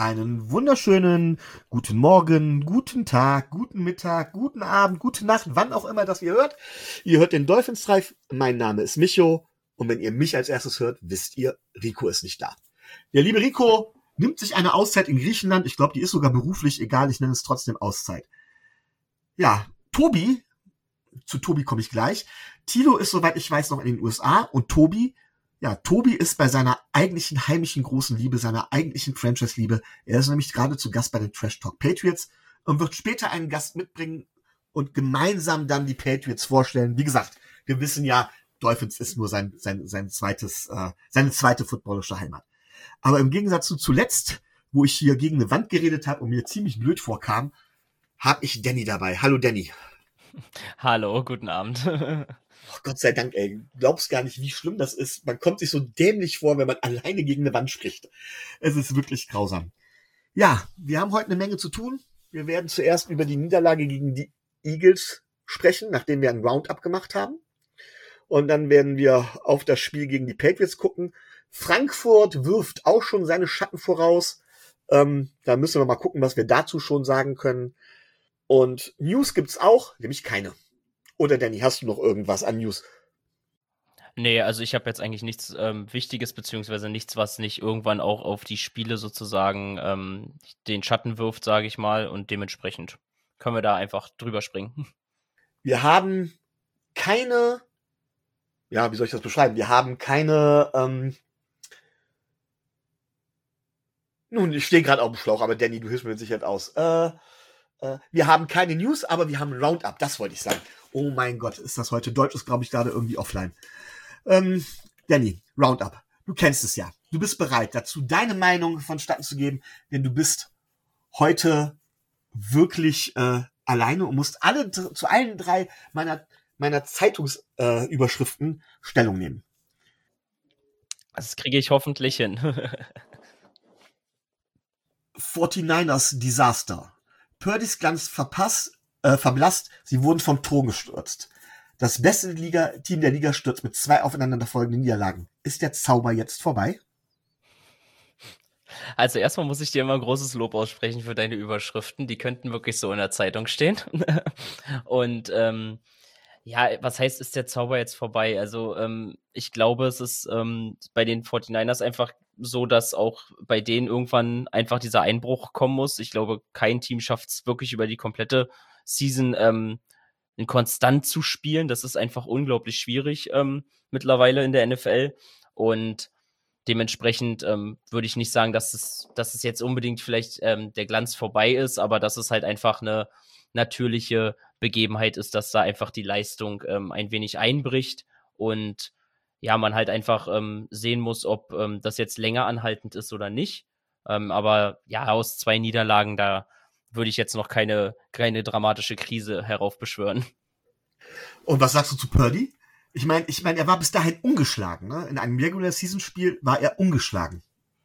einen wunderschönen guten Morgen, guten Tag, guten Mittag, guten Abend, gute Nacht, wann auch immer das ihr hört. Ihr hört den Dolphins Drive. Mein Name ist Micho. Und wenn ihr mich als erstes hört, wisst ihr, Rico ist nicht da. Der liebe Rico nimmt sich eine Auszeit in Griechenland. Ich glaube, die ist sogar beruflich, egal, ich nenne es trotzdem Auszeit. Ja, zu Tobi komme ich gleich. Tilo ist, soweit ich weiß, noch in den USA und Tobi ist bei seiner eigentlichen heimischen großen Liebe, seiner eigentlichen Franchise-Liebe. Er ist nämlich gerade zu Gast bei den Trash Talk Patriots und wird später einen Gast mitbringen und gemeinsam dann die Patriots vorstellen. Wie gesagt, wir wissen ja, Dolphins ist nur seine zweite footballische Heimat. Aber im Gegensatz zu zuletzt, wo ich hier gegen eine Wand geredet habe und mir ziemlich blöd vorkam, habe ich Danny dabei. Hallo Danny. Hallo, guten Abend. Oh, Gott sei Dank, ey. Glaubst gar nicht, wie schlimm das ist. Man kommt sich so dämlich vor, wenn man alleine gegen eine Wand spricht. Es ist wirklich grausam. Ja, wir haben heute eine Menge zu tun. Wir werden zuerst über die Niederlage gegen die Eagles sprechen, nachdem wir ein Roundup gemacht haben. Und dann werden wir auf das Spiel gegen die Patriots gucken. Frankfurt wirft auch schon seine Schatten voraus. Da müssen wir mal gucken, was wir dazu schon sagen können. Und News gibt's auch, nämlich keine. Oder Danny, hast du noch irgendwas an News? Nee, also ich habe jetzt eigentlich nichts Wichtiges, beziehungsweise nichts, was nicht irgendwann auch auf die Spiele sozusagen den Schatten wirft, sage ich mal. Und dementsprechend können wir da einfach drüber springen. Wir haben keine, ja, wie soll ich das beschreiben? Wir haben keine, nun, ich stehe gerade auf dem Schlauch, aber Danny, du hilfst mir mit Sicherheit aus. Wir haben keine News, aber wir haben ein Roundup, das wollte ich sagen. Oh mein Gott, ist das heute Deutsch, ist glaube ich gerade irgendwie offline. Danny, Roundup, du kennst es ja. Du bist bereit dazu, deine Meinung vonstatten zu geben, denn du bist heute wirklich alleine und musst zu allen drei meiner Zeitungsüberschriften Stellung nehmen. Das kriege ich hoffentlich hin. 49ers Desaster. Purdys Glanz verblasst, sie wurden vom Thron gestürzt. Das beste Team der Liga stürzt mit 2 aufeinanderfolgenden Niederlagen. Ist der Zauber jetzt vorbei? Also erstmal muss ich dir immer ein großes Lob aussprechen für deine Überschriften. Die könnten wirklich so in der Zeitung stehen. Und ja, was heißt, ist der Zauber jetzt vorbei? Also ich glaube, es ist bei den 49ers einfach so, dass auch bei denen irgendwann einfach dieser Einbruch kommen muss. Ich glaube, kein Team schafft es wirklich über die komplette Season konstant zu spielen. Das ist einfach unglaublich schwierig mittlerweile in der NFL. Und dementsprechend würde ich nicht sagen, dass es jetzt unbedingt vielleicht der Glanz vorbei ist, aber dass es halt einfach eine natürliche Begebenheit ist, dass da einfach die Leistung ein wenig einbricht und ja, man halt einfach sehen muss, ob das jetzt länger anhaltend ist oder nicht. Aber ja, aus 2 Niederlagen, da würde ich jetzt noch keine dramatische Krise heraufbeschwören. Und was sagst du zu Purdy? Ich meine, er war bis dahin ungeschlagen, ne? In einem Regular-Season-Spiel war er ungeschlagen.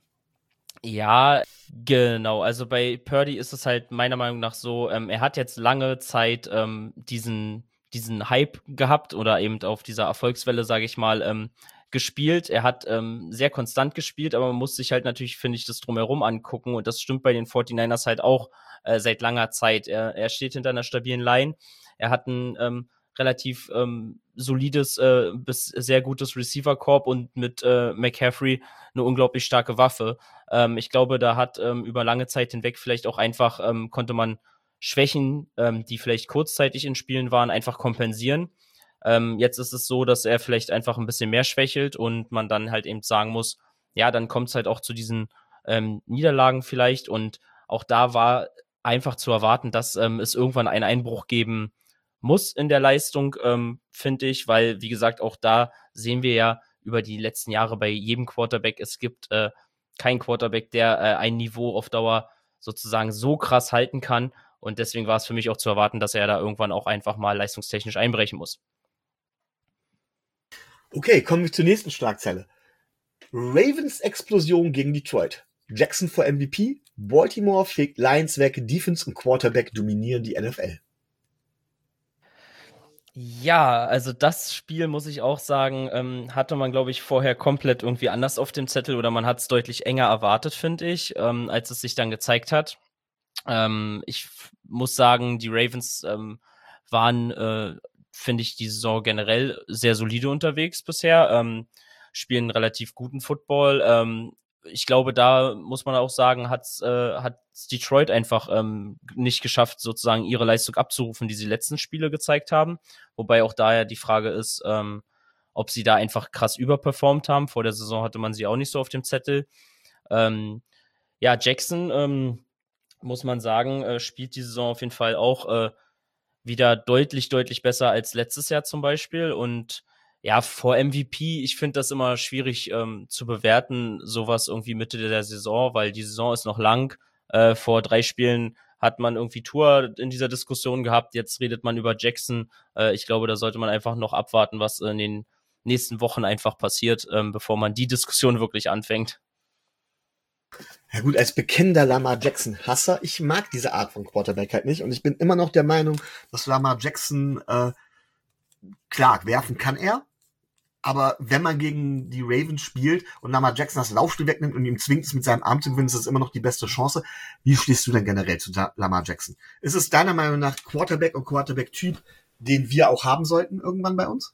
Ja, genau. Also bei Purdy ist es halt meiner Meinung nach so, er hat jetzt lange Zeit diesen Hype gehabt oder eben auf dieser Erfolgswelle, sage ich mal, gespielt. Er hat sehr konstant gespielt, aber man muss sich halt natürlich, finde ich, das Drumherum angucken und das stimmt bei den 49ers halt auch seit langer Zeit. Er steht hinter einer stabilen Line. Er hat ein relativ solides bis sehr gutes Receiver-Corps und mit McCaffrey eine unglaublich starke Waffe. Ich glaube, da hat über lange Zeit hinweg vielleicht auch einfach, konnte man Schwächen, die vielleicht kurzzeitig in Spielen waren, einfach kompensieren. Jetzt ist es so, dass er vielleicht einfach ein bisschen mehr schwächelt und man dann halt eben sagen muss, ja, dann kommt es halt auch zu diesen Niederlagen vielleicht und auch da war einfach zu erwarten, dass es irgendwann einen Einbruch geben muss in der Leistung, finde ich, weil, wie gesagt, auch da sehen wir ja über die letzten Jahre bei jedem Quarterback, es gibt keinen Quarterback, der ein Niveau auf Dauer sozusagen so krass halten kann und deswegen war es für mich auch zu erwarten, dass er da irgendwann auch einfach mal leistungstechnisch einbrechen muss. Okay, kommen wir zur nächsten Schlagzeile. Ravens Explosion gegen Detroit. Jackson vor MVP, Baltimore fegt Lions weg, Defense und Quarterback dominieren die NFL. Ja, also das Spiel, muss ich auch sagen, hatte man, glaube ich, vorher komplett irgendwie anders auf dem Zettel oder man hat es deutlich enger erwartet, finde ich, als es sich dann gezeigt hat. Muss sagen, die Ravens waren, finde ich, die Saison generell sehr solide unterwegs bisher, spielen relativ guten Football. Ich glaube, da muss man auch sagen, hat Detroit einfach nicht geschafft, sozusagen ihre Leistung abzurufen, die sie letzten Spiele gezeigt haben. Wobei auch daher die Frage ist, ob sie da einfach krass überperformt haben. Vor der Saison hatte man sie auch nicht so auf dem Zettel. Ähm, ja, Jackson, muss man sagen, spielt die Saison auf jeden Fall auch wieder deutlich, deutlich besser als letztes Jahr zum Beispiel. Und ja, vor MVP, ich finde das immer schwierig zu bewerten, sowas irgendwie Mitte der Saison, weil die Saison ist noch lang. Vor 3 Spielen hat man irgendwie Tour in dieser Diskussion gehabt. Jetzt redet man über Jackson. Ich glaube, da sollte man einfach noch abwarten, was in den nächsten Wochen einfach passiert, bevor man die Diskussion wirklich anfängt. Ja gut, als bekennender Lamar Jackson-Hasser, ich mag diese Art von Quarterback halt nicht und ich bin immer noch der Meinung, dass Lamar Jackson, klar, werfen kann er, aber wenn man gegen die Ravens spielt und Lamar Jackson das Laufspiel wegnimmt und ihm zwingt, es mit seinem Arm zu gewinnen, ist das immer noch die beste Chance. Wie stehst du denn generell zu Lamar Jackson? Ist es deiner Meinung nach Quarterback und Quarterback-Typ, den wir auch haben sollten irgendwann bei uns?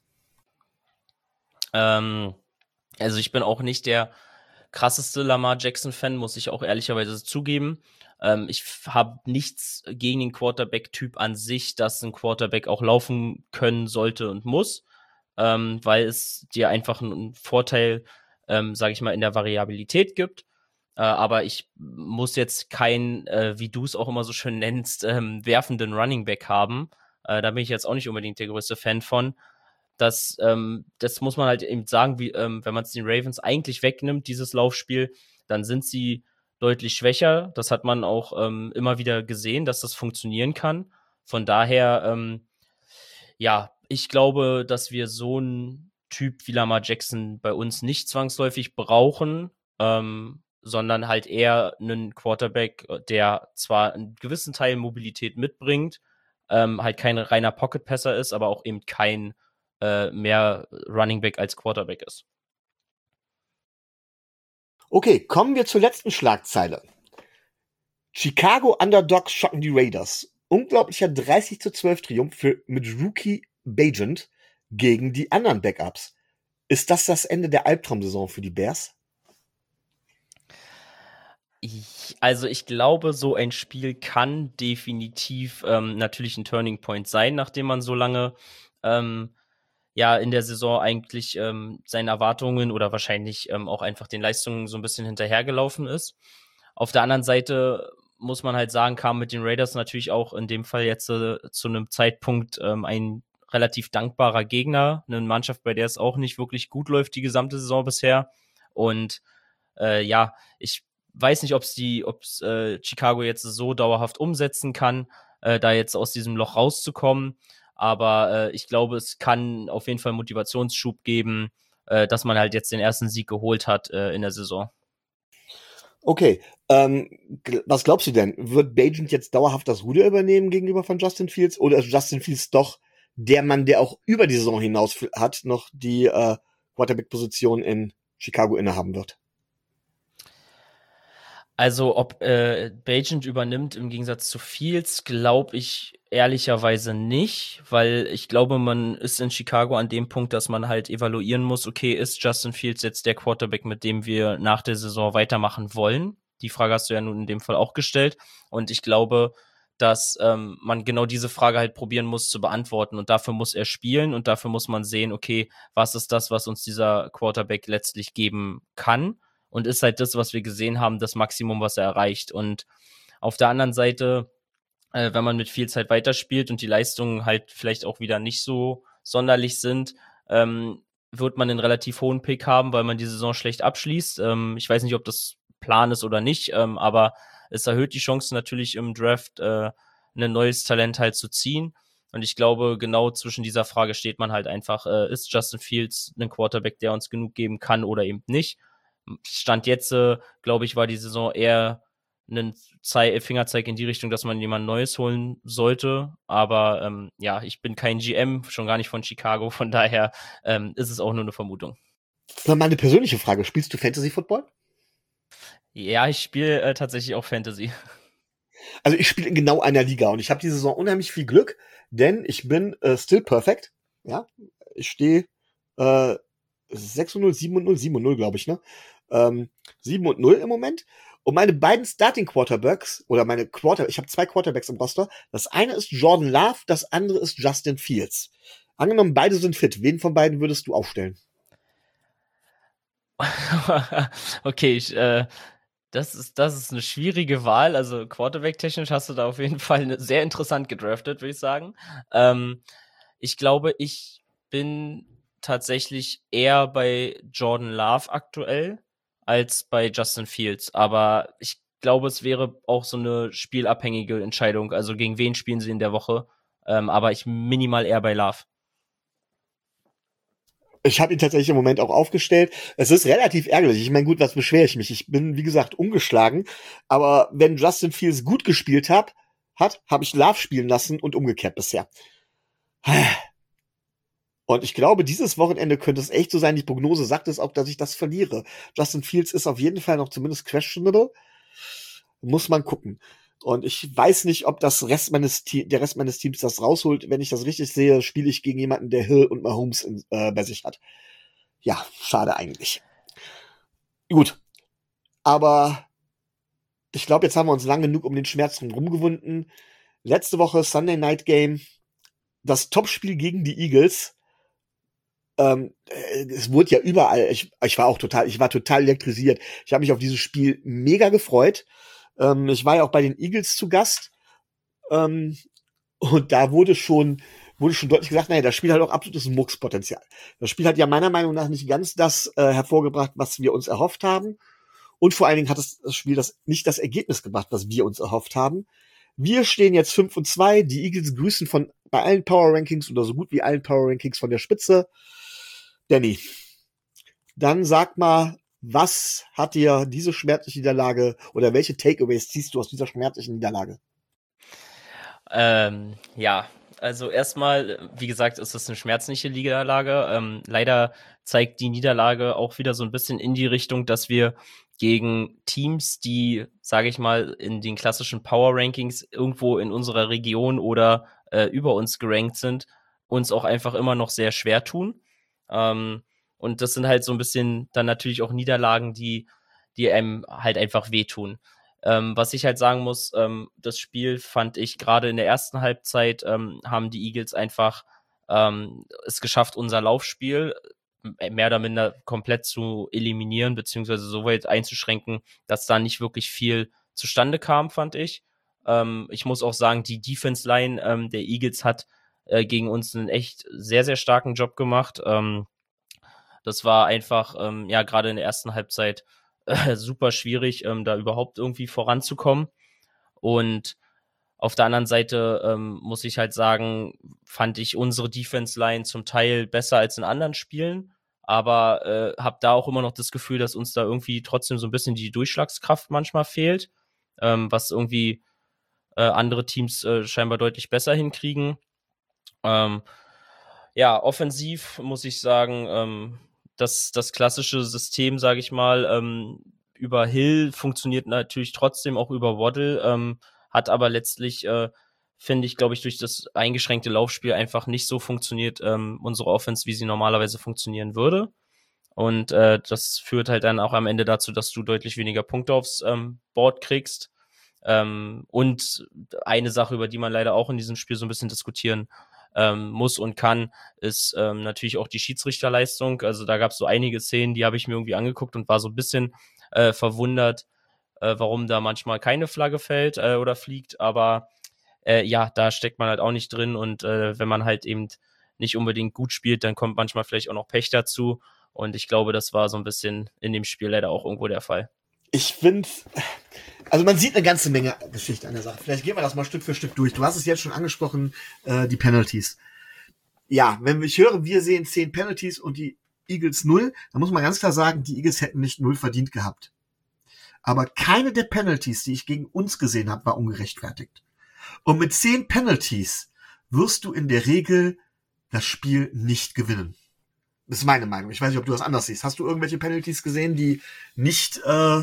Ähm, also ich bin auch nicht der krasseste Lamar Jackson-Fan, muss ich auch ehrlicherweise zugeben. Ich habe nichts gegen den Quarterback-Typ an sich, dass ein Quarterback auch laufen können sollte und muss, weil es dir einfach einen Vorteil, sage ich mal, in der Variabilität gibt. Aber ich muss jetzt kein, wie du es auch immer so schön nennst, werfenden Running Back haben. Da bin ich jetzt auch nicht unbedingt der größte Fan von. Das muss man halt eben sagen, wie, wenn man es den Ravens eigentlich wegnimmt, dieses Laufspiel, dann sind sie deutlich schwächer. Das hat man auch immer wieder gesehen, dass das funktionieren kann. Von daher, ja, ich glaube, dass wir so einen Typ wie Lamar Jackson bei uns nicht zwangsläufig brauchen, sondern halt eher einen Quarterback, der zwar einen gewissen Teil Mobilität mitbringt, halt kein reiner Pocket-Passer ist, aber auch eben kein mehr Running Back als Quarterback ist. Okay, kommen wir zur letzten Schlagzeile. Chicago Underdogs schocken die Raiders. Unglaublicher 30-12 Triumph mit Rookie Bagent gegen die anderen Backups. Ist das Ende der Albtraumsaison für die Bears? Also ich glaube, so ein Spiel kann definitiv natürlich ein Turning Point sein, nachdem man so lange ja in der Saison eigentlich seinen Erwartungen oder wahrscheinlich auch einfach den Leistungen so ein bisschen hinterhergelaufen ist. Auf der anderen Seite muss man halt sagen, kam mit den Raiders natürlich auch in dem Fall jetzt zu einem Zeitpunkt ein relativ dankbarer Gegner, eine Mannschaft, bei der es auch nicht wirklich gut läuft die gesamte Saison bisher. Und ja, ich weiß nicht, ob's Chicago jetzt so dauerhaft umsetzen kann, da jetzt aus diesem Loch rauszukommen. Aber ich glaube, es kann auf jeden Fall Motivationsschub geben, dass man halt jetzt den ersten Sieg geholt hat in der Saison. Okay, was glaubst du denn? Wird Bagent jetzt dauerhaft das Ruder übernehmen gegenüber von Justin Fields oder ist Justin Fields doch der Mann, der auch über die Saison hinaus hat, noch die Quarterback-Position in Chicago innehaben wird? Also, ob Bagent übernimmt im Gegensatz zu Fields, glaube ich ehrlicherweise nicht, weil ich glaube, man ist in Chicago an dem Punkt, dass man halt evaluieren muss, okay, ist Justin Fields jetzt der Quarterback, mit dem wir nach der Saison weitermachen wollen? Die Frage hast du ja nun in dem Fall auch gestellt. Und ich glaube, dass man genau diese Frage halt probieren muss zu beantworten. Und dafür muss er spielen und dafür muss man sehen, okay, was ist das, was uns dieser Quarterback letztlich geben kann? Und ist halt das, was wir gesehen haben, das Maximum, was er erreicht. Und auf der anderen Seite, wenn man mit viel Zeit weiterspielt und die Leistungen halt vielleicht auch wieder nicht so sonderlich sind, wird man einen relativ hohen Pick haben, weil man die Saison schlecht abschließt. Ich weiß nicht, ob das Plan ist oder nicht, aber es erhöht die Chance natürlich im Draft, ein neues Talent halt zu ziehen. Und ich glaube, genau zwischen dieser Frage steht man halt einfach, ist Justin Fields ein Quarterback, der uns genug geben kann oder eben nicht? Stand jetzt, glaube ich, war die Saison eher einen Fingerzeig in die Richtung, dass man jemand Neues holen sollte. Aber ja, ich bin kein GM, schon gar nicht von Chicago. Von daher ist es auch nur eine Vermutung. Meine persönliche Frage, spielst du Fantasy Football? Ja, ich spiele tatsächlich auch Fantasy. Also ich spiele in genau einer Liga und ich habe diese Saison unheimlich viel Glück, denn ich bin still perfect. Ja, ich stehe 6-0, 7-0, 7-0, glaube ich, ne? 7-0 im Moment. Und meine beiden Starting Quarterbacks, oder ich habe 2 Quarterbacks im Roster. Das eine ist Jordan Love, das andere ist Justin Fields. Angenommen, beide sind fit. Wen von beiden würdest du aufstellen? Okay, das ist eine schwierige Wahl. Also Quarterback-technisch hast du da auf jeden Fall sehr interessant gedraftet, würde ich sagen. Ich glaube, ich bin tatsächlich eher bei Jordan Love aktuell als bei Justin Fields. Aber ich glaube, es wäre auch so eine spielabhängige Entscheidung. Also gegen wen spielen sie in der Woche? Aber ich minimal eher bei Love. Ich habe ihn tatsächlich im Moment auch aufgestellt. Es ist relativ ärgerlich. Ich meine, gut, was beschwere ich mich? Ich bin, wie gesagt, ungeschlagen. Aber wenn Justin Fields gut gespielt habe ich Love spielen lassen und umgekehrt bisher. Und ich glaube, dieses Wochenende könnte es echt so sein. Die Prognose sagt es auch, dass ich das verliere. Justin Fields ist auf jeden Fall noch zumindest questionable. Muss man gucken. Und ich weiß nicht, ob der Rest meines Teams das rausholt. Wenn ich das richtig sehe, spiele ich gegen jemanden, der Hill und Mahomes bei sich hat. Ja, schade eigentlich. Gut. Aber ich glaube, jetzt haben wir uns lang genug um den Schmerz rumgewunden. Letzte Woche Sunday Night Game. Das Topspiel gegen die Eagles. Es wurde ja überall, ich war total elektrisiert. Ich habe mich auf dieses Spiel mega gefreut. Ich war ja auch bei den Eagles zu Gast. Und da wurde schon deutlich gesagt, naja, das Spiel hat auch absolutes Muckspotenzial. Das Spiel hat ja meiner Meinung nach nicht ganz das hervorgebracht, was wir uns erhofft haben. Und vor allen Dingen hat das Spiel nicht das Ergebnis gebracht, was wir uns erhofft haben. Wir stehen jetzt 5-2. Die Eagles grüßen bei allen Power Rankings oder so gut wie allen Power Rankings von der Spitze. Danny, dann sag mal, was hat dir diese schmerzliche Niederlage oder welche Takeaways ziehst du aus dieser schmerzlichen Niederlage? Ja, also erstmal, wie gesagt, ist das eine schmerzliche Niederlage. Leider zeigt die Niederlage auch wieder so ein bisschen in die Richtung, dass wir gegen Teams, die, sage ich mal, in den klassischen Power Rankings irgendwo in unserer Region oder über uns gerankt sind, uns auch einfach immer noch sehr schwer tun. Und das sind halt so ein bisschen dann natürlich auch Niederlagen, die einem halt einfach wehtun. Was ich halt sagen muss, das Spiel fand ich gerade in der ersten Halbzeit, haben die Eagles einfach es geschafft, unser Laufspiel mehr oder minder komplett zu eliminieren, beziehungsweise so weit einzuschränken, dass da nicht wirklich viel zustande kam, fand ich. Ich muss auch sagen, die Defense-Line der Eagles hat gegen uns einen echt sehr, sehr starken Job gemacht. Das war einfach, ja, gerade in der ersten Halbzeit super schwierig, da überhaupt irgendwie voranzukommen. Und auf der anderen Seite muss ich halt sagen, fand ich unsere Defense-Line zum Teil besser als in anderen Spielen, aber habe da auch immer noch das Gefühl, dass uns da irgendwie trotzdem so ein bisschen die Durchschlagskraft manchmal fehlt, was irgendwie andere Teams scheinbar deutlich besser hinkriegen. Ja, offensiv muss ich sagen, das klassische System, sage ich mal, über Hill funktioniert natürlich trotzdem auch über Waddle, hat aber letztlich, finde ich, glaube ich, durch das eingeschränkte Laufspiel einfach nicht so funktioniert, unsere Offense, wie sie normalerweise funktionieren würde. Und das führt halt dann auch am Ende dazu, dass du deutlich weniger Punkte aufs Board kriegst. Und eine Sache, über die man leider auch in diesem Spiel so ein bisschen diskutieren muss und kann, ist natürlich auch die Schiedsrichterleistung. Also da gab es so einige Szenen, die habe ich mir irgendwie angeguckt und war so ein bisschen verwundert, warum da manchmal keine Flagge fällt oder fliegt. Aber ja, da steckt man halt auch nicht drin. Und wenn man halt eben nicht unbedingt gut spielt, dann kommt manchmal vielleicht auch noch Pech dazu. Und ich glaube, das war so ein bisschen in dem Spiel leider auch irgendwo der Fall. Ich finde, also man sieht eine ganze Menge Geschichte an der Sache. Vielleicht gehen wir das mal Stück für Stück durch. Du hast es jetzt schon angesprochen, die Penalties. Ja, wenn ich höre, wir sehen 10 Penalties und die Eagles 0, dann muss man ganz klar sagen, die Eagles hätten nicht 0 verdient gehabt. aber keine der Penalties, die ich gegen uns gesehen habe, war ungerechtfertigt. Und mit 10 Penalties wirst du in der Regel das Spiel nicht gewinnen. Das ist meine Meinung. Ich weiß nicht, ob du das anders siehst. Hast du irgendwelche Penalties gesehen, die nicht,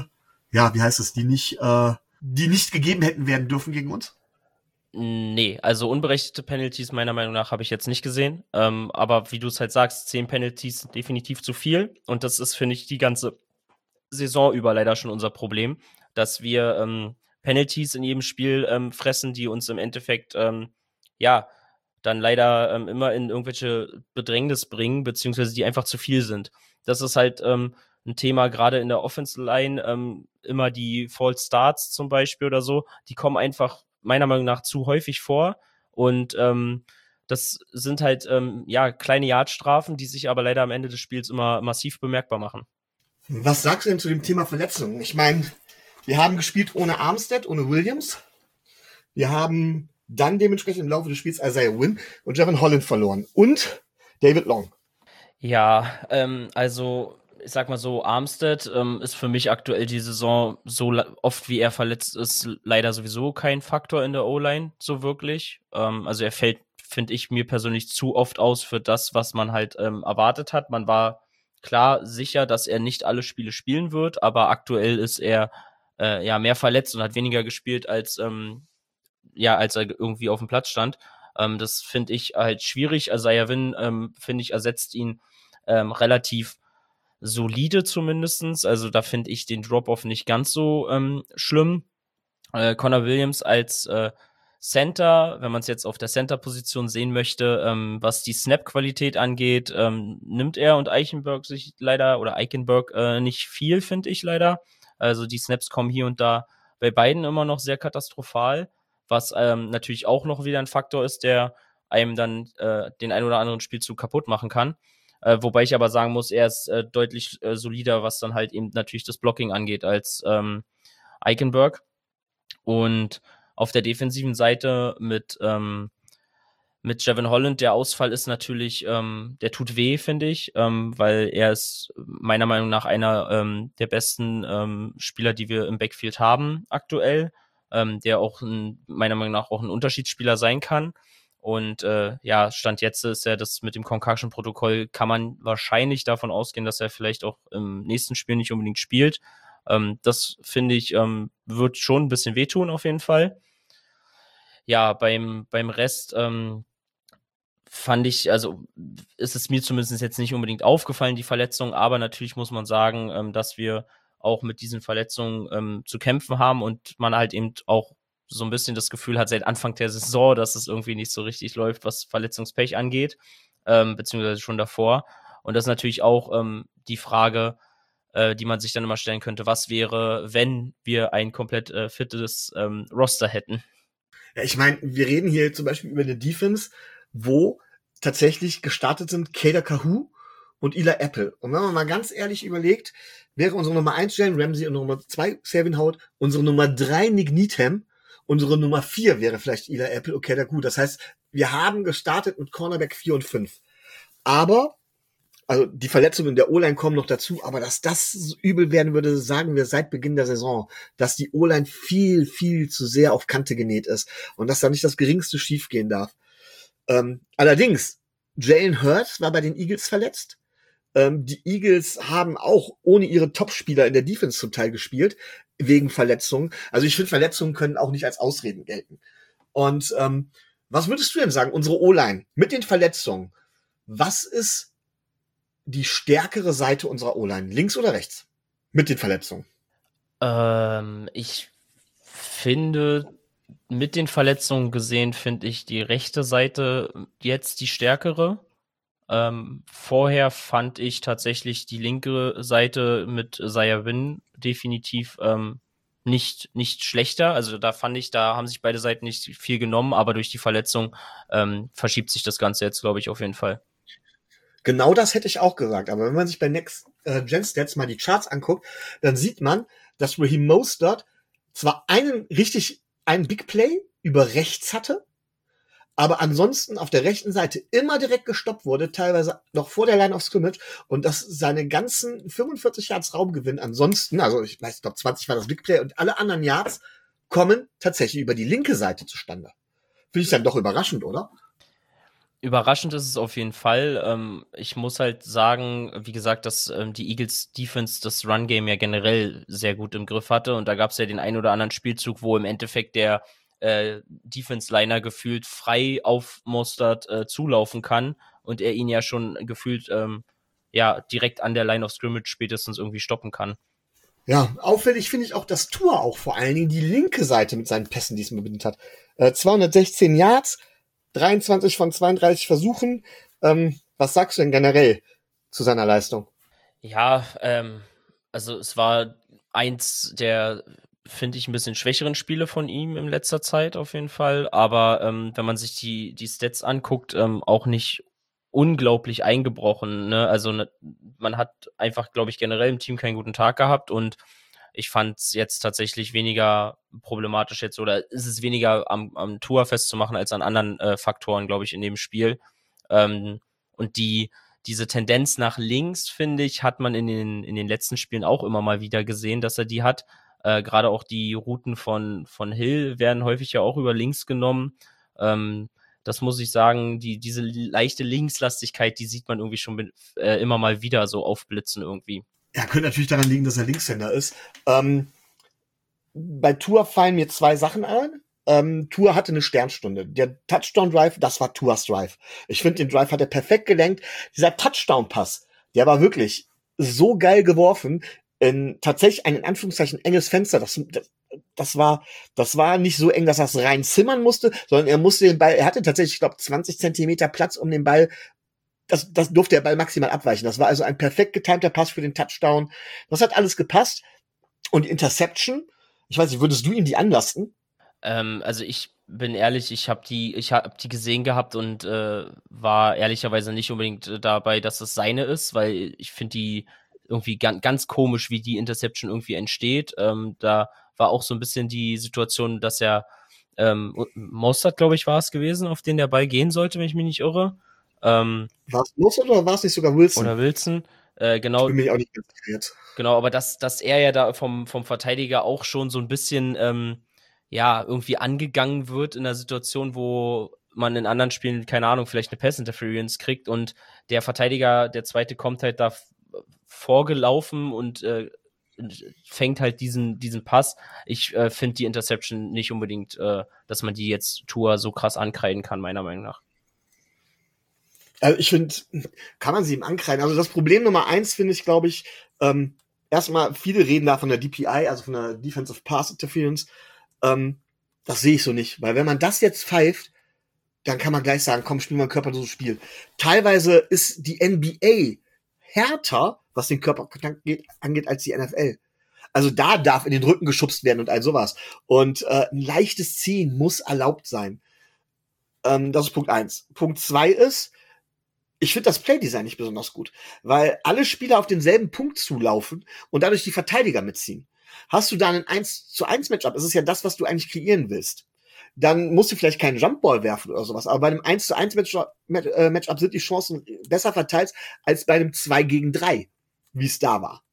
die nicht gegeben hätten werden dürfen gegen uns? Nee, also unberechtigte Penalties meiner Meinung nach habe ich jetzt nicht gesehen. Aber wie du es halt sagst, 10 Penalties sind definitiv zu viel. Und das ist, finde ich, die ganze Saison über leider schon unser Problem, dass wir Penalties in jedem Spiel fressen, die uns im Endeffekt dann leider immer in irgendwelche Bedrängnis bringen, beziehungsweise die einfach zu viel sind. Das ist halt ein Thema, gerade in der Offensive Line, immer die False Starts zum Beispiel oder so, die kommen einfach meiner Meinung nach zu häufig vor und das sind halt kleine Yardstrafen, die sich aber leider am Ende des Spiels immer massiv bemerkbar machen. Was sagst du denn zu dem Thema Verletzungen? Ich meine, wir haben gespielt ohne Armstead, ohne Williams. Wir haben dann dementsprechend im Laufe des Spiels Isaiah Wynn und Jevon Holland verloren. Und David Long. Ja, also ich sag mal so, Armstead ist für mich aktuell die Saison, so oft wie er verletzt ist, leider sowieso kein Faktor in der O-Line, so wirklich. Also er fällt, finde ich, mir persönlich zu oft aus für das, was man halt erwartet hat. Man war klar sicher, dass er nicht alle Spiele spielen wird, aber aktuell ist er mehr verletzt und hat weniger gespielt, als als er irgendwie auf dem Platz stand. Das finde ich halt schwierig. Isaiah Wynn, finde ich, ersetzt ihn relativ solide zumindestens. Also da finde ich den Drop-Off nicht ganz so schlimm. Connor Williams als Center, wenn man es jetzt auf der Center-Position sehen möchte, was die Snap-Qualität angeht, nimmt er und Eichenberg sich leider, oder Eichenberg nicht viel, finde ich leider. Also die Snaps kommen hier und da bei beiden immer noch sehr katastrophal, was natürlich auch noch wieder ein Faktor ist, der einem dann den ein oder anderen Spielzug kaputt machen kann. Wobei ich aber sagen muss, er ist deutlich solider, was dann halt eben natürlich das Blocking angeht, als Eichenberg. Und auf der defensiven Seite mit Jevon Holland, der Ausfall ist natürlich, der tut weh, finde ich, weil er ist meiner Meinung nach einer der besten Spieler, die wir im Backfield haben aktuell, der auch meiner Meinung nach auch ein Unterschiedsspieler sein kann. Und Stand jetzt ist ja das mit dem Concussion-Protokoll, kann man wahrscheinlich davon ausgehen, dass er vielleicht auch im nächsten Spiel nicht unbedingt spielt. Das finde ich, wird schon ein bisschen wehtun auf jeden Fall. Ja, beim Rest fand ich, also ist es mir zumindest jetzt nicht unbedingt aufgefallen, die Verletzung, aber natürlich muss man sagen, dass wir auch mit diesen Verletzungen zu kämpfen haben und man halt eben auch so ein bisschen das Gefühl hat seit Anfang der Saison, dass es irgendwie nicht so richtig läuft, was Verletzungspech angeht, beziehungsweise schon davor. Und das ist natürlich auch die Frage, die man sich dann immer stellen könnte, was wäre, wenn wir ein komplett fittes Roster hätten? Ja, ich meine, wir reden hier zum Beispiel über eine Defense, wo tatsächlich gestartet sind Kader Kahu und Eli Apple. Und wenn man mal ganz ehrlich überlegt, wäre unsere Nummer 1 Jalen Ramsey, unsere Nummer 2 Xavier Howard, unsere Nummer 3 Nick Needham, unsere Nummer 4 wäre vielleicht Eli Apple und Kader Kahu. Das heißt, wir haben gestartet mit Cornerback 4 und 5. Aber, also die Verletzungen der O-Line kommen noch dazu, aber dass das übel werden würde, sagen wir seit Beginn der Saison, dass die O-Line viel, viel zu sehr auf Kante genäht ist und dass da nicht das Geringste schiefgehen darf. Allerdings, Jalen Hurts war bei den Eagles verletzt. Die Eagles haben auch ohne ihre Topspieler in der Defense zum Teil gespielt, wegen Verletzungen. Also ich finde, Verletzungen können auch nicht als Ausreden gelten. Und was würdest du denn sagen, unsere O-Line mit den Verletzungen, was ist die stärkere Seite unserer O-Line, links oder rechts, mit den Verletzungen? Ich finde, mit den Verletzungen gesehen, finde ich die rechte Seite jetzt die stärkere. Vorher fand ich tatsächlich die linke Seite mit Isaiah Wynn definitiv nicht schlechter. Also da fand ich, da haben sich beide Seiten nicht viel genommen, aber durch die Verletzung verschiebt sich das Ganze jetzt, glaube ich, auf jeden Fall. Genau das hätte ich auch gesagt. Aber wenn man sich bei Next Gen Stats mal die Charts anguckt, dann sieht man, dass Raheem Mostert zwar einen Big Play über rechts hatte, aber ansonsten auf der rechten Seite immer direkt gestoppt wurde, teilweise noch vor der Line of Scrimmage, und dass seine ganzen 45 Yards Raumgewinn ansonsten, also ich glaube 20 war das Big Play, und alle anderen Yards kommen tatsächlich über die linke Seite zustande. Finde ich dann doch überraschend, oder? Überraschend ist es auf jeden Fall. Ich muss halt sagen, wie gesagt, dass die Eagles Defense das Run-Game ja generell sehr gut im Griff hatte. Und da gab es ja den einen oder anderen Spielzug, wo im Endeffekt der Defense-Liner gefühlt frei auf Mostert zulaufen kann und er ihn ja schon gefühlt direkt an der Line of Scrimmage spätestens irgendwie stoppen kann. Ja, auffällig finde ich auch, dass Tua auch vor allen Dingen die linke Seite mit seinen Pässen diesmal bedient hat. 216 Yards, 23 von 32 Versuchen. Was sagst du denn generell zu seiner Leistung? Ja, also es war eins der, finde ich, ein bisschen schwächeren Spiele von ihm in letzter Zeit auf jeden Fall. Aber wenn man sich die Stats anguckt, auch nicht unglaublich eingebrochen. Ne? Also man hat einfach, glaube ich, generell im Team keinen guten Tag gehabt und ich fand es jetzt tatsächlich weniger problematisch jetzt oder ist es weniger am Tor festzumachen als an anderen Faktoren, glaube ich, in dem Spiel. Und diese Tendenz nach links, finde ich, hat man in den letzten Spielen auch immer mal wieder gesehen, dass er die hat. Gerade auch die Routen von Hill werden häufig ja auch über links genommen. Das muss ich sagen, diese leichte Linkslastigkeit, die sieht man irgendwie schon immer mal wieder so aufblitzen irgendwie. Ja, könnte natürlich daran liegen, dass er Linkshänder ist. Bei Tua fallen mir zwei Sachen ein. Tua hatte eine Sternstunde. Der Touchdown-Drive, das war Tuas Drive. Ich finde, den Drive hat er perfekt gelenkt. Dieser Touchdown-Pass, der war wirklich so geil geworfen. Tatsächlich ein in Anführungszeichen enges Fenster. Das war nicht so eng, dass er es reinzimmern musste, sondern er musste den Ball, er hatte tatsächlich, ich glaube, 20 Zentimeter Platz, um den Ball, das durfte der Ball maximal abweichen. Das war also ein perfekt getimter Pass für den Touchdown. Das hat alles gepasst. Und die Interception, ich weiß nicht, würdest du ihm die anlasten? Also ich bin ehrlich, ich hab die gesehen gehabt und war ehrlicherweise nicht unbedingt dabei, dass es seine ist, weil ich finde die irgendwie ganz komisch, wie die Interception irgendwie entsteht. Da war auch so ein bisschen die Situation, dass er Mostert, glaube ich, war es gewesen, auf den der Ball gehen sollte, wenn ich mich nicht irre. War es Mostert oder war es nicht sogar Wilson? Oder Wilson. Ich bin mir auch nicht ganz sicher jetzt. Genau, aber dass er ja da vom Verteidiger auch schon so ein bisschen irgendwie angegangen wird in einer Situation, wo man in anderen Spielen, keine Ahnung, vielleicht eine Pass-Interference kriegt und der Verteidiger, der zweite, kommt halt da vorgelaufen und fängt halt diesen Pass. Ich finde die Interception nicht unbedingt, dass man die jetzt Tua so krass ankreiden kann, meiner Meinung nach. Also ich finde, kann man sie ihm ankreiden. Also das Problem Nummer 1 finde ich, glaube ich, erstmal, viele reden da von der DPI, also von der Defensive Pass Interference. Das sehe ich so nicht, weil wenn man das jetzt pfeift, dann kann man gleich sagen, komm, spiel mal ein körperloses Spiel. Teilweise ist die NBA härter, was den Körperkontakt angeht, als die NFL. Also da darf in den Rücken geschubst werden und all sowas. Und ein leichtes Ziehen muss erlaubt sein. Das ist Punkt 1. Punkt 2 ist, ich finde das Playdesign nicht besonders gut, weil alle Spieler auf denselben Punkt zulaufen und dadurch die Verteidiger mitziehen. Hast du da ein 1-zu-1 Matchup, ist es ja das, was du eigentlich kreieren willst. Dann musst du vielleicht keinen Jumpball werfen oder sowas, aber bei einem 1-zu-1 Matchup sind die Chancen besser verteilt als bei einem 2-gegen-3, wie es da war.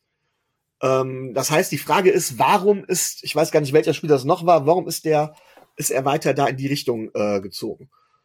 Das heißt, die Frage ist, ich weiß gar nicht, welcher Spieler das noch war, warum ist er weiter da in die Richtung gezogen?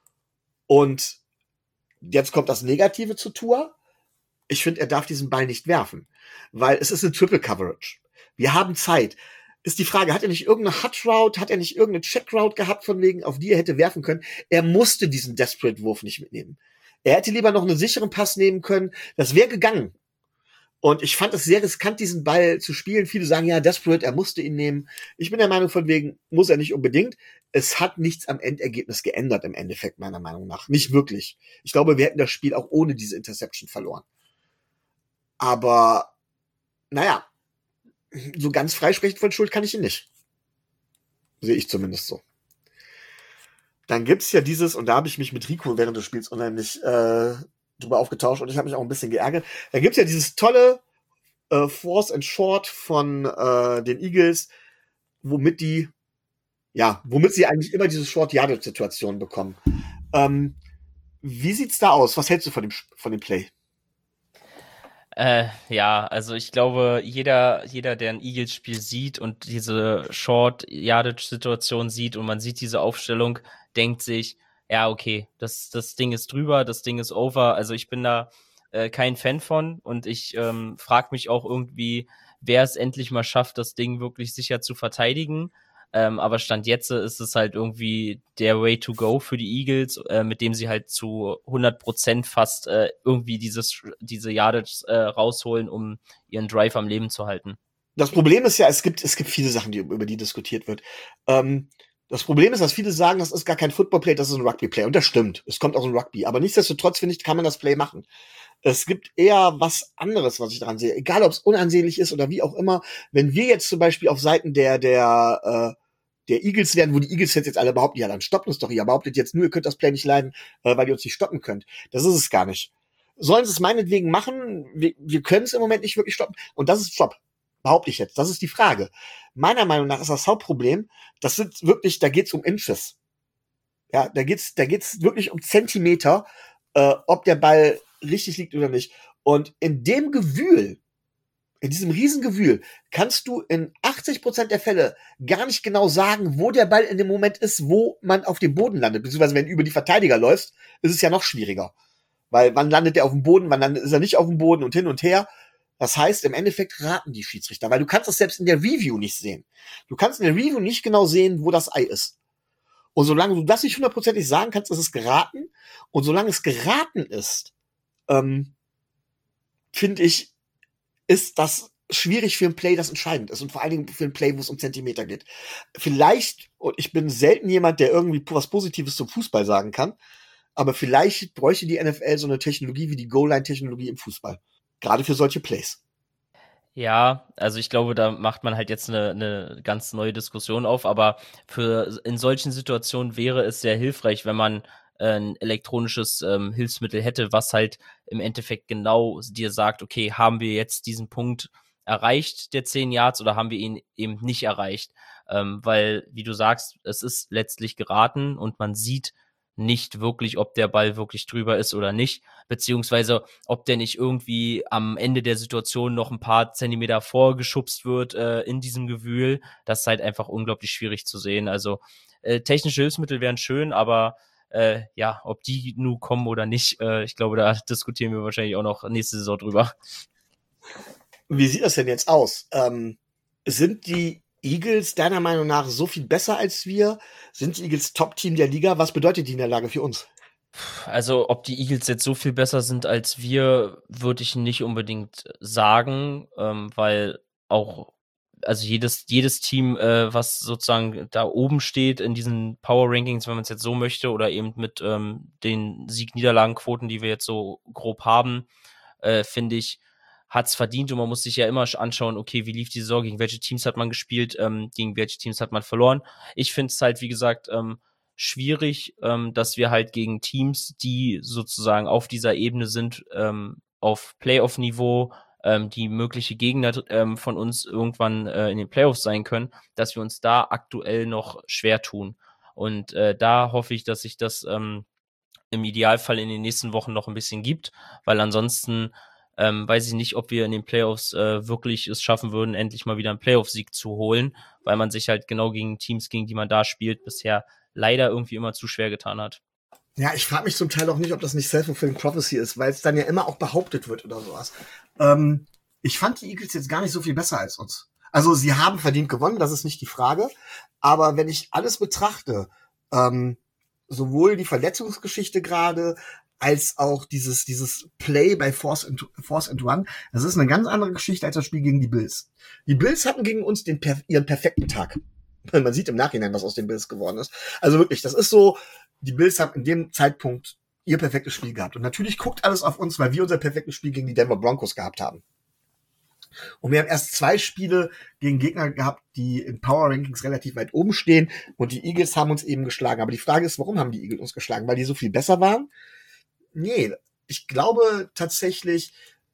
Und jetzt kommt das Negative zu Tua. Ich finde, er darf diesen Ball nicht werfen, weil es ist eine Triple Coverage. Wir haben Zeit. Ist die Frage, hat er nicht irgendeine Hut Route, hat er nicht irgendeine Check Route gehabt, von wegen, auf die er hätte werfen können? Er musste diesen Desperate Wurf nicht mitnehmen. Er hätte lieber noch einen sicheren Pass nehmen können. Das wäre gegangen. Und ich fand es sehr riskant, diesen Ball zu spielen. Viele sagen, ja, Desperate, er musste ihn nehmen. Ich bin der Meinung, von wegen, muss er nicht unbedingt. Es hat nichts am Endergebnis geändert, im Endeffekt, meiner Meinung nach. Nicht wirklich. Ich glaube, wir hätten das Spiel auch ohne diese Interception verloren. Aber, naja, so ganz freisprechen von Schuld kann ich ihn nicht. Sehe ich zumindest so. Dann gibt's ja dieses, und da habe ich mich mit Rico während des Spiels unheimlich drüber aufgetauscht und ich habe mich auch ein bisschen geärgert. Da gibt's ja dieses tolle Force and Short von den Eagles, womit sie eigentlich immer diese Short-Yardage-Situation bekommen. Wie sieht's da aus? Was hältst du von dem Play? Ja, also ich glaube, jeder, der ein Eagles-Spiel sieht und diese Short-Yardage-Situation sieht und man sieht diese Aufstellung, denkt sich, ja, okay, das Ding ist drüber, das Ding ist over. Also ich bin da kein Fan von und ich frage mich auch irgendwie, wer es endlich mal schafft, das Ding wirklich sicher zu verteidigen. Aber Stand jetzt ist es halt irgendwie der Way to go für die Eagles, mit dem sie halt zu 100% fast irgendwie diese Yardage rausholen, um ihren Drive am Leben zu halten. Das Problem ist ja, es gibt viele Sachen, über die diskutiert wird. Das Problem ist, dass viele sagen, das ist gar kein Football-Play, das ist ein Rugby-Play. Und das stimmt. Es kommt aus dem Rugby. Aber nichtsdestotrotz, finde ich, kann man das Play machen. Es gibt eher was anderes, was ich daran sehe. Egal, ob es unansehnlich ist oder wie auch immer. Wenn wir jetzt zum Beispiel auf Seiten der Eagles wären, wo die Eagles jetzt alle behaupten, ja, dann stoppt uns doch. Ihr behauptet jetzt nur, ihr könnt das Play nicht leiden, weil ihr uns nicht stoppen könnt. Das ist es gar nicht. Sollen sie es meinetwegen machen? Wir können es im Moment nicht wirklich stoppen. Und das ist Job. Behaupte ich jetzt. Das ist die Frage. Meiner Meinung nach ist das Hauptproblem, das sind wirklich, da geht's um Inches. Ja, da geht's wirklich um Zentimeter, ob der Ball richtig liegt oder nicht. Und in dem Gewühl, in diesem Riesengewühl, kannst du in 80% der Fälle gar nicht genau sagen, wo der Ball in dem Moment ist, wo man auf dem Boden landet. Beziehungsweise, wenn du über die Verteidiger läufst, ist es ja noch schwieriger. Weil wann landet er auf dem Boden, wann ist er nicht auf dem Boden und hin und her. Das heißt, im Endeffekt raten die Schiedsrichter, weil du kannst das selbst in der Review nicht sehen. Du kannst in der Review nicht genau sehen, wo das Ei ist. Und solange du das nicht hundertprozentig sagen kannst, ist es geraten. Und solange es geraten ist, finde ich, ist das schwierig für ein Play, das entscheidend ist. Und vor allen Dingen für ein Play, wo es um Zentimeter geht. Vielleicht, und ich bin selten jemand, der irgendwie was Positives zum Fußball sagen kann, aber vielleicht bräuchte die NFL so eine Technologie wie die Goal-Line-Technologie im Fußball. Gerade für solche Plays. Ja, also ich glaube, da macht man halt jetzt eine ganz neue Diskussion auf, aber in solchen Situationen wäre es sehr hilfreich, wenn man ein elektronisches Hilfsmittel hätte, was halt im Endeffekt genau dir sagt, okay, haben wir jetzt diesen Punkt erreicht, der 10 Yards, oder haben wir ihn eben nicht erreicht? Weil, wie du sagst, es ist letztlich geraten und man sieht nicht wirklich, ob der Ball wirklich drüber ist oder nicht, beziehungsweise ob der nicht irgendwie am Ende der Situation noch ein paar Zentimeter vorgeschubst wird in diesem Gewühl. Das ist halt einfach unglaublich schwierig zu sehen. Also technische Hilfsmittel wären schön, aber ja, ob die nun kommen oder nicht, ich glaube, da diskutieren wir wahrscheinlich auch noch nächste Saison drüber. Wie sieht das denn jetzt aus? Sind die Eagles deiner Meinung nach so viel besser als wir? Sind die Eagles Top-Team der Liga? Was bedeutet die Niederlage für uns? Also, ob die Eagles jetzt so viel besser sind als wir, würde ich nicht unbedingt sagen, weil auch, also jedes Team, was sozusagen da oben steht in diesen Power Rankings, wenn man es jetzt so möchte, oder eben mit den Sieg-Niederlagen-Quoten, die wir jetzt so grob haben, finde ich, hat's verdient, und man muss sich ja immer anschauen, okay, wie lief die Saison, gegen welche Teams hat man gespielt, gegen welche Teams hat man verloren. Ich finde es halt, wie gesagt, schwierig, dass wir halt gegen Teams, die sozusagen auf dieser Ebene sind, auf Playoff-Niveau, die mögliche Gegner von uns irgendwann in den Playoffs sein können, dass wir uns da aktuell noch schwer tun. Und da hoffe ich, dass sich das im Idealfall in den nächsten Wochen noch ein bisschen gibt, weil ansonsten weiß ich nicht, ob wir in den Playoffs wirklich es schaffen würden, endlich mal wieder einen Playoff-Sieg zu holen, weil man sich halt genau gegen Teams, gegen die man da spielt, bisher leider irgendwie immer zu schwer getan hat. Ja, ich frage mich zum Teil auch nicht, ob das nicht Self-Fulfilling Prophecy ist, weil es dann ja immer auch behauptet wird oder sowas. Ich fand die Eagles jetzt gar nicht so viel besser als uns. Also sie haben verdient gewonnen, das ist nicht die Frage. Aber wenn ich alles betrachte, sowohl die Verletzungsgeschichte gerade, als auch dieses Play bei Force and Run, das ist eine ganz andere Geschichte als das Spiel gegen die Bills. Die Bills hatten gegen uns ihren perfekten Tag. Man sieht im Nachhinein, was aus den Bills geworden ist. Also wirklich, das ist so, die Bills haben in dem Zeitpunkt ihr perfektes Spiel gehabt. Und natürlich guckt alles auf uns, weil wir unser perfektes Spiel gegen die Denver Broncos gehabt haben. Und wir haben erst 2 Spiele gegen Gegner gehabt, die in Power Rankings relativ weit oben stehen. Und die Eagles haben uns eben geschlagen. Aber die Frage ist, warum haben die Eagles uns geschlagen? Weil die so viel besser waren? Nee, ich glaube tatsächlich,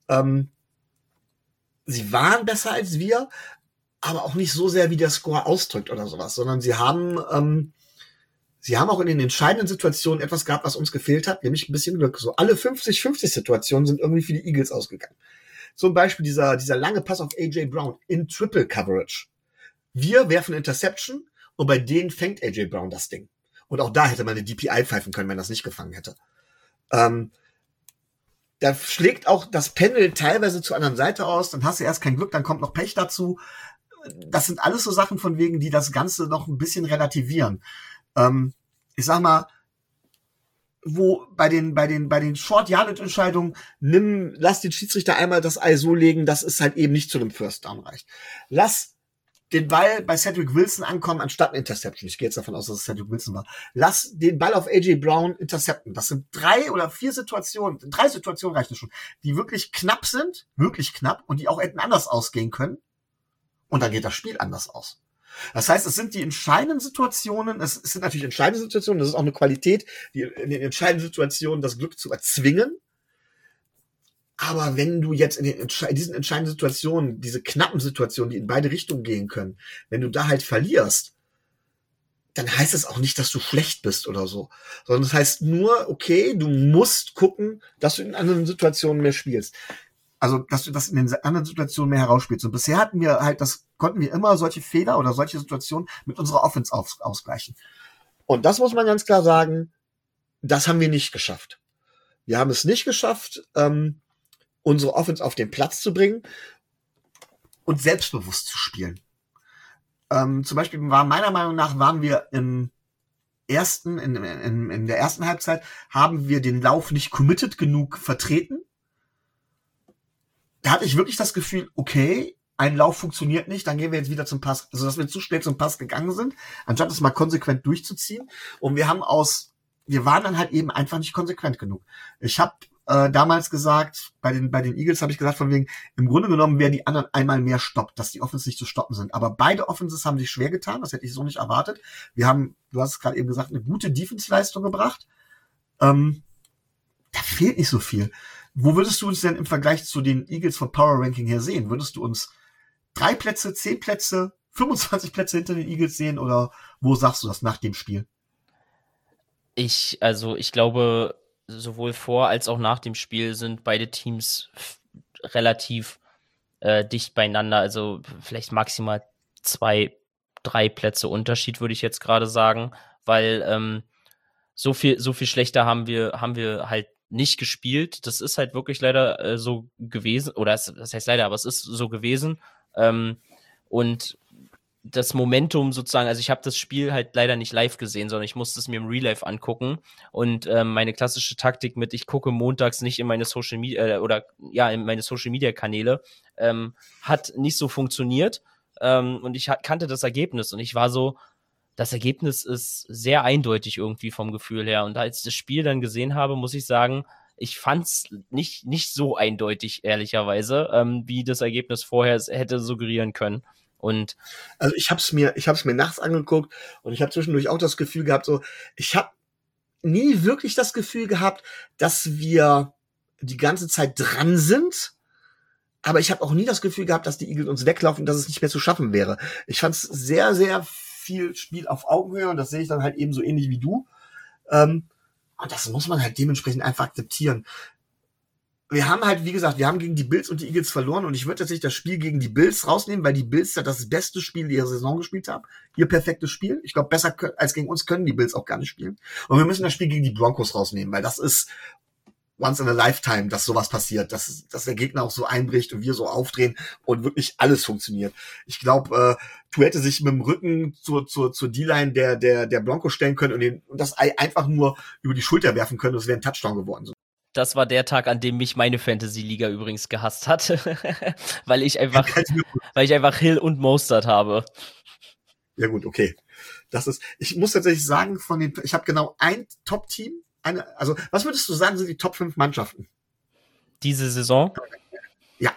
sie waren besser als wir, aber auch nicht so sehr, wie der Score ausdrückt oder sowas, sondern sie haben sie haben auch in den entscheidenden Situationen etwas gehabt, was uns gefehlt hat, nämlich ein bisschen Glück. So alle 50-50 Situationen sind irgendwie für die Eagles ausgegangen. Zum Beispiel dieser lange Pass auf AJ Brown in Triple Coverage. Wir werfen Interception und bei denen fängt AJ Brown das Ding. Und auch da hätte man eine DPI pfeifen können, wenn das nicht gefangen hätte. Da schlägt auch das Pendel teilweise zur anderen Seite aus, dann hast du erst kein Glück, dann kommt noch Pech dazu. Das sind alles so Sachen von wegen, die das Ganze noch ein bisschen relativieren. Ich sag mal, wo bei den Short-Yardage-Entscheidungen lass den Schiedsrichter einmal das Ei so legen, dass es halt eben nicht zu einem First Down reicht. Lass den Ball bei Cedric Wilson ankommen, anstatt eine Interception. Ich gehe jetzt davon aus, dass es Cedric Wilson war. Lass den Ball auf AJ Brown intercepten. Das sind 3 Situationen reichen schon, die wirklich knapp sind, wirklich knapp, und die auch hätten anders ausgehen können. Und dann geht das Spiel anders aus. Das heißt, es sind die entscheidenden Situationen, es sind natürlich entscheidende Situationen, das ist auch eine Qualität, die in den entscheidenden Situationen das Glück zu erzwingen. Aber wenn du jetzt in diesen entscheidenden Situationen, diese knappen Situationen, die in beide Richtungen gehen können, wenn du da halt verlierst, dann heißt es auch nicht, dass du schlecht bist oder so. Sondern das heißt nur, okay, du musst gucken, dass du in anderen Situationen mehr spielst. Also, dass du das in den anderen Situationen mehr herausspielst. Und bisher konnten wir immer solche Fehler oder solche Situationen mit unserer Offense ausgleichen. Und das muss man ganz klar sagen, das haben wir nicht geschafft. Wir haben es nicht geschafft, unsere Offense auf den Platz zu bringen und selbstbewusst zu spielen. Zum Beispiel meiner Meinung nach waren wir in der ersten Halbzeit, haben wir den Lauf nicht committed genug vertreten. Da hatte ich wirklich das Gefühl, okay, ein Lauf funktioniert nicht, dann gehen wir jetzt wieder zum Pass. Also, dass wir zu schnell zum Pass gegangen sind, anstatt es mal konsequent durchzuziehen. Und wir waren dann halt eben einfach nicht konsequent genug. Ich habe damals gesagt, bei den Eagles habe ich gesagt, von wegen, im Grunde genommen wären die anderen einmal mehr stoppt, dass die Offenses nicht zu stoppen sind. Aber beide Offenses haben sich schwer getan, das hätte ich so nicht erwartet. Wir haben, du hast es gerade eben gesagt, eine gute Defense-Leistung gebracht. Da fehlt nicht so viel. Wo würdest du uns denn im Vergleich zu den Eagles vom Power Ranking her sehen? Würdest du uns 3 Plätze, 10 Plätze, 25 Plätze hinter den Eagles sehen, oder wo sagst du das nach dem Spiel? Ich glaube, sowohl vor als auch nach dem Spiel sind beide Teams relativ dicht beieinander. Also vielleicht maximal 2, 3 Plätze Unterschied, würde ich jetzt gerade sagen, weil so viel schlechter haben wir halt nicht gespielt. Das ist halt wirklich leider so gewesen, oder das heißt leider, aber es ist so gewesen. Und das Momentum sozusagen, also ich habe das Spiel halt leider nicht live gesehen, sondern ich musste es mir im Real Life angucken, und meine klassische Taktik mit, ich gucke montags nicht in meine Social Media in meine Social Media Kanäle, hat nicht so funktioniert, und ich kannte das Ergebnis und ich war so, das Ergebnis ist sehr eindeutig irgendwie vom Gefühl her, und als ich das Spiel dann gesehen habe, muss ich sagen, ich fand's nicht so eindeutig, ehrlicherweise, wie das Ergebnis vorher hätte suggerieren können. Und also ich hab's mir nachts angeguckt und ich habe zwischendurch auch das Gefühl gehabt, so, ich habe nie wirklich das Gefühl gehabt, dass wir die ganze Zeit dran sind, aber ich habe auch nie das Gefühl gehabt, dass die Eagles uns weglaufen, dass es nicht mehr zu schaffen wäre. Ich fand's sehr, sehr viel Spiel auf Augenhöhe, und das sehe ich dann halt eben so ähnlich wie du. Und das muss man halt dementsprechend einfach akzeptieren. Wir haben halt, wie gesagt, wir haben gegen die Bills und die Eagles verloren, und ich würde tatsächlich das Spiel gegen die Bills rausnehmen, weil die Bills ja das beste Spiel ihrer Saison gespielt haben. Ihr perfektes Spiel. Ich glaube, besser als gegen uns können die Bills auch gar nicht spielen. Und wir müssen das Spiel gegen die Broncos rausnehmen, weil das ist once in a lifetime, dass sowas passiert, dass der Gegner auch so einbricht und wir so aufdrehen und wirklich alles funktioniert. Ich glaube, Tu hätte sich mit dem Rücken zur D-Line der Broncos stellen können und das Ei einfach nur über die Schulter werfen können, und es wäre ein Touchdown geworden. das war der Tag, an dem mich meine Fantasy-Liga übrigens gehasst hat, weil ich einfach Hill und Mostert habe. Ja gut, okay. Ich muss tatsächlich sagen, ich habe genau ein Top-Team. Also, was würdest du sagen, sind die Top 5 Mannschaften? Diese Saison? Ja.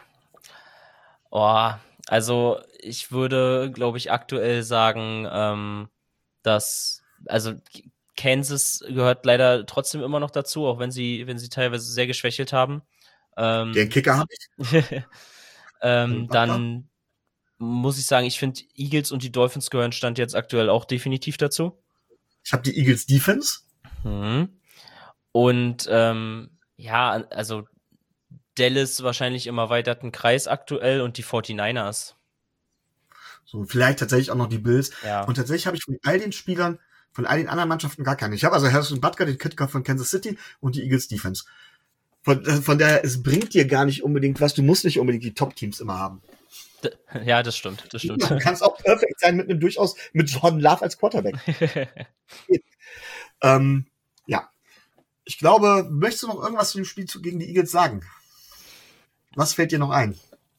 Oh, also ich würde, glaube ich, aktuell sagen, dass, also Kansas gehört leider trotzdem immer noch dazu, auch wenn sie teilweise sehr geschwächelt haben. Den Kicker habe ich. Dann muss ich sagen, ich finde, Eagles und die Dolphins gehören Stand jetzt aktuell auch definitiv dazu. Ich habe die Eagles Defense. Und also Dallas wahrscheinlich im erweiterten Kreis aktuell und die 49ers. So, vielleicht tatsächlich auch noch die Bills. Ja. Und tatsächlich habe ich von all den Spielern, von all den anderen Mannschaften gar keine. Ich habe also Harrison Butker, den Kicker von Kansas City und die Eagles Defense. Von daher, es bringt dir gar nicht unbedingt was. Du musst nicht unbedingt die Top-Teams immer haben. Ja, das stimmt. Du kannst auch perfekt sein mit Jordan Love als Quarterback. Ja. Ich glaube, möchtest du noch irgendwas zu dem Spiel gegen die Eagles sagen? Was fällt dir noch ein?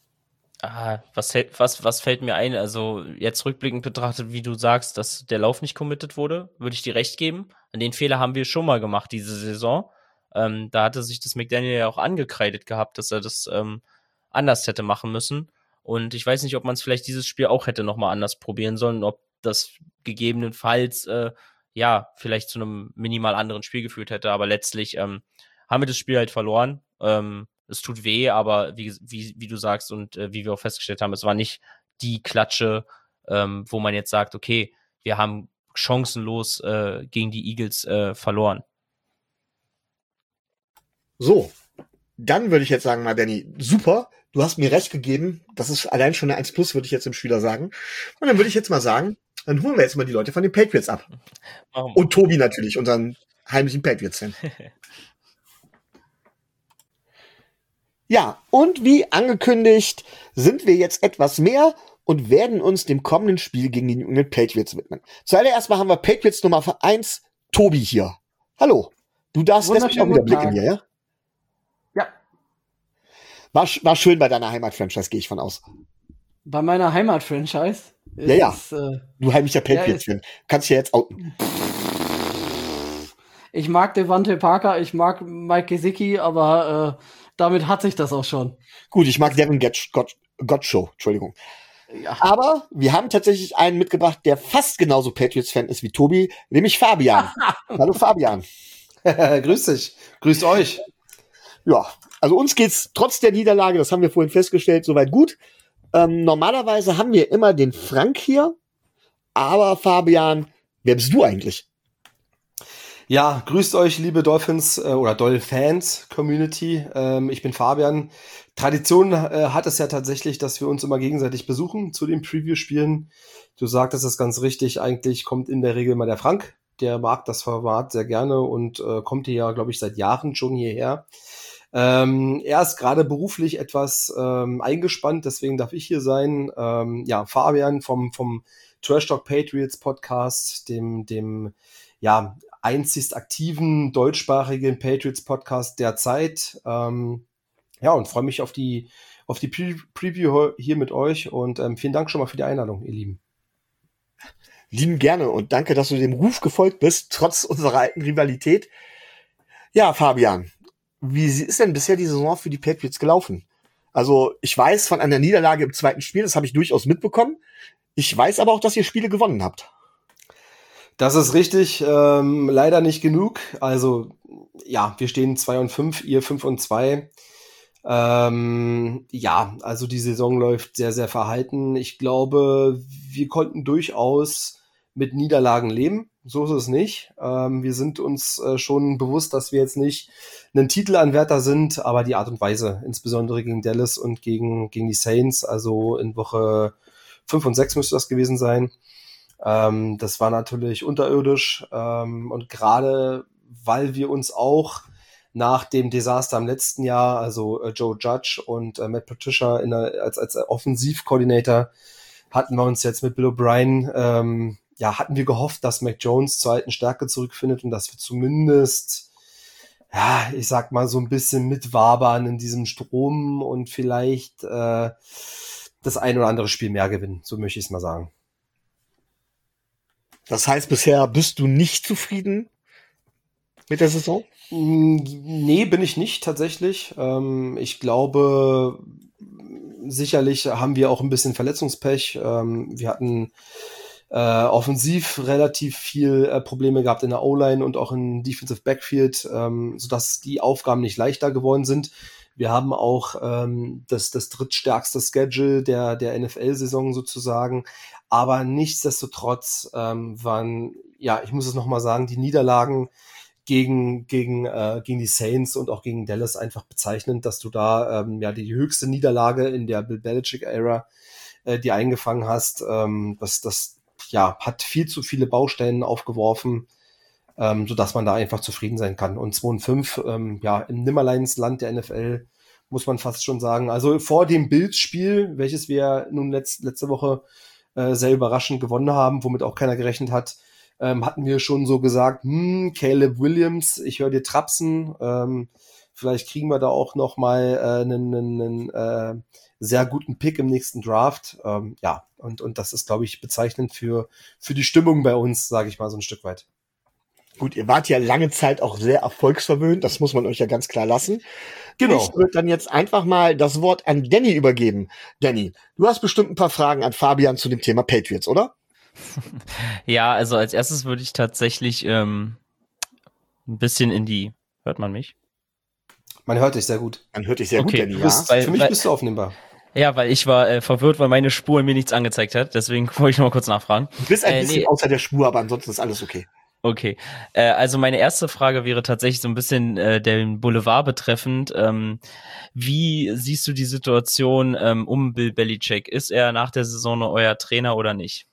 Was fällt mir ein? Also jetzt rückblickend betrachtet, wie du sagst, dass der Lauf nicht committed wurde, würde ich dir recht geben. An den Fehler haben wir schon mal gemacht diese Saison. Da hatte sich das McDaniel ja auch angekreidet gehabt, dass er das anders hätte machen müssen. Und ich weiß nicht, ob man es vielleicht dieses Spiel auch hätte nochmal anders probieren sollen, ob das gegebenenfalls vielleicht zu einem minimal anderen Spiel geführt hätte. Aber letztlich haben wir das Spiel halt verloren. Es tut weh, aber wie du sagst und wie wir auch festgestellt haben, es war nicht die Klatsche, wo man jetzt sagt, okay, wir haben chancenlos gegen die Eagles verloren. So, dann würde ich jetzt sagen, mal Danny, super, du hast mir recht gegeben, das ist allein schon eine 1+, würde ich jetzt dem Spieler sagen. Und dann würde ich jetzt mal sagen, dann holen wir jetzt mal die Leute von den Patriots ab. Und Tobi natürlich, unseren heimlichen Patriots-Fan. Ja, und wie angekündigt sind wir jetzt etwas mehr und werden uns dem kommenden Spiel gegen die New England Patriots widmen. Zuallererst mal haben wir Patriots Nummer 1, Tobi hier. Hallo, du darfst lässt mich auch wieder blicken hier, ja? Ja. War schön bei deiner Heimat-Franchise, gehe ich von aus. Bei meiner Heimat-Franchise? Ja. Du heimlicher Patriots-Fan. Kannst dich ja jetzt outen. Ich mag Devante Parker, ich mag Mike Gesicki, aber damit hat sich das auch schon. Gut, ich mag Devin Gottschow, Entschuldigung. Ja. Aber wir haben tatsächlich einen mitgebracht, der fast genauso Patriots-Fan ist wie Tobi, nämlich Fabian. Hallo Fabian. Grüß dich. Grüßt euch. Ja, also uns geht's trotz der Niederlage, das haben wir vorhin festgestellt, soweit gut. Normalerweise haben wir immer den Frank hier, aber Fabian, wer bist du eigentlich? Ja, grüßt euch, liebe Dolphins oder Doll-Fans-Community. Ich bin Fabian. Tradition hat es ja tatsächlich, dass wir uns immer gegenseitig besuchen zu den Preview-Spielen. Du sagtest es ganz richtig, eigentlich kommt in der Regel mal der Frank. Der mag das Format sehr gerne und kommt hier ja, glaube ich, seit Jahren schon hierher. Er ist gerade beruflich etwas eingespannt, deswegen darf ich hier sein. Fabian vom Trash Talk Patriots Podcast, dem einzigst aktiven deutschsprachigen Patriots Podcast derzeit. Und freue mich auf die Preview hier mit euch und vielen Dank schon mal für die Einladung, ihr Lieben. Lieben gerne und danke, dass du dem Ruf gefolgt bist, trotz unserer alten Rivalität. Ja, Fabian, wie ist denn bisher die Saison für die Patriots gelaufen? Also ich weiß von einer Niederlage im zweiten Spiel, das habe ich durchaus mitbekommen. Ich weiß aber auch, dass ihr Spiele gewonnen habt. Das ist richtig, leider nicht genug. Also ja, wir stehen 2-5, ihr 5-2. Also die Saison läuft sehr, sehr verhalten. Ich glaube, wir konnten durchaus mit Niederlagen leben. So ist es nicht. Wir sind uns schon bewusst, dass wir jetzt nicht ein Titelanwärter sind, aber die Art und Weise, insbesondere gegen Dallas und gegen die Saints, also in Woche 5 und 6 müsste das gewesen sein. Das war natürlich unterirdisch und gerade weil wir uns auch nach dem Desaster im letzten Jahr, also Joe Judge und Matt Patricia als Offensivkoordinator, hatten wir uns jetzt mit Bill O'Brien, hatten wir gehofft, dass Mac Jones zur alten Stärke zurückfindet und dass wir zumindest, ich sag mal, so ein bisschen mitwabern in diesem Strom und vielleicht das ein oder andere Spiel mehr gewinnen, so möchte ich es mal sagen. Das heißt, bisher bist du nicht zufrieden mit der Saison? Nee, bin ich nicht tatsächlich. Ich glaube, sicherlich haben wir auch ein bisschen Verletzungspech. Wir hatten offensiv relativ viel Probleme gehabt in der O-Line und auch im Defensive Backfield, sodass die Aufgaben nicht leichter geworden sind. Wir haben auch das drittstärkste Schedule der NFL-Saison sozusagen. Aber nichtsdestotrotz waren ja, ich muss es nochmal sagen, die Niederlagen gegen die Saints und auch gegen Dallas einfach bezeichnend, dass du da die höchste Niederlage in der Bill Belichick-Ära die eingefangen hast. Das hat viel zu viele Baustellen aufgeworfen, sodass man da einfach zufrieden sein kann. Und 2-5, im Nimmerleinsland der NFL, muss man fast schon sagen. Also vor dem Bills-Spiel, welches wir nun letzte Woche sehr überraschend gewonnen haben, womit auch keiner gerechnet hat, hatten wir schon so gesagt, Caleb Williams, ich höre dir trapsen, vielleicht kriegen wir da auch noch mal einen sehr guten Pick im nächsten Draft. Und das ist, glaube ich, bezeichnend für die Stimmung bei uns, sage ich mal, so ein Stück weit. Gut, ihr wart ja lange Zeit auch sehr erfolgsverwöhnt, das muss man euch ja ganz klar lassen. Genau. Ich würde dann jetzt einfach mal das Wort an Danny übergeben. Danny, du hast bestimmt ein paar Fragen an Fabian zu dem Thema Patriots, oder? Ja, also als erstes würde ich tatsächlich ein bisschen hört man mich? Man hört dich sehr gut. Man hört dich sehr gut, Danny, Für mich bist du aufnehmbar. Ja, weil ich war verwirrt, weil meine Spur mir nichts angezeigt hat. Deswegen wollte ich noch mal kurz nachfragen. Du bist ein bisschen außer der Spur, aber ansonsten ist alles okay. Okay, also meine erste Frage wäre tatsächlich so ein bisschen den Boulevard betreffend. Wie siehst du die Situation um Bill Belichick? Ist er nach der Saison noch euer Trainer oder nicht?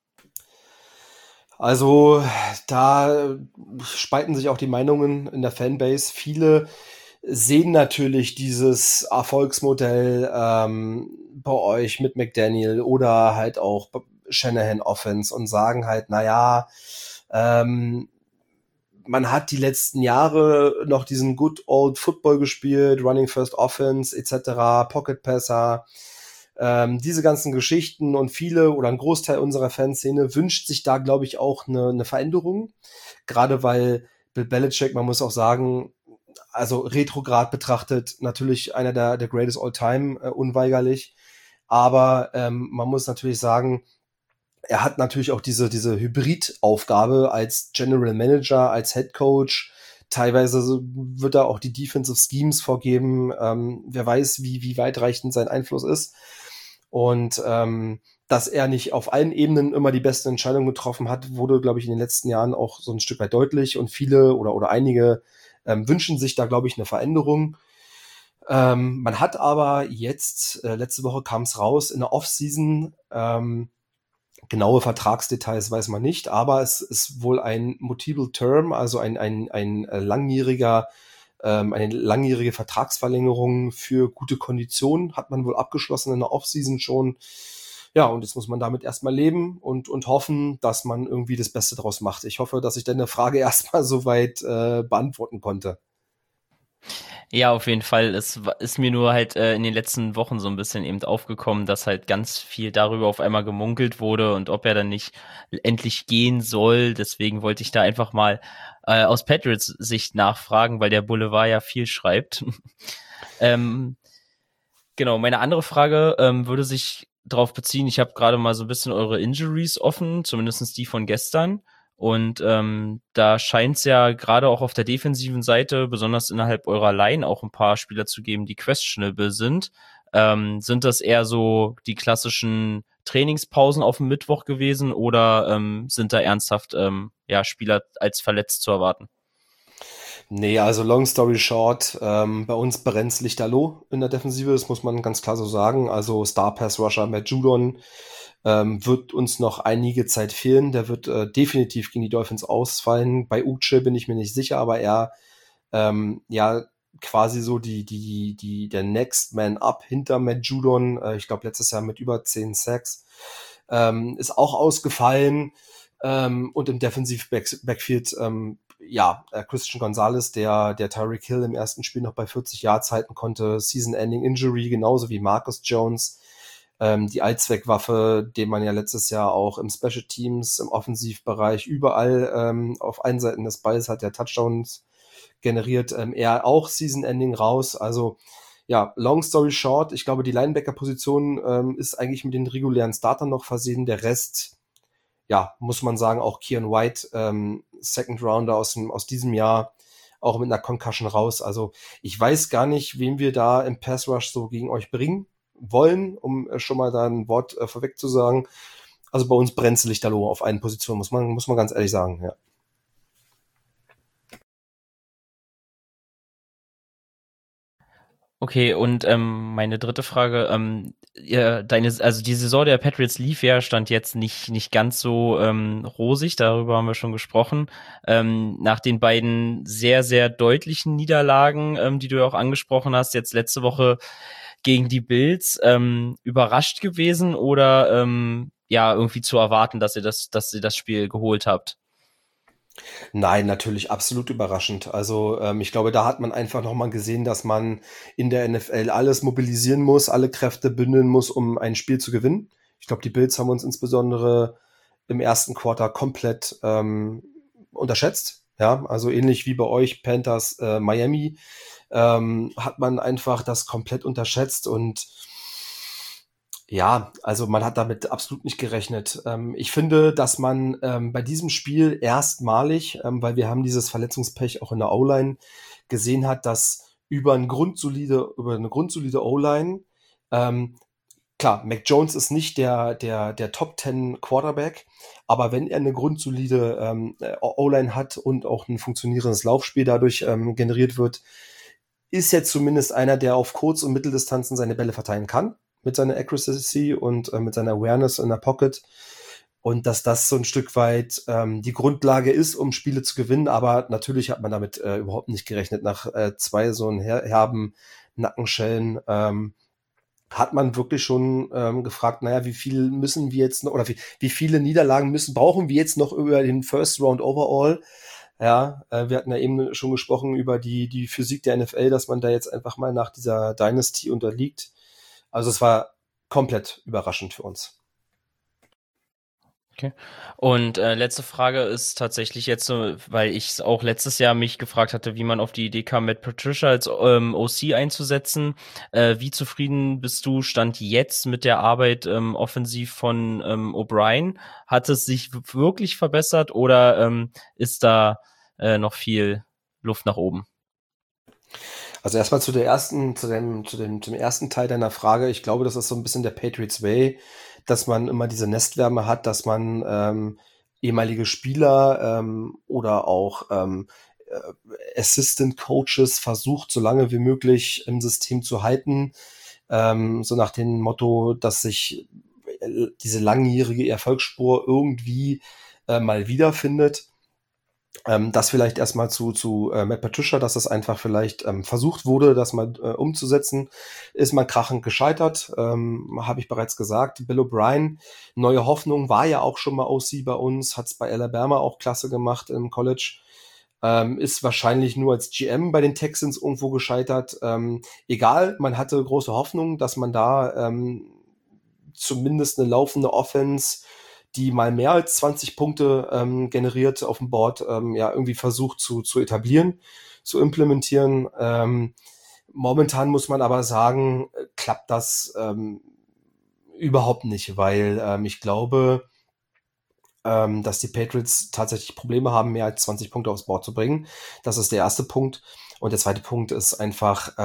Also da spalten sich auch die Meinungen in der Fanbase. Viele sehen natürlich dieses Erfolgsmodell bei euch mit McDaniel oder halt auch Shanahan Offense und sagen halt, man hat die letzten Jahre noch diesen Good Old Football gespielt, Running First Offense etc., Pocket Passer, diese ganzen Geschichten, und viele oder ein Großteil unserer Fanszene wünscht sich da, glaube ich, auch eine Veränderung. Gerade weil Bill Belichick, man muss auch sagen, also retrograd betrachtet, natürlich einer der Greatest All Time, unweigerlich. Aber man muss natürlich sagen, er hat natürlich auch diese Hybrid-Aufgabe als General Manager, als Head Coach. Teilweise wird er auch die Defensive Schemes vorgeben. Wer weiß, wie weitreichend sein Einfluss ist. Und dass er nicht auf allen Ebenen immer die besten Entscheidungen getroffen hat, wurde, glaube ich, in den letzten Jahren auch so ein Stück weit deutlich. Und viele oder einige wünschen sich da, glaube ich, eine Veränderung. Man hat aber jetzt, letzte Woche kam es raus, in der Offseason, genaue Vertragsdetails weiß man nicht, aber es ist wohl ein Multiple Term, also eine langjährige Vertragsverlängerung für gute Konditionen hat man wohl abgeschlossen in der Offseason schon. Ja, und jetzt muss man damit erstmal leben und hoffen, dass man irgendwie das Beste draus macht. Ich hoffe, dass ich deine Frage erstmal soweit beantworten konnte. Ja, auf jeden Fall. Es ist mir nur halt in den letzten Wochen so ein bisschen eben aufgekommen, dass halt ganz viel darüber auf einmal gemunkelt wurde und ob er dann nicht endlich gehen soll. Deswegen wollte ich da einfach mal aus Patriots Sicht nachfragen, weil der Boulevard ja viel schreibt. Genau, meine andere Frage würde sich darauf beziehen, ich habe gerade mal so ein bisschen eure Injuries offen, zumindest die von gestern. Und da scheint es ja gerade auch auf der defensiven Seite, besonders innerhalb eurer Line, auch ein paar Spieler zu geben, die questionable sind. Sind das eher so die klassischen Trainingspausen auf dem Mittwoch gewesen oder sind da ernsthaft Spieler als verletzt zu erwarten? Nee, also long story short, bei uns brennt's lichterloh in der Defensive, das muss man ganz klar so sagen. Also Star Pass Rusher Matt Judon wird uns noch einige Zeit fehlen. Der wird definitiv gegen die Dolphins ausfallen. Bei Uche bin ich mir nicht sicher, aber er quasi so der Next Man Up hinter Matt Judon. Ich glaube letztes Jahr mit über 10 Sacks. Ist auch ausgefallen. Und im Defensiv-Backfield Christian Gonzalez, der Tyreek Hill im ersten Spiel noch bei 40 Yards halten konnte, Season-Ending Injury, genauso wie Marcus Jones, die Allzweckwaffe, den man ja letztes Jahr auch im Special Teams, im Offensivbereich, überall auf allen Seiten des Balls hat der Touchdowns generiert, er auch Season-Ending raus. Also ja, long story short, ich glaube, die Linebacker-Position ist eigentlich mit den regulären Startern noch versehen, der Rest, ja, muss man sagen, auch Keion White, Second Rounder aus diesem Jahr, auch mit einer Concussion raus. Also ich weiß gar nicht, wen wir da im Pass Rush so gegen euch bringen wollen, um schon mal da ein Wort vorweg zu sagen. Also bei uns brennt Lichterloh auf einen Position, muss man ganz ehrlich sagen, ja. Okay, und meine dritte Frage, also die Saison der Patriots lief ja, stand jetzt nicht ganz so rosig, darüber haben wir schon gesprochen. Nach den beiden sehr, sehr deutlichen Niederlagen, die du ja auch angesprochen hast, jetzt letzte Woche gegen die Bills, überrascht gewesen oder ja, irgendwie zu erwarten, dass ihr das Spiel geholt habt? Nein, natürlich absolut überraschend. Also ich glaube, da hat man einfach nochmal gesehen, dass man in der NFL alles mobilisieren muss, alle Kräfte bündeln muss, um ein Spiel zu gewinnen. Ich glaube, die Bills haben uns insbesondere im ersten Quarter komplett unterschätzt. Ja, also ähnlich wie bei euch Panthers Miami hat man einfach das komplett unterschätzt und ja, also man hat damit absolut nicht gerechnet. Ich finde, dass man bei diesem Spiel erstmalig, weil wir haben dieses Verletzungspech auch in der O-Line gesehen hat, dass über eine grundsolide O-Line, ähm, klar, Mac Jones ist nicht der Top 10 Quarterback, aber wenn er eine grundsolide O-Line hat und auch ein funktionierendes Laufspiel dadurch generiert wird, ist jetzt zumindest einer, der auf Kurz- und Mitteldistanzen seine Bälle verteilen kann, mit seiner Accuracy und mit seiner Awareness in der Pocket. Und dass das so ein Stück weit die Grundlage ist, um Spiele zu gewinnen. Aber natürlich hat man damit überhaupt nicht gerechnet. Nach zwei so einen herben Nackenschellen hat man wirklich schon gefragt, naja, wie viel müssen wir jetzt noch, oder wie viele Niederlagen brauchen wir jetzt noch über den First Round Overall? Ja, wir hatten ja eben schon gesprochen über die Physik der NFL, dass man da jetzt einfach mal nach dieser Dynasty unterliegt. Also es war komplett überraschend für uns. Okay. Und letzte Frage ist tatsächlich jetzt so, weil ich es auch letztes Jahr mich gefragt hatte, wie man auf die Idee kam, Matt Patricia als OC einzusetzen. Wie zufrieden bist du Stand jetzt mit der Arbeit offensiv von O'Brien? Hat es sich wirklich verbessert oder ist da noch viel Luft nach oben? Also erstmal zum ersten Teil deiner Frage. Ich glaube, das ist so ein bisschen der Patriots Way, dass man immer diese Nestwärme hat, dass man ehemalige Spieler oder auch Assistant Coaches versucht, so lange wie möglich im System zu halten. So nach dem Motto, dass sich diese langjährige Erfolgsspur irgendwie mal wiederfindet. Das vielleicht erstmal zu Matt Patricia, dass das einfach vielleicht versucht wurde, das mal umzusetzen, ist man krachend gescheitert, habe ich bereits gesagt. Bill O'Brien, neue Hoffnung, war ja auch schon mal OC bei uns, hat es bei Alabama auch klasse gemacht im College, ist wahrscheinlich nur als GM bei den Texans irgendwo gescheitert. Egal, man hatte große Hoffnung, dass man da zumindest eine laufende Offense, die mal mehr als 20 Punkte generiert auf dem Board, ja, irgendwie versucht zu etablieren, zu implementieren. Momentan muss man aber sagen, klappt das überhaupt nicht, weil ich glaube, dass die Patriots tatsächlich Probleme haben, mehr als 20 Punkte aufs Board zu bringen. Das ist der erste Punkt. Und der zweite Punkt ist einfach,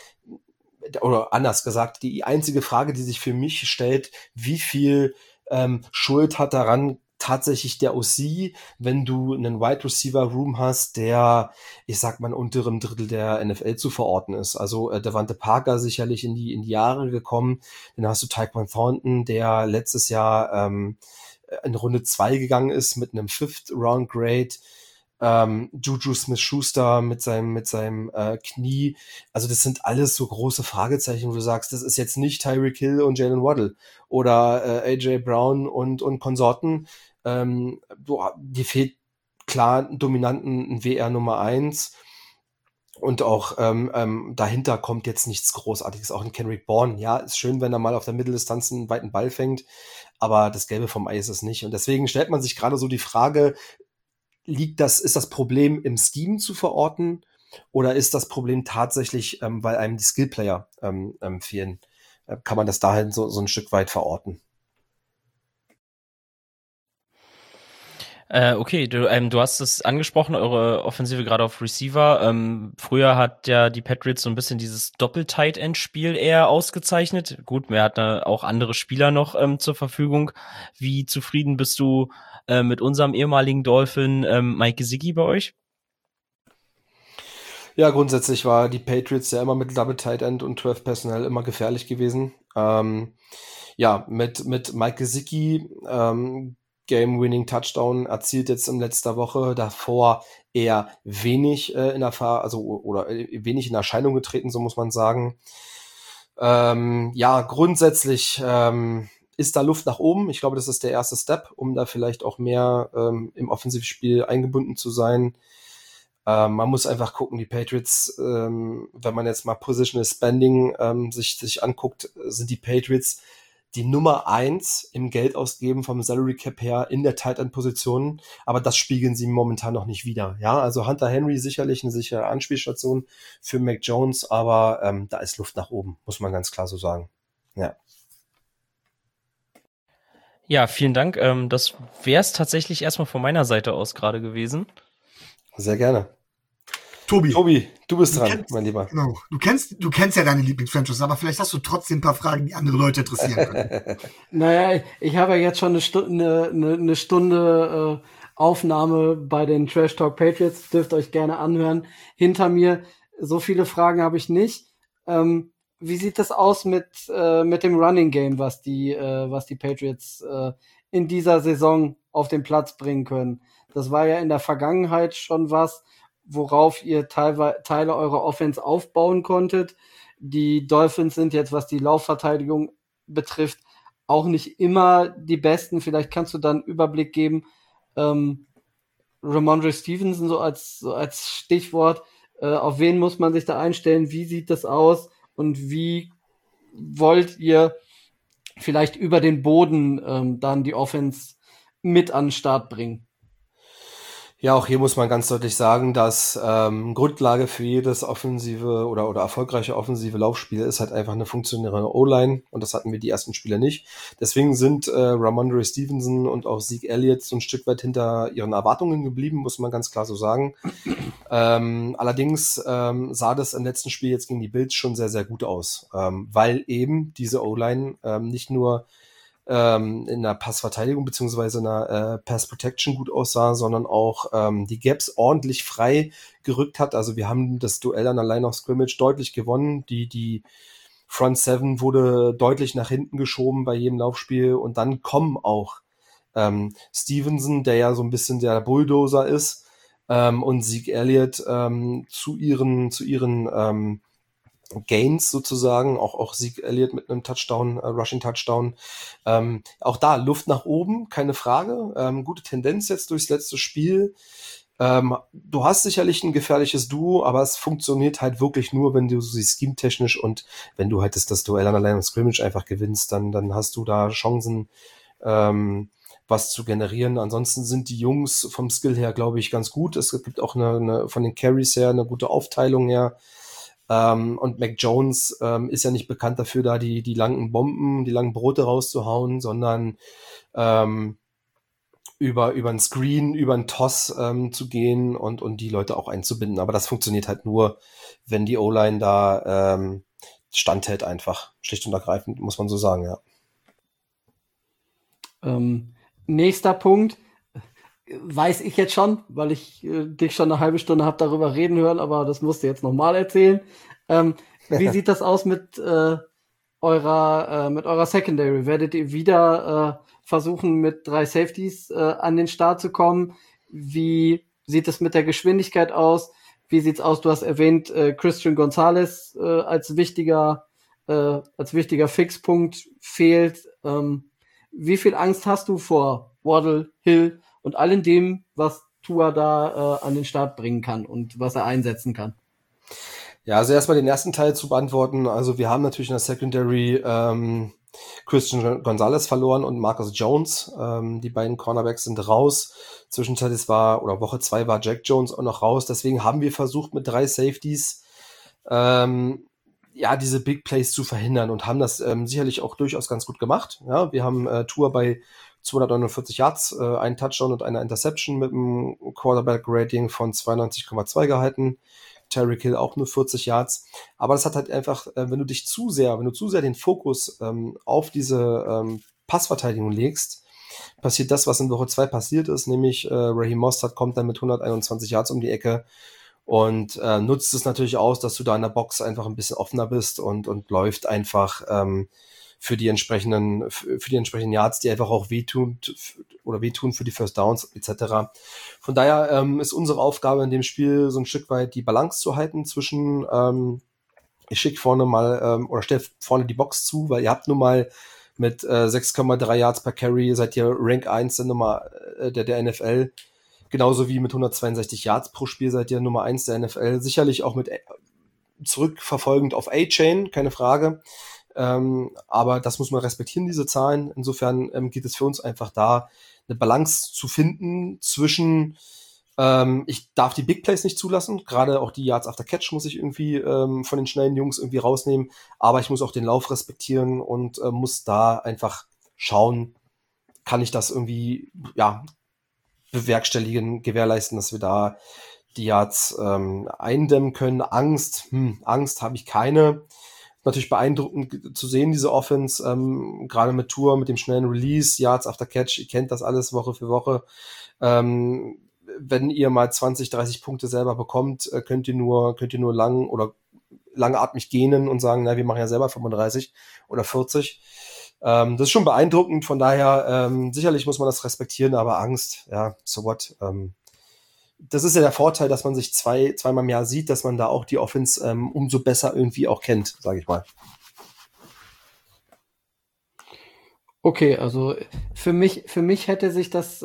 oder anders gesagt, die einzige Frage, die sich für mich stellt, wie viel Schuld hat daran tatsächlich der OC, wenn du einen Wide Receiver Room hast, der, ich sag mal, unteren Drittel der NFL zu verorten ist. Also Devante Parker sicherlich in die Jahre gekommen. Dann hast du Tyquan Thornton, der letztes Jahr in Runde 2 gegangen ist mit einem Fifth Round Grade. Juju Smith-Schuster mit seinem Knie. Also das sind alles so große Fragezeichen, wo du sagst, das ist jetzt nicht Tyreek Hill und Jalen Waddle oder AJ Brown und Konsorten. Dir fehlt klar einen dominanten WR Nummer 1 und auch dahinter kommt jetzt nichts Großartiges. Auch ein Kendrick Bourne, ja, ist schön, wenn er mal auf der Mitteldistanz einen weiten Ball fängt, aber das Gelbe vom Ei ist es nicht. Und deswegen stellt man sich gerade so die Frage, ist das Problem im Scheme zu verorten oder ist das Problem tatsächlich, weil einem die Skillplayer fehlen? Kann man das dahin so ein Stück weit verorten? Okay, du hast es angesprochen, eure Offensive gerade auf Receiver. Früher hat ja die Patriots so ein bisschen dieses Doppel-Tight-End-Spiel eher ausgezeichnet. Gut, wir hatten auch andere Spieler noch zur Verfügung. Wie zufrieden bist du mit unserem ehemaligen Dolphin Mike Gesicki bei euch? Ja, grundsätzlich war die Patriots ja immer mit Double Tight End und 12 Personnel immer gefährlich gewesen. Ja, mit Mike Gesicki, Game-Winning Touchdown erzielt jetzt in letzter Woche, davor eher wenig wenig in Erscheinung getreten, so muss man sagen. Ja, grundsätzlich ist da Luft nach oben. Ich glaube, das ist der erste Step, um da vielleicht auch mehr im Offensivspiel eingebunden zu sein. Man muss einfach gucken, die Patriots, wenn man jetzt mal Positional Spending sich anguckt, sind die Patriots die Nummer 1 im Geldausgeben vom Salary Cap her in der Tight End Position, aber das spiegeln sie momentan noch nicht wider. Ja, also Hunter Henry sicherlich eine sichere Anspielstation für Mac Jones, aber da ist Luft nach oben, muss man ganz klar so sagen. Ja. Ja, vielen Dank. Das wäre es tatsächlich erstmal von meiner Seite aus gerade gewesen. Sehr gerne. Tobi, du bist dran, mein Lieber. Genau. Du kennst ja deine Lieblingsfranchise, aber vielleicht hast du trotzdem ein paar Fragen, die andere Leute interessieren können. Naja, ich habe ja jetzt schon eine Stunde Aufnahme bei den Trash Talk Patriots. Dürft euch gerne anhören. Hinter mir, so viele Fragen habe ich nicht. Wie sieht das aus mit dem Running Game, was die Patriots in dieser Saison auf den Platz bringen können? Das war ja in der Vergangenheit schon was, worauf ihr Teile eurer Offense aufbauen konntet. Die Dolphins sind jetzt, was die Laufverteidigung betrifft, auch nicht immer die Besten. Vielleicht kannst du dann einen Überblick geben. Ramondre Stevenson so als Stichwort. Auf wen muss man sich da einstellen? Wie sieht das aus? Und wie wollt ihr vielleicht über den Boden dann die Offense mit an den Start bringen? Ja, auch hier muss man ganz deutlich sagen, dass Grundlage für jedes offensive oder erfolgreiche offensive Laufspiel ist halt einfach eine funktionierende O-Line, und das hatten wir die ersten Spiele nicht. Deswegen sind Ramondre Stevenson und auch Zeke Elliott so ein Stück weit hinter ihren Erwartungen geblieben, muss man ganz klar so sagen. Allerdings sah das im letzten Spiel jetzt gegen die Bills schon sehr, sehr gut aus, weil eben diese O-Line nicht nur in der Passverteidigung beziehungsweise in der Pass Protection gut aussah, sondern auch die Gaps ordentlich frei gerückt hat. Also wir haben das Duell an der Line of Scrimmage deutlich gewonnen. Die Front Seven wurde deutlich nach hinten geschoben bei jedem Laufspiel, und dann kommen auch Stevenson, der ja so ein bisschen der Bulldozer ist, und Zeke Elliott zu ihren Gains sozusagen, auch Zeke Elliott mit einem Touchdown, Rushing Touchdown. Auch da Luft nach oben, keine Frage. Gute Tendenz jetzt durchs letzte Spiel. Du hast sicherlich ein gefährliches Duo, aber es funktioniert halt wirklich nur, wenn du sie schemetechnisch und wenn du halt das Duell an der Line of Scrimmage einfach gewinnst, dann hast du da Chancen, was zu generieren. Ansonsten sind die Jungs vom Skill her, glaube ich, ganz gut. Es gibt auch eine von den Carries her eine gute Aufteilung her. Und Mac Jones ist ja nicht bekannt dafür, da die langen Bomben, die langen Brote rauszuhauen, sondern über einen Screen, über einen Toss zu gehen und die Leute auch einzubinden. Aber das funktioniert halt nur, wenn die O-Line da standhält einfach. Schlicht und ergreifend, muss man so sagen, ja. Nächster Punkt. Weiß ich jetzt schon, weil ich dich schon eine halbe Stunde habe darüber reden hören, aber das musst du jetzt nochmal erzählen. Wie sieht das aus mit eurer Secondary? Werdet ihr wieder versuchen, mit 3 Safeties an den Start zu kommen? Wie sieht es mit der Geschwindigkeit aus? Wie sieht's aus? Du hast erwähnt, Christian Gonzalez als wichtiger Fixpunkt fehlt. Wie viel Angst hast du vor Waddle, Hill und allem dem, was Tua da an den Start bringen kann und was er einsetzen kann? Ja, also erstmal den ersten Teil zu beantworten. Also wir haben natürlich in der Secondary Christian Gonzalez verloren und Marcus Jones. Die beiden Cornerbacks sind raus. Zwischenzeitlich Woche 2 war Jack Jones auch noch raus. Deswegen haben wir versucht, mit 3 Safeties diese Big Plays zu verhindern und haben das sicherlich auch durchaus ganz gut gemacht. Ja, wir haben Tua bei 249 Yards, ein Touchdown und eine Interception mit einem Quarterback-Rating von 92,2 gehalten. Tyreek Hill auch nur 40 Yards. Aber das hat halt einfach, wenn du zu sehr den Fokus auf diese Passverteidigung legst, passiert das, was in Woche 2 passiert ist, nämlich Raheem Mostert kommt dann mit 121 Yards um die Ecke und nutzt es natürlich aus, dass du da in der Box einfach ein bisschen offener bist und läuft einfach für die entsprechenden Yards, die einfach auch wehtun für die First Downs etc. Von daher ist unsere Aufgabe in dem Spiel so ein Stück weit die Balance zu halten zwischen ich schicke vorne mal oder stelle vorne die Box zu, weil ihr habt nun mal mit 6,3 Yards per Carry seid ihr Rank 1 der Nummer der NFL, genauso wie mit 162 Yards pro Spiel seid ihr Nummer 1 der NFL, sicherlich auch mit zurückverfolgend auf A-Chain, keine Frage. Aber das muss man respektieren, diese Zahlen. Insofern geht es für uns einfach da, eine Balance zu finden zwischen ich darf die Big Plays nicht zulassen, gerade auch die Yards after Catch muss ich irgendwie von den schnellen Jungs irgendwie rausnehmen, aber ich muss auch den Lauf respektieren und muss da einfach schauen, kann ich das irgendwie bewerkstelligen, gewährleisten, dass wir da die Yards eindämmen können. Angst habe ich keine. Natürlich beeindruckend zu sehen, diese Offense, gerade mit Tour, mit dem schnellen Release, Yards after Catch, ihr kennt das alles Woche für Woche. Wenn ihr mal 20, 30 Punkte selber bekommt, könnt ihr nur lang oder langatmig gähnen und sagen, wir machen ja selber 35 oder 40. Das ist schon beeindruckend, von daher sicherlich muss man das respektieren, aber Angst, so what. Das ist ja der Vorteil, dass man sich zweimal im Jahr sieht, dass man da auch die Offense umso besser irgendwie auch kennt, sage ich mal. Okay, also für mich hätte sich das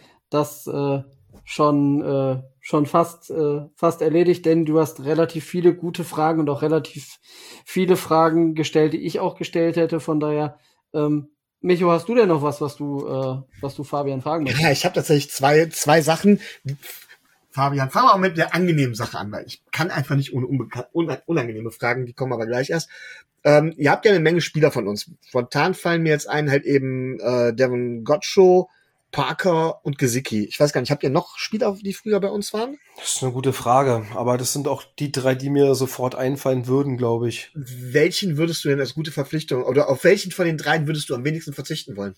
schon fast erledigt, denn du hast relativ viele gute Fragen und auch relativ viele Fragen gestellt, die ich auch gestellt hätte. Von daher, Micho, hast du denn noch was du Fabian fragen möchtest? Ja, ich habe tatsächlich zwei Sachen. Fabian, fangen wir auch mit der angenehmen Sache an, weil ich kann einfach nicht ohne unangenehme Fragen, die kommen aber gleich erst. Ihr habt ja eine Menge Spieler von uns. Spontan fallen mir jetzt ein, halt eben Devin Gottschow, Parker und Gesicki. Ich weiß gar nicht, habt ihr noch Spieler, die früher bei uns waren? Das ist eine gute Frage, aber das sind auch die 3, die mir sofort einfallen würden, glaube ich. Welchen würdest du denn als gute Verpflichtung, oder auf welchen von den 3 würdest du am wenigsten verzichten wollen?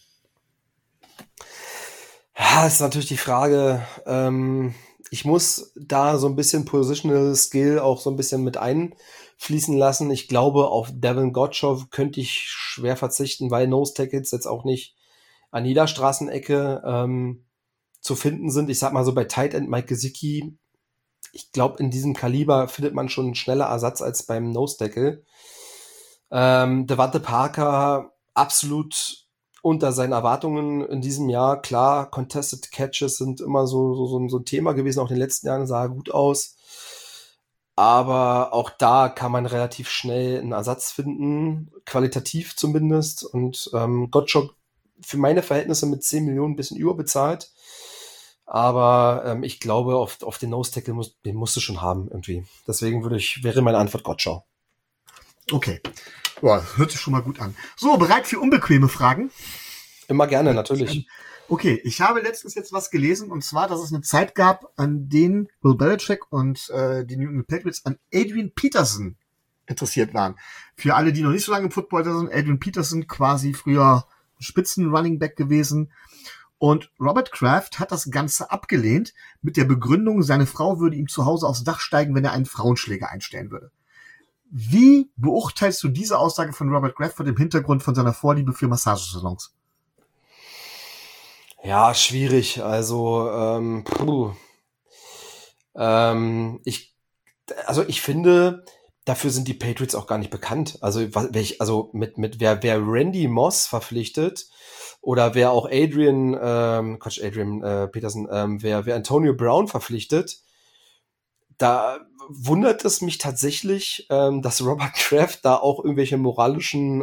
Ja, ist natürlich die Frage, ich muss da so ein bisschen Positional Skill auch so ein bisschen mit einfließen lassen. Ich glaube, auf Devin Gottschow könnte ich schwer verzichten, weil Nose Tackles jetzt auch nicht an jeder Straßenecke zu finden sind. Ich sag mal so bei Tight End Mike Gesicki, ich glaube, in diesem Kaliber findet man schon einen schneller Ersatz als beim Nose Tackle. Devante Parker absolut unter seinen Erwartungen in diesem Jahr. Klar, Contested Catches sind immer so ein Thema gewesen, auch in den letzten Jahren sah er gut aus. Aber auch da kann man relativ schnell einen Ersatz finden, qualitativ zumindest. Und Gottschalk für meine Verhältnisse mit 10 Millionen ein bisschen überbezahlt. Aber ich glaube, auf den Nose-Tackle den musst du schon haben irgendwie. Deswegen wäre meine Antwort Gottschalk. Okay. Boah, hört sich schon mal gut an. So, bereit für unbequeme Fragen? Immer gerne, natürlich. Okay, ich habe letztens jetzt was gelesen, und zwar, dass es eine Zeit gab, an denen Bill Belichick und die New England Patriots an Adrian Peterson interessiert waren. Für alle, die noch nicht so lange im Football sind, Adrian Peterson quasi früher Spitzen-Running-Back gewesen. Und Robert Kraft hat das Ganze abgelehnt mit der Begründung, seine Frau würde ihm zu Hause aufs Dach steigen, wenn er einen Frauenschläger einstellen würde. Wie beurteilst du diese Aussage von Robert Kraft vor dem Hintergrund von seiner Vorliebe für Massagesalons? Ja, schwierig. Also, ich finde, dafür sind die Patriots auch gar nicht bekannt. Also, wer Randy Moss verpflichtet oder wer auch Adrian Peterson, wer Antonio Brown verpflichtet, da wundert es mich tatsächlich, dass Robert Kraft da auch irgendwelche moralischen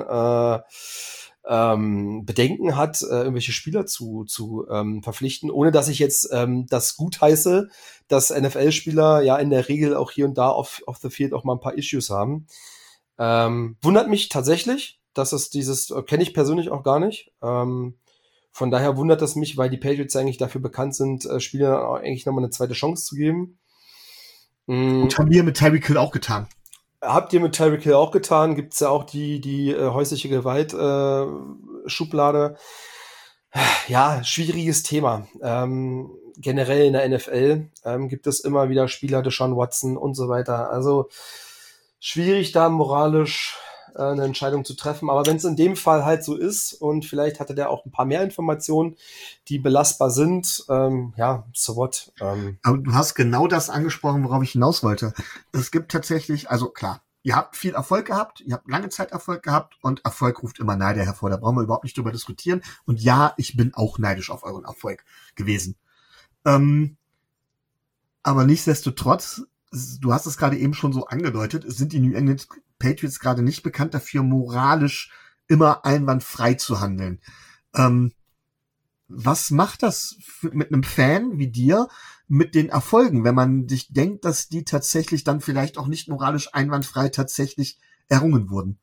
Bedenken hat, irgendwelche Spieler zu verpflichten, ohne dass ich jetzt das gutheiße, dass NFL-Spieler ja in der Regel auch hier und da auf the field auch mal ein paar Issues haben. Wundert mich tatsächlich, dass es kenne ich persönlich auch gar nicht. Von daher wundert das mich, weil die Patriots eigentlich dafür bekannt sind, Spielern eigentlich nochmal eine zweite Chance zu geben. Und haben wir mit Tyreek Hill auch getan. Habt ihr mit Tyreek Hill auch getan? Gibt's ja auch die häusliche Gewalt Schublade. Ja, schwieriges Thema. Generell in der NFL gibt es immer wieder Spieler, Deshaun Watson und so weiter. Also schwierig, da moralisch eine Entscheidung zu treffen. Aber wenn es in dem Fall halt so ist und vielleicht hatte der auch ein paar mehr Informationen, die belastbar sind, so what? Aber du hast genau das angesprochen, worauf ich hinaus wollte. Es gibt tatsächlich, also klar, ihr habt viel Erfolg gehabt, ihr habt lange Zeit Erfolg gehabt und Erfolg ruft immer Neider hervor. Da brauchen wir überhaupt nicht drüber diskutieren. Und ja, ich bin auch neidisch auf euren Erfolg gewesen. Aber nichtsdestotrotz, du hast es gerade eben schon so angedeutet, sind die New England Patriots gerade nicht bekannt dafür, moralisch immer einwandfrei zu handeln. Was macht das mit einem Fan wie dir mit den Erfolgen, wenn man sich denkt, dass die tatsächlich dann vielleicht auch nicht moralisch einwandfrei tatsächlich errungen wurden?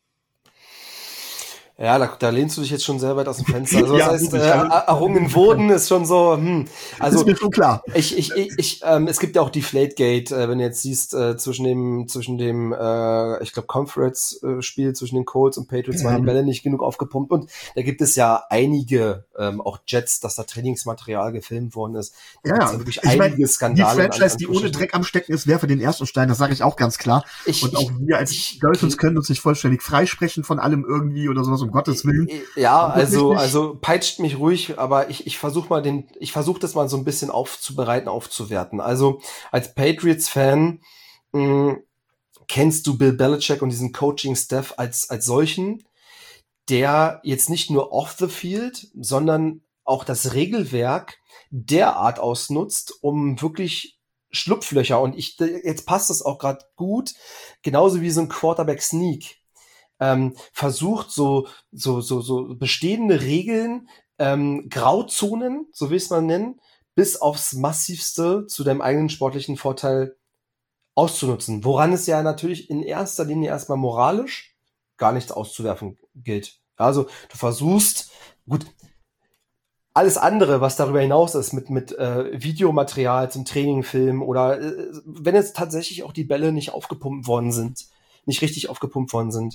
Ja, da lehnst du dich jetzt schon sehr weit aus dem Fenster. Also, Ja, das heißt, wirklich, errungen wurden ist schon so, Also, ist mir schon klar. es gibt ja auch Deflategate, wenn du jetzt siehst, zwischen dem, ich glaube, Conference-Spiel zwischen den Colts und Patriots waren die Bälle nicht genug aufgepumpt und da gibt es ja einige, auch Jets, dass da Trainingsmaterial gefilmt worden ist. Da gibt's wirklich einige Skandale. Die Franchise, die ohne Dreck am Stecken ist, werfe den ersten Stein, das sage ich auch ganz klar. Und auch wir als Dolphins können uns nicht vollständig freisprechen von allem irgendwie oder sowas, um Gottes Willen. Ja, also peitscht mich ruhig, aber ich versuche das mal so ein bisschen aufzubereiten, aufzuwerten. Also als Patriots-Fan kennst du Bill Belichick und diesen Coaching-Staff als solchen, der jetzt nicht nur off the field, sondern auch das Regelwerk derart ausnutzt, um wirklich Schlupflöcher, und jetzt passt das auch gerade gut, genauso wie so ein Quarterback-Sneak, versucht so bestehende Regeln, Grauzonen, so will ich es mal nennen, bis aufs Massivste zu deinem eigenen sportlichen Vorteil auszunutzen. Woran es ja natürlich in erster Linie erstmal moralisch gar nichts auszuwerfen gilt. Also du versuchst, gut, alles andere, was darüber hinaus ist, mit Videomaterial zum Trainingfilm oder wenn jetzt tatsächlich auch die Bälle nicht richtig aufgepumpt worden sind,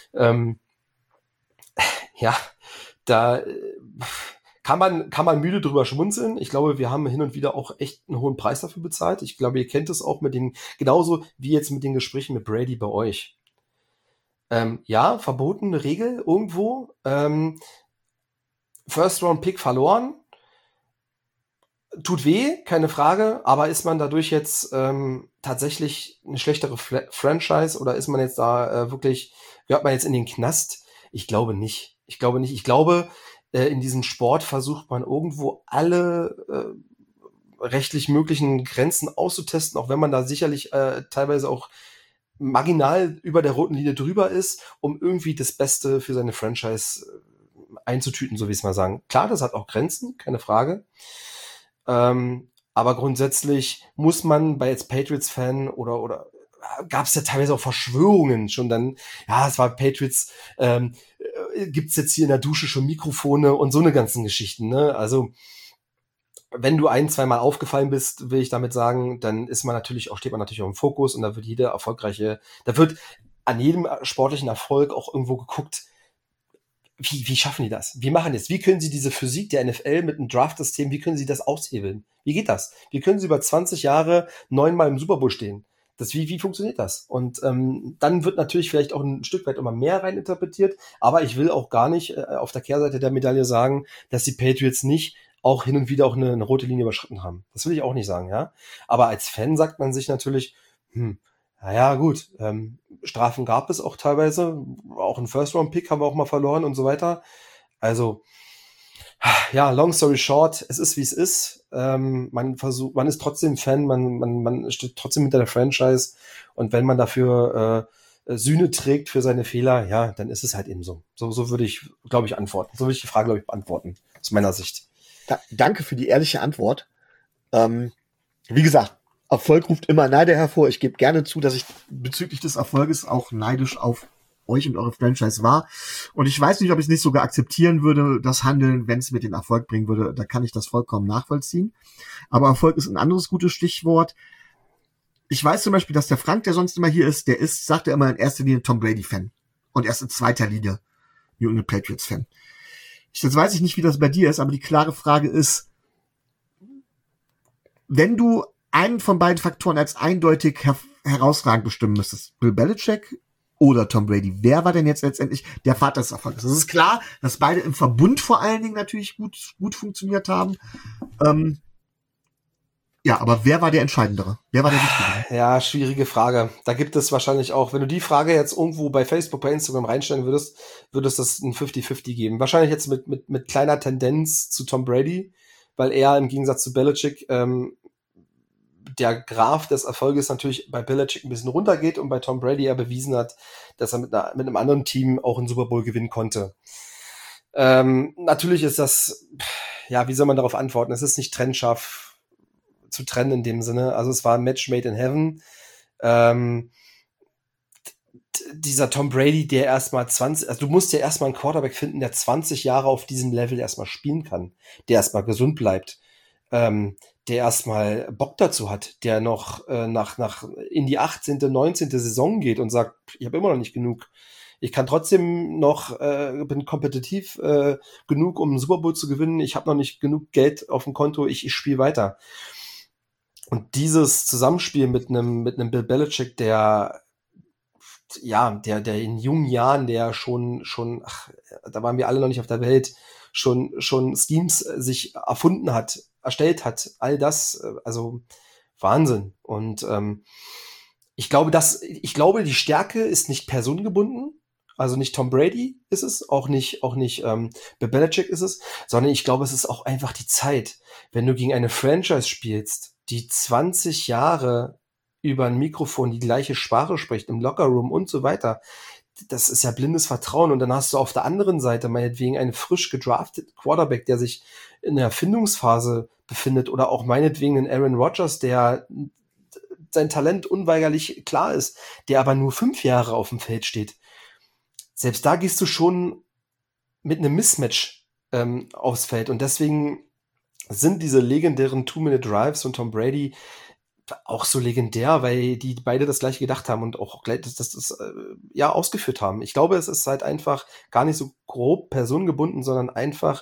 da kann man müde drüber schmunzeln. Ich glaube, wir haben hin und wieder auch echt einen hohen Preis dafür bezahlt. Ich glaube, ihr kennt es auch genauso wie jetzt mit den Gesprächen mit Brady bei euch. Verbotene Regel irgendwo. First-Round-Pick verloren. Tut weh, keine Frage, aber ist man dadurch jetzt tatsächlich eine schlechtere Franchise oder ist man jetzt da gehört man jetzt in den Knast? Ich glaube nicht. Ich glaube, in diesem Sport versucht man irgendwo alle rechtlich möglichen Grenzen auszutesten, auch wenn man da sicherlich teilweise auch marginal über der roten Linie drüber ist, um irgendwie das Beste für seine Franchise einzutüten, so wie ich es mal sagen. Klar, das hat auch Grenzen, keine Frage. Aber grundsätzlich muss man bei jetzt Patriots-Fan oder gab es ja teilweise auch Verschwörungen schon dann, ja, es war Patriots, gibt's jetzt hier in der Dusche schon Mikrofone und so eine ganzen Geschichten, ne? Also wenn du 1-2 Mal aufgefallen bist, will ich damit sagen, dann steht man natürlich auch im Fokus und da wird an jedem sportlichen Erfolg auch irgendwo geguckt, wie schaffen die das? Wie machen die das? Wie können sie diese Physik der NFL mit einem Draft-System, wie können sie das aushebeln? Wie geht das? Wie können sie über 20 Jahre 9-mal im Super Bowl stehen? Wie funktioniert das? Und dann wird natürlich vielleicht auch ein Stück weit immer mehr reininterpretiert, aber ich will auch gar nicht auf der Kehrseite der Medaille sagen, dass die Patriots nicht auch hin und wieder auch eine rote Linie überschritten haben. Das will ich auch nicht sagen, ja. Aber als Fan sagt man sich natürlich, naja, gut, Strafen gab es auch teilweise, auch ein First-Round-Pick haben wir auch mal verloren und so weiter. Also, ja, long story short, es ist, wie es ist. Man ist trotzdem Fan, man steht trotzdem hinter der Franchise und wenn man dafür Sühne trägt für seine Fehler, ja, dann ist es halt eben so. So würde ich, glaube ich, antworten. So würde ich die Frage, glaube ich, beantworten, aus meiner Sicht. Danke für die ehrliche Antwort. Wie gesagt, Erfolg ruft immer Neider hervor. Ich gebe gerne zu, dass ich bezüglich des Erfolges auch neidisch auf euch und eure Franchise war. Und ich weiß nicht, ob ich es nicht sogar akzeptieren würde, das Handeln, wenn es mir den Erfolg bringen würde. Da kann ich das vollkommen nachvollziehen. Aber Erfolg ist ein anderes gutes Stichwort. Ich weiß zum Beispiel, dass der Frank, der sonst immer hier ist, sagt er immer in erster Linie Tom Brady-Fan. Und erst in zweiter Linie New England Patriots-Fan. Jetzt weiß ich nicht, wie das bei dir ist, aber die klare Frage ist, wenn du einen von beiden Faktoren als eindeutig herausragend bestimmen müsstest, Bill Belichick oder Tom Brady, wer war denn jetzt letztendlich der Vater des Erfolgs? Es ist klar, dass beide im Verbund vor allen Dingen natürlich gut funktioniert haben. Ja, aber wer war der Entscheidendere? Wer war der Wichtigere? Ja, schwierige Frage. Da gibt es wahrscheinlich auch, wenn du die Frage jetzt irgendwo bei Facebook, bei Instagram reinstellen würdest, das ein 50-50 geben. Wahrscheinlich jetzt mit kleiner Tendenz zu Tom Brady, weil er im Gegensatz zu Belichick der Graph des Erfolges natürlich bei Belichick ein bisschen runtergeht und bei Tom Brady er bewiesen hat, dass er mit einem anderen Team auch einen Super Bowl gewinnen konnte. Natürlich ist das, ja, wie soll man darauf antworten? Es ist nicht trennscharf zu trennen in dem Sinne. Also es war ein Match made in heaven. Dieser Tom Brady, der erstmal du musst ja erstmal einen Quarterback finden, der 20 Jahre auf diesem Level erstmal spielen kann, der erstmal gesund bleibt, der erstmal Bock dazu hat, der noch nach in die 18., 19. Saison geht und sagt, ich habe immer noch nicht genug. Ich kann trotzdem noch, bin kompetitiv genug, um einen Super Bowl zu gewinnen. Ich habe noch nicht genug Geld auf dem Konto. Ich spiele weiter. Und dieses Zusammenspiel mit einem Bill Belichick, der in jungen Jahren, der schon, da waren wir alle noch nicht auf der Welt, schon Schemes sich erstellt hat, all das, also Wahnsinn. Und ich glaube, die Stärke ist nicht personengebunden, also nicht Tom Brady ist es, auch nicht Bill Belichick ist es, sondern ich glaube, es ist auch einfach die Zeit. Wenn du gegen eine Franchise spielst, die 20 Jahre über ein Mikrofon die gleiche Sprache spricht, im Lockerroom und so weiter, das ist ja blindes Vertrauen. Und dann hast du auf der anderen Seite meinetwegen einen frisch gedrafteten Quarterback, der sich in der Erfindungsphase befindet, oder auch meinetwegen einen Aaron Rodgers, der sein Talent unweigerlich klar ist, der aber nur 5 Jahre auf dem Feld steht. Selbst da gehst du schon mit einem Mismatch aufs Feld. Und deswegen sind diese legendären 2-Minute-Drives von Tom Brady auch so legendär, weil die beide das gleiche gedacht haben und auch gleich das ausgeführt haben. Ich glaube, es ist halt einfach gar nicht so grob personengebunden, sondern einfach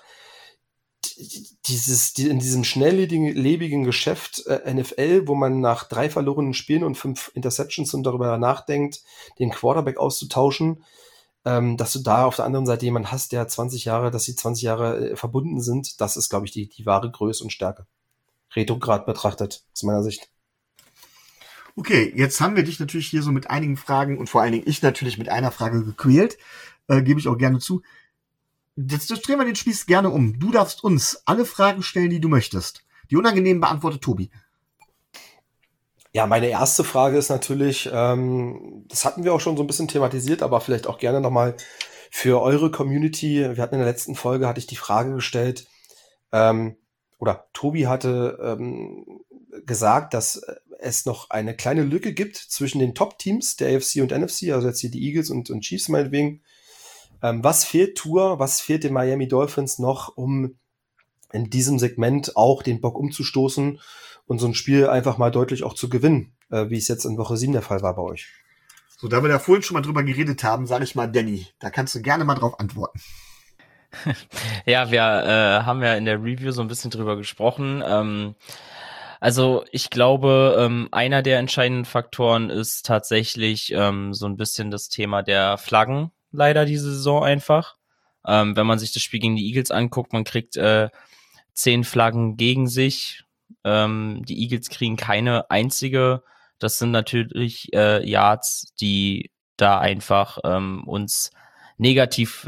in diesem schnelllebigen Geschäft NFL, wo man nach 3 verlorenen Spielen und 5 Interceptions und darüber nachdenkt, den Quarterback auszutauschen, dass du da auf der anderen Seite jemanden hast, der 20 Jahre verbunden sind. Das ist, glaube ich, die wahre Größe und Stärke. Retrograd betrachtet, aus meiner Sicht. Okay, jetzt haben wir dich natürlich hier so mit einigen Fragen und vor allen Dingen ich natürlich mit einer Frage gequält. Gebe ich auch gerne zu. Jetzt drehen wir den Spieß gerne um. Du darfst uns alle Fragen stellen, die du möchtest. Die unangenehmen beantwortet Tobi. Ja, meine erste Frage ist natürlich, das hatten wir auch schon so ein bisschen thematisiert, aber vielleicht auch gerne nochmal für eure Community. Wir hatten in der letzten Folge, hatte ich die Frage gestellt, oder Tobi hatte gesagt, dass es noch eine kleine Lücke gibt zwischen den Top-Teams der AFC und NFC, also jetzt hier die Eagles und Chiefs meinetwegen. Was fehlt Tour, was fehlt den Miami Dolphins noch, um in diesem Segment auch den Bock umzustoßen und so ein Spiel einfach mal deutlich auch zu gewinnen, wie es jetzt in Woche 7 der Fall war bei euch? So, da wir da vorhin schon mal drüber geredet haben, sage ich mal, Danny, da kannst du gerne mal drauf antworten. Ja, wir haben ja in der Review so ein bisschen drüber gesprochen. Also ich glaube, einer der entscheidenden Faktoren ist tatsächlich so ein bisschen das Thema der Flaggen, leider diese Saison einfach. Wenn man sich das Spiel gegen die Eagles anguckt, man kriegt 10 Flaggen gegen sich. Die Eagles kriegen keine einzige. Das sind natürlich Yards, die da einfach uns negativ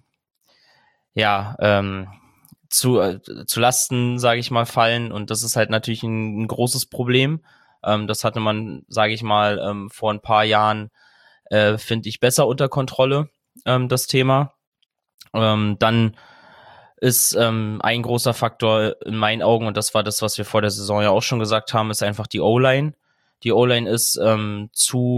zu Lasten, sage ich mal, fallen. Und das ist halt natürlich ein großes Problem. Das hatte man, sage ich mal, vor ein paar Jahren, finde ich, besser unter Kontrolle, das Thema. Dann ist ein großer Faktor in meinen Augen, und das war das, was wir vor der Saison ja auch schon gesagt haben, ist einfach die O-Line. Die O-Line ist zu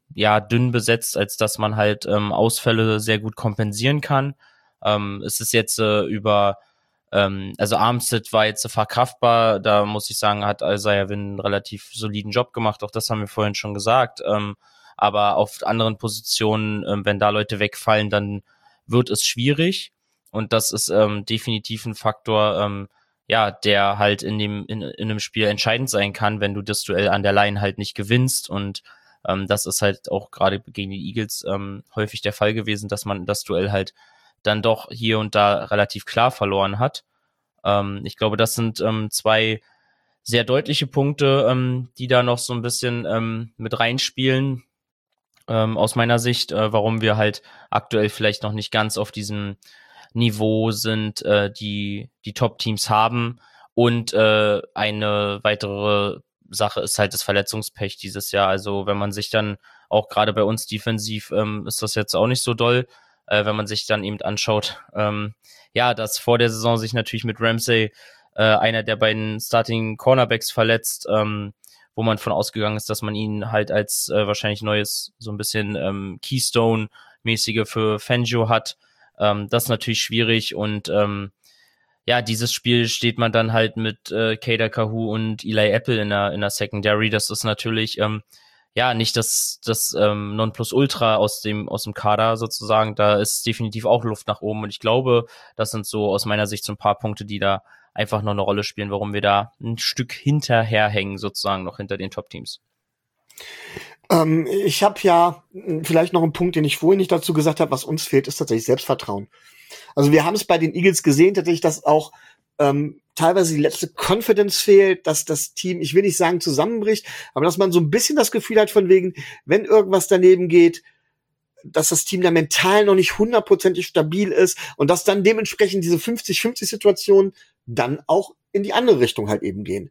dünn besetzt, als dass man halt Ausfälle sehr gut kompensieren kann. Es ist jetzt also Armstead war jetzt verkraftbar, da muss ich sagen, hat Isaiah Wynn einen relativ soliden Job gemacht, auch das haben wir vorhin schon gesagt, aber auf anderen Positionen, wenn da Leute wegfallen, dann wird es schwierig und das ist definitiv ein Faktor, der halt in einem Spiel entscheidend sein kann, wenn du das Duell an der Line halt nicht gewinnst und das ist halt auch gerade gegen die Eagles häufig der Fall gewesen, dass man das Duell halt dann doch hier und da relativ klar verloren hat. Ich glaube, das sind zwei sehr deutliche Punkte, die da noch so ein bisschen mit reinspielen, aus meiner Sicht, warum wir halt aktuell vielleicht noch nicht ganz auf diesem Niveau sind, die Top-Teams haben. Und eine weitere Sache ist halt das Verletzungspech dieses Jahr. Also wenn man sich dann auch gerade bei uns defensiv ist das jetzt auch nicht so doll, wenn man sich dann eben anschaut, dass vor der Saison sich natürlich mit Ramsey einer der beiden Starting Cornerbacks verletzt, wo man von ausgegangen ist, dass man ihn halt als wahrscheinlich neues so ein bisschen Keystone-mäßige für Fangio hat. Das ist natürlich schwierig und dieses Spiel steht man dann halt mit Kader Kahu und Eli Apple in der Secondary. Das ist natürlich nicht das Nonplusultra aus dem Kader sozusagen. Da ist definitiv auch Luft nach oben und ich glaube, das sind so aus meiner Sicht so ein paar Punkte, die da einfach noch eine Rolle spielen, warum wir da ein Stück hinterherhängen sozusagen noch hinter den Top-Teams. Ich habe ja vielleicht noch einen Punkt, den ich vorhin nicht dazu gesagt habe, was uns fehlt, ist tatsächlich Selbstvertrauen. Also wir haben es bei den Eagles gesehen, tatsächlich, dass auch teilweise die letzte Confidence fehlt, dass das Team, ich will nicht sagen zusammenbricht, aber dass man so ein bisschen das Gefühl hat von wegen, wenn irgendwas daneben geht, dass das Team da mental noch nicht 100% stabil ist und dass dann dementsprechend diese 50-50-Situationen dann auch in die andere Richtung halt eben gehen.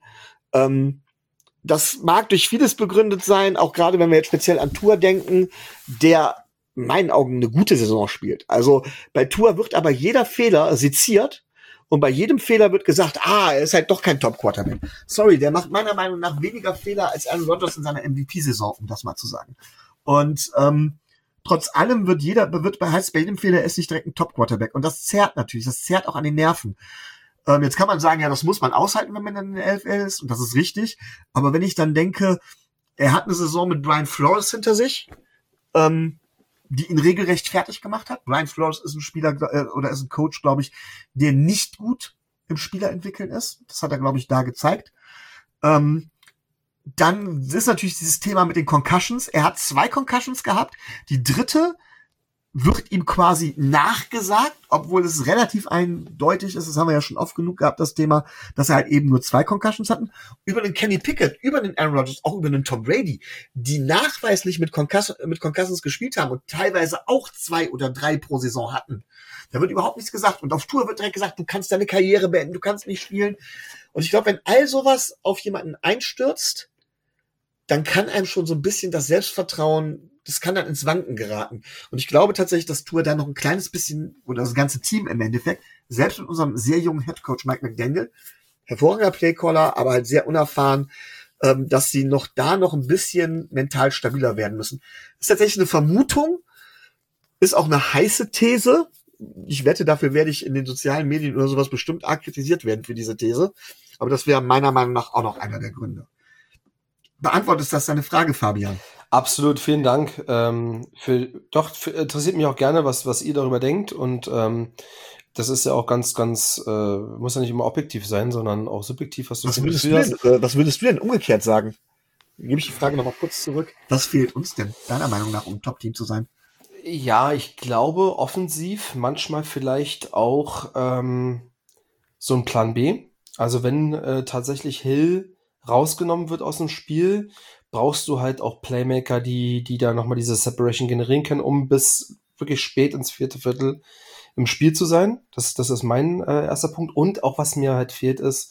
Das mag durch vieles begründet sein, auch gerade wenn wir jetzt speziell an Tua denken, der in meinen Augen eine gute Saison spielt. Also bei Tua wird aber jeder Fehler seziert und bei jedem Fehler wird gesagt, er ist halt doch kein Top-Quarterback. Sorry, der macht meiner Meinung nach weniger Fehler als Aaron Rodgers in seiner MVP-Saison, um das mal zu sagen. Und trotz allem heißt bei jedem Fehler ist nicht direkt ein Top-Quarterback. Und das zerrt natürlich, das zerrt auch an den Nerven. Jetzt kann man sagen, ja, das muss man aushalten, wenn man dann in der NFL ist. Und das ist richtig. Aber wenn ich dann denke, er hat eine Saison mit Brian Flores hinter sich, die ihn regelrecht fertig gemacht hat. Brian Flores ist ein Spieler oder ist ein Coach, glaube ich, der nicht gut im Spielerentwickeln ist. Das hat er, glaube ich, da gezeigt. Dann ist natürlich dieses Thema mit den Concussions. Er hat 2 Concussions gehabt. Die dritte wird ihm quasi nachgesagt, obwohl es relativ eindeutig ist, das haben wir ja schon oft genug gehabt, das Thema, dass er halt eben nur 2 Concussions hatten. Über den Kenny Pickett, über den Aaron Rodgers, auch über den Tom Brady, die nachweislich mit Concussions gespielt haben und teilweise auch 2 oder 3 pro Saison hatten. Da wird überhaupt nichts gesagt. Und auf Tour wird direkt gesagt, du kannst deine Karriere beenden, du kannst nicht spielen. Und ich glaube, wenn all sowas auf jemanden einstürzt, dann kann einem schon so ein bisschen das Selbstvertrauen, das kann dann ins Wanken geraten. Und ich glaube tatsächlich, dass Tour da noch ein kleines bisschen, oder das ganze Team im Endeffekt, selbst mit unserem sehr jungen Headcoach Mike McDaniel, hervorragender Playcaller, aber halt sehr unerfahren, dass sie noch ein bisschen mental stabiler werden müssen. Das ist tatsächlich eine Vermutung, ist auch eine heiße These. Ich wette, dafür werde ich in den sozialen Medien oder sowas bestimmt arg kritisiert werden für diese These. Aber das wäre meiner Meinung nach auch noch einer der Gründe. Beantwortest das deine Frage, Fabian? Absolut, vielen Dank. Interessiert mich auch gerne, was ihr darüber denkt. Und das ist ja auch ganz, muss ja nicht immer objektiv sein, sondern auch subjektiv, was würdest du denn umgekehrt sagen? Gebe ich die Frage nochmal kurz zurück. Was fehlt uns denn, deiner Meinung nach, um ein Top-Team zu sein? Ja, ich glaube, offensiv manchmal vielleicht auch so ein Plan B. Also wenn tatsächlich Hill rausgenommen wird aus dem Spiel, brauchst du halt auch Playmaker, die da nochmal diese Separation generieren können, um bis wirklich spät ins 4. Viertel im Spiel zu sein. Das ist mein erster Punkt. Und auch was mir halt fehlt, ist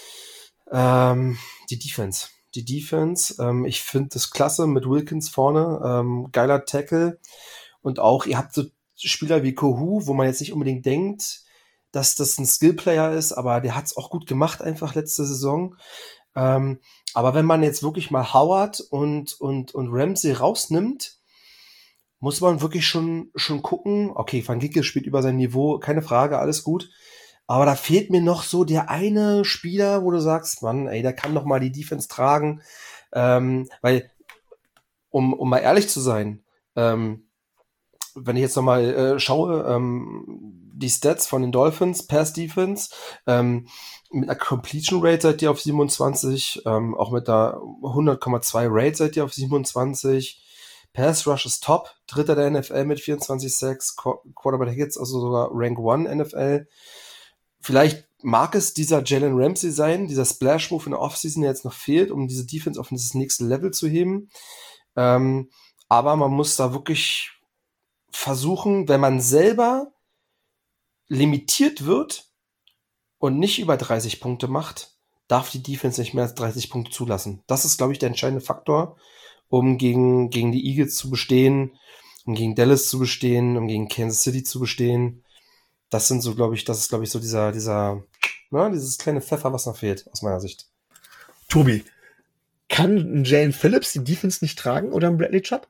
die Defense. Die Defense, ich finde das klasse mit Wilkins vorne, geiler Tackle. Und auch, ihr habt so Spieler wie Kohu, wo man jetzt nicht unbedingt denkt, dass das ein Skillplayer ist, aber der hat es auch gut gemacht einfach letzte Saison. Aber wenn man jetzt wirklich mal Howard und Ramsey rausnimmt, muss man wirklich schon gucken. Okay, Van Ginkel spielt über sein Niveau, keine Frage, alles gut. Aber da fehlt mir noch so der eine Spieler, wo du sagst, Mann, ey, der kann doch mal die Defense tragen. Weil, um mal ehrlich zu sein, wenn ich jetzt noch mal schaue, die Stats von den Dolphins, Pass Defense, mit einer Completion Rate seid ihr auf 27, auch mit der 100,2 Rate seid ihr auf 27. Pass Rush ist top, dritter der NFL mit 24,6, Quarterback Hits, also sogar Rank 1 NFL. Vielleicht mag es dieser Jalen Ramsey sein, dieser Splash-Move in der Offseason, der jetzt noch fehlt, um diese Defense auf das nächste Level zu heben. Aber man muss da wirklich versuchen, wenn man selber limitiert wird und nicht über 30 Punkte macht, darf die Defense nicht mehr als 30 Punkte zulassen. Das ist, glaube ich, der entscheidende Faktor, um gegen die Eagles zu bestehen, um gegen Dallas zu bestehen, um gegen Kansas City zu bestehen. Das ist, glaube ich, so dieses kleine Pfeffer, was noch fehlt, aus meiner Sicht. Tobi, kann ein Jalen Phillips die Defense nicht tragen oder ein Bradley Chubb?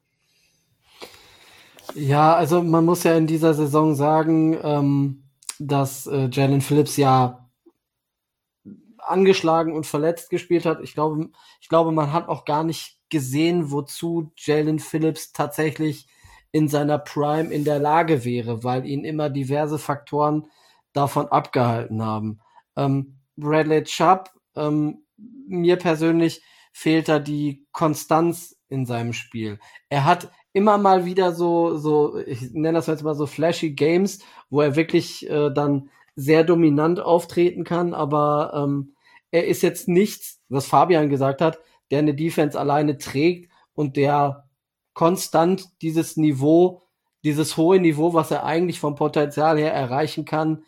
Ja, also man muss ja in dieser Saison sagen, dass Jalen Phillips ja angeschlagen und verletzt gespielt hat. Ich glaube, man hat auch gar nicht gesehen, wozu Jalen Phillips tatsächlich in seiner Prime in der Lage wäre, weil ihn immer diverse Faktoren davon abgehalten haben. Bradley Chubb, mir persönlich fehlt da die Konstanz in seinem Spiel. Er hat immer mal wieder so, ich nenne das jetzt mal so flashy Games, wo er wirklich dann sehr dominant auftreten kann, aber er ist jetzt nichts, was Fabian gesagt hat, der eine Defense alleine trägt und der konstant dieses hohe Niveau, was er eigentlich vom Potenzial her erreichen kann,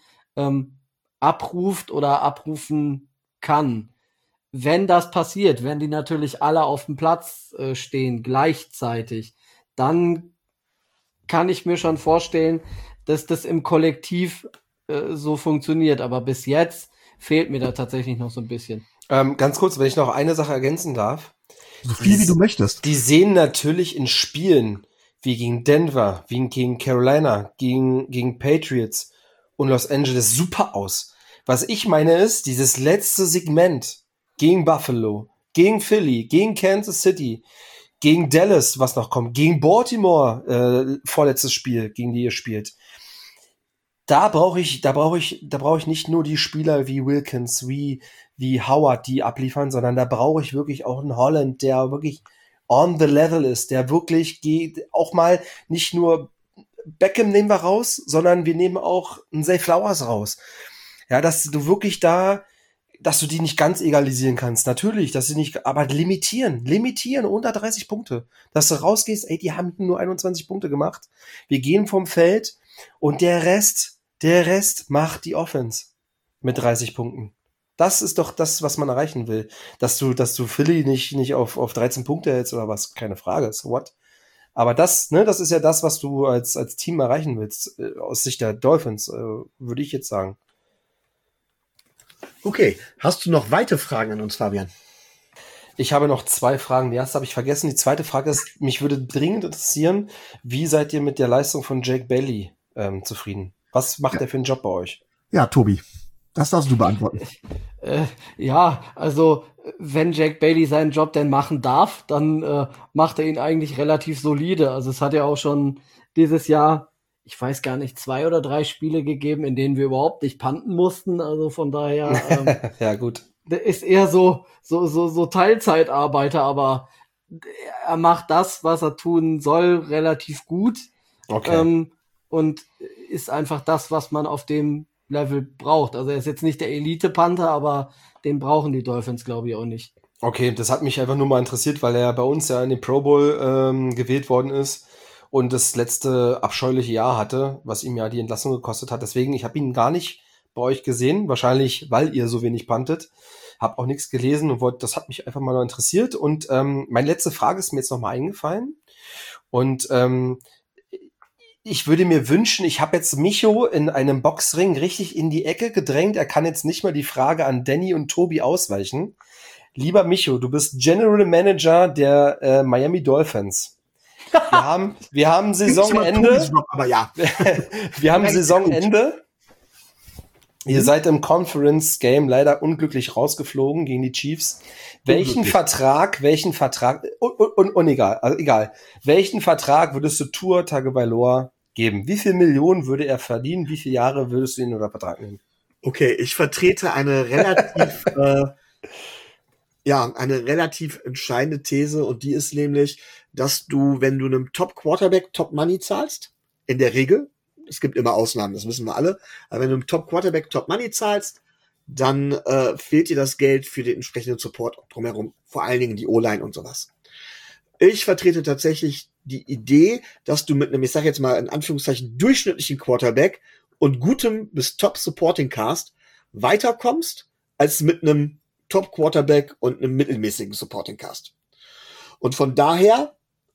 abruft oder abrufen kann. Wenn das passiert, wenn die natürlich alle auf dem Platz stehen gleichzeitig, dann kann ich mir schon vorstellen, dass das im Kollektiv so funktioniert. Aber bis jetzt fehlt mir da tatsächlich noch so ein bisschen. Ganz kurz, wenn ich noch eine Sache ergänzen darf. So viel wie du möchtest. Die sehen natürlich in Spielen wie gegen Denver, wie gegen Carolina, gegen Patriots und Los Angeles super aus. Was ich meine ist, dieses letzte Segment gegen Buffalo, gegen Philly, gegen Kansas City, gegen Dallas, was noch kommt, gegen Baltimore, vorletztes Spiel, gegen die ihr spielt. Da brauche ich nicht nur die Spieler wie Wilkins, wie Howard, die abliefern, sondern da brauche ich wirklich auch einen Holland, der wirklich on the level ist, der wirklich geht, auch mal nicht nur Beckham nehmen wir raus, sondern wir nehmen auch einen Zay Flowers raus. Ja, dass du wirklich dass du die nicht ganz egalisieren kannst. Natürlich, dass sie nicht, aber limitieren unter 30 Punkte. Dass du rausgehst, ey, die haben nur 21 Punkte gemacht. Wir gehen vom Feld und der Rest macht die Offense mit 30 Punkten. Das ist doch das, was man erreichen will. Dass du Philly nicht auf 13 Punkte hältst oder was, keine Frage, so what? Aber das ist ja das, was du als Team erreichen willst, aus Sicht der Dolphins, würde ich jetzt sagen. Okay, hast du noch weitere Fragen an uns, Fabian? Ich habe noch 2 Fragen. Die erste habe ich vergessen. Die zweite Frage ist, mich würde dringend interessieren, wie seid ihr mit der Leistung von Jake Bailey zufrieden? Was macht er für einen Job bei euch? Ja, Tobi, das darfst du beantworten. Ja, also wenn Jake Bailey seinen Job denn machen darf, dann macht er ihn eigentlich relativ solide. Also es hat ja auch schon dieses Jahr, ich weiß gar nicht, 2 oder 3 Spiele gegeben, in denen wir überhaupt nicht punten mussten. Also von daher ja, gut. Der ist eher so Teilzeitarbeiter, aber er macht das, was er tun soll, relativ gut. Okay. Und ist einfach das, was man auf dem Level braucht. Also er ist jetzt nicht der Elite-Panther, aber den brauchen die Dolphins, glaube ich, auch nicht. Okay, das hat mich einfach nur mal interessiert, weil er bei uns ja in den Pro Bowl gewählt worden ist und das letzte abscheuliche Jahr hatte, was ihm ja die Entlassung gekostet hat. Deswegen, ich habe ihn gar nicht bei euch gesehen, wahrscheinlich, weil ihr so wenig puntet. Hab auch nichts gelesen und das hat mich einfach mal noch interessiert. Und meine letzte Frage ist mir jetzt noch mal eingefallen. Und ich würde mir wünschen, ich habe jetzt Micho in einem Boxring richtig in die Ecke gedrängt. Er kann jetzt nicht mal die Frage an Danny und Tobi ausweichen. Lieber Micho, du bist General Manager der Miami Dolphins. Wir haben Saisonende. Aber ja. Wir haben Saisonende. Ihr seid im Conference Game leider unglücklich rausgeflogen gegen die Chiefs. Welchen Vertrag, egal. Welchen Vertrag würdest du Tua Tagovailoa geben? Wie viel Millionen würde er verdienen? Wie viele Jahre würdest du ihn unter Vertrag nehmen? Okay, ich vertrete eine relativ entscheidende These, und die ist nämlich, dass du, wenn du einem Top-Quarterback Top-Money zahlst, in der Regel, es gibt immer Ausnahmen, das wissen wir alle, aber wenn du einem Top-Quarterback Top-Money zahlst, dann fehlt dir das Geld für den entsprechenden Support drumherum, vor allen Dingen die O-Line und sowas. Ich vertrete tatsächlich die Idee, dass du mit einem, ich sag jetzt mal in Anführungszeichen, durchschnittlichen Quarterback und gutem bis Top-Supporting-Cast weiterkommst, als mit einem Top-Quarterback und einem mittelmäßigen Supporting-Cast. Und von daher,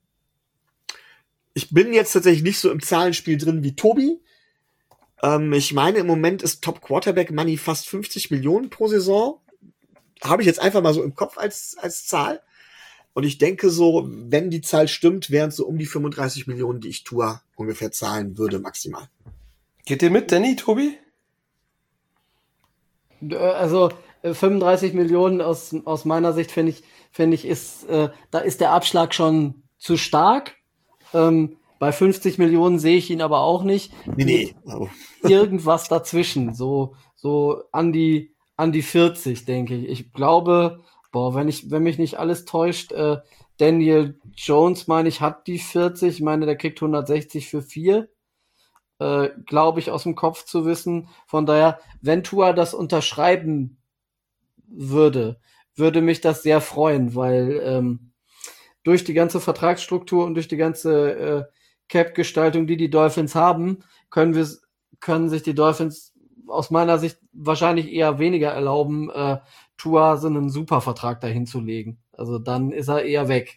ich bin jetzt tatsächlich nicht so im Zahlenspiel drin wie Tobi. Ich meine, im Moment ist Top-Quarterback-Money fast 50 Millionen pro Saison. Habe ich jetzt einfach mal so im Kopf als Zahl. Und ich denke so, wenn die Zahl stimmt, wären es so um die 35 Millionen, die ich Tua ungefähr zahlen würde, maximal. Geht ihr mit, Danny, Tobi? Also 35 Millionen aus meiner Sicht finde ich ist, da ist der Abschlag schon zu stark. Bei 50 Millionen sehe ich ihn aber auch nicht. Nee. Oh. Irgendwas dazwischen, so an die 40, denke ich. Ich glaube, wenn mich nicht alles täuscht, Daniel Jones, meine ich, hat die 40. Ich meine, der kriegt 160 für 4. Glaube ich, aus dem Kopf zu wissen. Von daher, wenn Tua das unterschreiben würde mich das sehr freuen, weil durch die ganze Vertragsstruktur und durch die ganze Cap-Gestaltung, die Dolphins haben, können sich die Dolphins aus meiner Sicht wahrscheinlich eher weniger erlauben, Tua so einen Supervertrag dahin zu legen. Also dann ist er eher weg.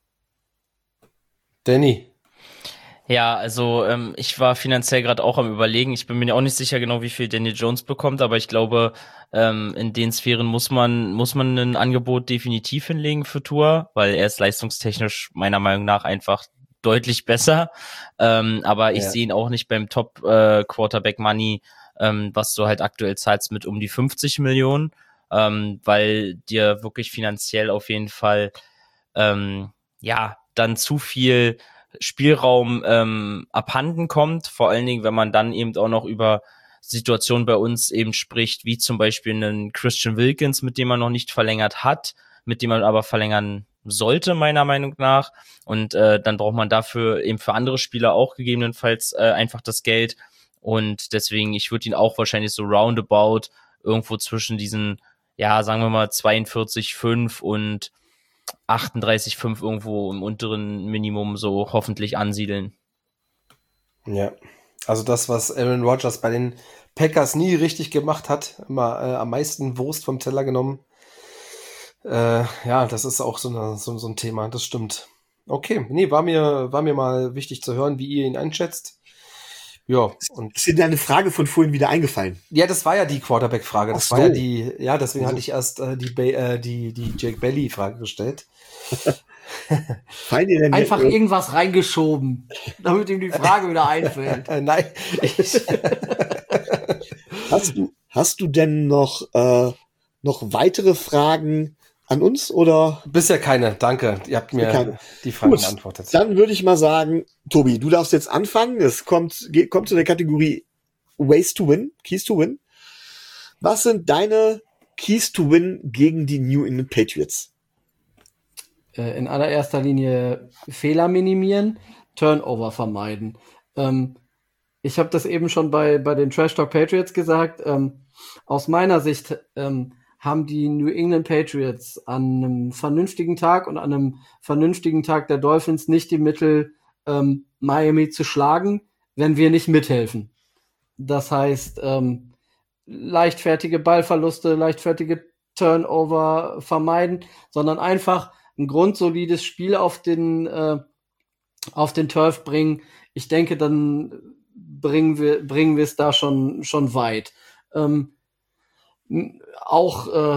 Danny. Ja, also ich war finanziell gerade auch am Überlegen. Ich bin mir auch nicht sicher genau, wie viel Daniel Jones bekommt, aber ich glaube, in den Sphären muss man ein Angebot definitiv hinlegen für Tua, weil er ist leistungstechnisch meiner Meinung nach einfach deutlich besser. Aber ich sehe ihn auch nicht beim Top Quarterback Money, was du halt aktuell zahlst, mit um die 50 Millionen, weil dir wirklich finanziell auf jeden Fall dann zu viel Spielraum abhanden kommt, vor allen Dingen, wenn man dann eben auch noch über Situationen bei uns eben spricht, wie zum Beispiel einen Christian Wilkins, mit dem man noch nicht verlängert hat, mit dem man aber verlängern sollte, meiner Meinung nach. Und dann braucht man dafür eben für andere Spieler auch gegebenenfalls einfach das Geld. Und deswegen, ich würde ihn auch wahrscheinlich so roundabout irgendwo zwischen diesen, sagen wir mal 42,5 und 38,5 irgendwo im unteren Minimum so hoffentlich ansiedeln. Ja, also das, was Aaron Rodgers bei den Packers nie richtig gemacht hat, immer am meisten Wurst vom Teller genommen. Das ist auch so ein Thema, das stimmt. Okay, nee, war mir mal wichtig zu hören, wie ihr ihn einschätzt. Ja, und ist dir deine Frage von vorhin wieder eingefallen? Ja, das war ja die Quarterback-Frage. Das war ja deswegen hatte ich erst die Jake Bailey-Frage gestellt. Einfach irgendwas reingeschoben, damit ihm die Frage wieder einfällt. Nein. Hast du denn noch weitere Fragen an uns, oder? Bisher keine, danke. Ihr habt mir die Fragen beantwortet. Dann würde ich mal sagen, Tobi, du darfst jetzt anfangen. Es kommt zu der Kategorie Ways to Win, Keys to Win. Was sind deine Keys to Win gegen die New England Patriots? In allererster Linie Fehler minimieren, Turnover vermeiden. Ich habe das eben schon bei den Trash Talk Patriots gesagt. Aus meiner Sicht haben die New England Patriots an einem vernünftigen Tag und an einem vernünftigen Tag der Dolphins nicht die Mittel, Miami zu schlagen, wenn wir nicht mithelfen. Das heißt, leichtfertige Ballverluste, leichtfertige Turnover vermeiden, sondern einfach ein grundsolides Spiel auf den Turf bringen. Ich denke, dann bringen wir es da schon weit. Auch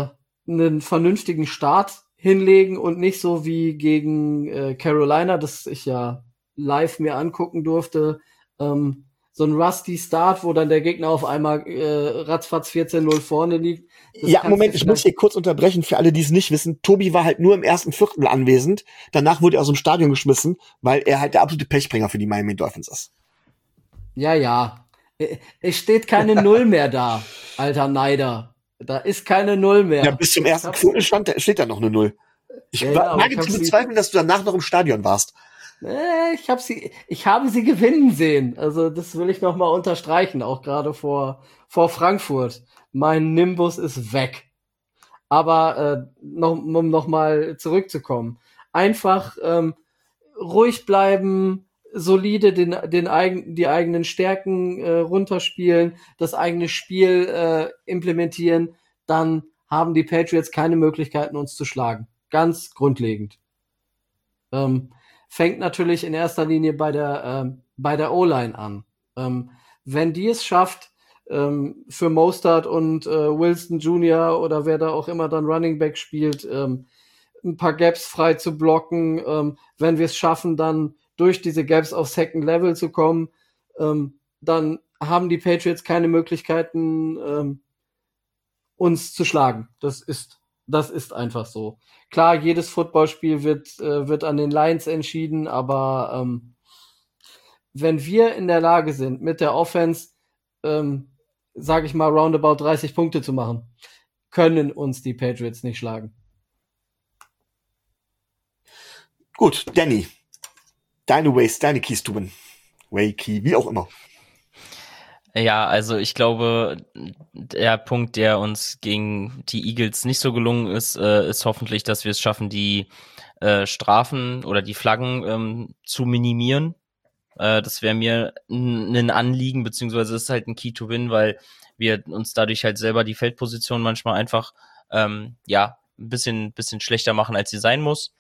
einen vernünftigen Start hinlegen und nicht so wie gegen Carolina, das ich ja live mir angucken durfte, so ein rusty Start, wo dann der Gegner auf einmal ratzfatz 14-0 vorne liegt. Ja, Moment, ich muss hier kurz unterbrechen für alle, die es nicht wissen. Tobi war halt nur im ersten Viertel anwesend. Danach wurde er aus dem Stadion geschmissen, weil er halt der absolute Pechbringer für die Miami Dolphins ist. Ja. Es steht keine Null mehr da, alter Neider. Da ist keine Null mehr. Ja, bis zum ersten Viertel steht da noch eine Null. Ich wage zu bezweifeln, dass du danach noch im Stadion warst. Ich habe sie gewinnen sehen. Also das will ich noch mal unterstreichen, auch gerade vor Frankfurt. Mein Nimbus ist weg. Aber um noch mal zurückzukommen, einfach ruhig bleiben, solide die eigenen Stärken runterspielen, das eigene Spiel implementieren, dann haben die Patriots keine Möglichkeiten, uns zu schlagen. Ganz grundlegend. Fängt natürlich in erster Linie bei der O-Line an. Wenn die es schafft, für Mostert und Wilson Jr. oder wer da auch immer dann Running Back spielt, ein paar Gaps frei zu blocken, wenn wir es schaffen, dann durch diese Gaps auf Second Level zu kommen, dann haben die Patriots keine Möglichkeiten, uns zu schlagen. Das ist einfach so. Klar, jedes Footballspiel wird an den Lines entschieden, aber wenn wir in der Lage sind, mit der Offense, sage ich mal, roundabout 30 Punkte zu machen, können uns die Patriots nicht schlagen. Gut, Danny. Deine Ways, deine Keys to win. Way Key, wie auch immer. Ja, also ich glaube, der Punkt, der uns gegen die Eagles nicht so gelungen ist, ist hoffentlich, dass wir es schaffen, die Strafen oder die Flaggen zu minimieren. Das wäre mir ein Anliegen, beziehungsweise ist halt ein Key to win, weil wir uns dadurch halt selber die Feldposition manchmal einfach ein bisschen schlechter machen, als sie sein muss.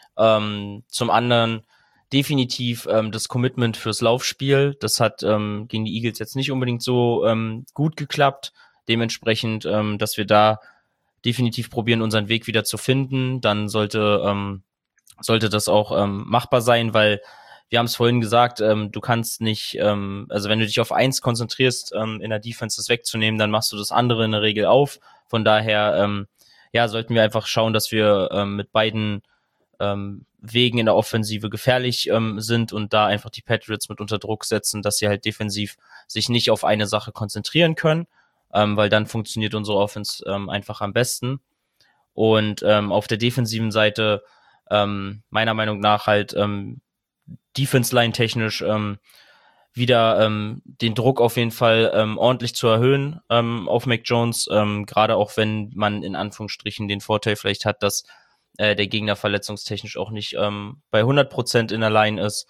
Zum anderen definitiv das Commitment fürs Laufspiel. Das hat gegen die Eagles jetzt nicht unbedingt so gut geklappt. Dementsprechend, dass wir da definitiv probieren, unseren Weg wieder zu finden. Dann sollte das auch machbar sein, weil wir haben es vorhin gesagt, du kannst nicht, also wenn du dich auf eins konzentrierst, in der Defense das wegzunehmen, dann machst du das andere in der Regel auf. Von daher, sollten wir einfach schauen, dass wir mit beiden Wegen in der Offensive gefährlich sind und da einfach die Patriots mit unter Druck setzen, dass sie halt defensiv sich nicht auf eine Sache konzentrieren können, weil dann funktioniert unsere Offense einfach am besten. Und auf der defensiven Seite meiner Meinung nach halt Defense-Line technisch wieder den Druck auf jeden Fall ordentlich zu erhöhen auf Mac Jones, gerade auch wenn man in Anführungsstrichen den Vorteil vielleicht hat, dass der Gegner verletzungstechnisch auch nicht bei 100% in der Line ist.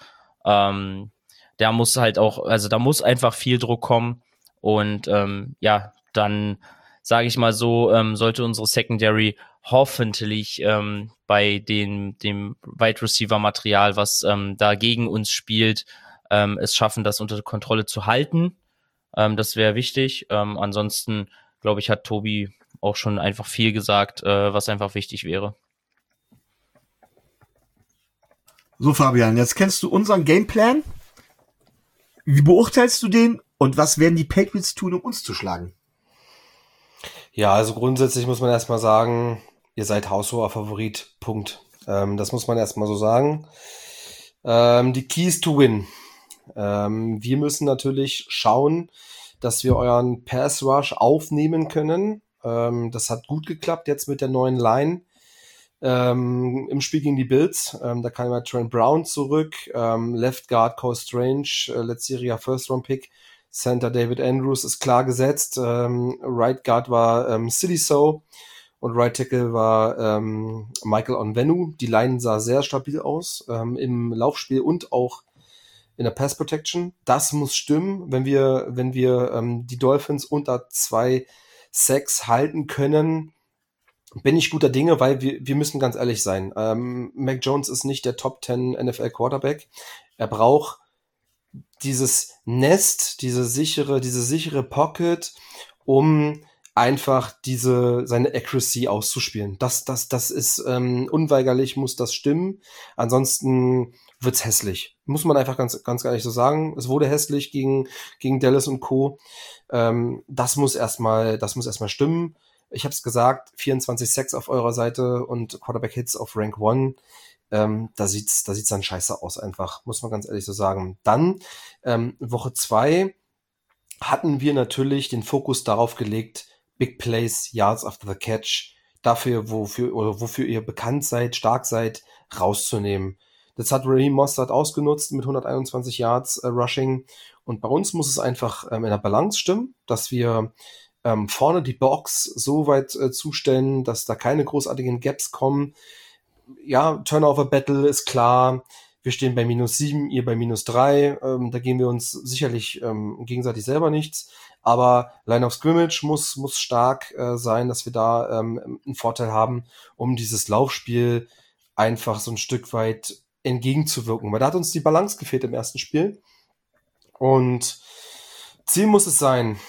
Da muss einfach viel Druck kommen und dann sage ich mal so, sollte unsere Secondary hoffentlich bei dem Wide Receiver Material, was da gegen uns spielt, es schaffen, das unter Kontrolle zu halten. Das wäre wichtig. Ansonsten, glaube ich, hat Tobi auch schon einfach viel gesagt, was einfach wichtig wäre. So, Fabian, jetzt kennst du unseren Gameplan. Wie beurteilst du den und was werden die Patriots tun, um uns zu schlagen? Ja, also grundsätzlich muss man erstmal sagen, ihr seid haushoher Favorit, Punkt. Das muss man erstmal so sagen. Die Keys to win. Wir müssen natürlich schauen, dass wir euren Pass Rush aufnehmen können. Das hat gut geklappt jetzt mit der neuen Line. Im Spiel gegen die Bills, da kam ja Trent Brown zurück, Left Guard Cole Strange, letztjähriger First-Round-Pick, Center David Andrews ist klar gesetzt, Right Guard war Sidiso und Right Tackle war Michael Onwenu. Die Line sah sehr stabil aus im Laufspiel und auch in der Pass Protection. Das muss stimmen, wenn wir die Dolphins unter 2 Sacks halten können. Bin ich guter Dinge, weil wir müssen ganz ehrlich sein. Mac Jones ist nicht der Top 10 NFL Quarterback. Er braucht dieses Nest, diese sichere Pocket, um einfach seine Accuracy auszuspielen. Das ist unweigerlich, muss das stimmen. Ansonsten wird's hässlich. Muss man einfach ganz ehrlich so sagen. Es wurde hässlich gegen Dallas und Co. Das muss erstmal stimmen. Ich habe es gesagt, 24 Sacks auf eurer Seite und Quarterback Hits auf Rank 1. Da sieht's dann scheiße aus einfach, muss man ganz ehrlich so sagen. Dann Woche 2 hatten wir natürlich den Fokus darauf gelegt, Big Plays, Yards after the Catch, wofür ihr bekannt seid, stark seid, rauszunehmen. Das hat Raheem Mostert ausgenutzt mit 121 Yards Rushing. Und bei uns muss es einfach in der Balance stimmen, dass wir vorne die Box so weit zustellen, dass da keine großartigen Gaps kommen. Ja, Turnover-Battle ist klar. Wir stehen bei -7, ihr bei -3. Da geben wir uns sicherlich gegenseitig selber nichts. Aber Line of Scrimmage muss stark sein, dass wir da einen Vorteil haben, um dieses Laufspiel einfach so ein Stück weit entgegenzuwirken. Weil da hat uns die Balance gefehlt im ersten Spiel. Und Ziel muss es sein,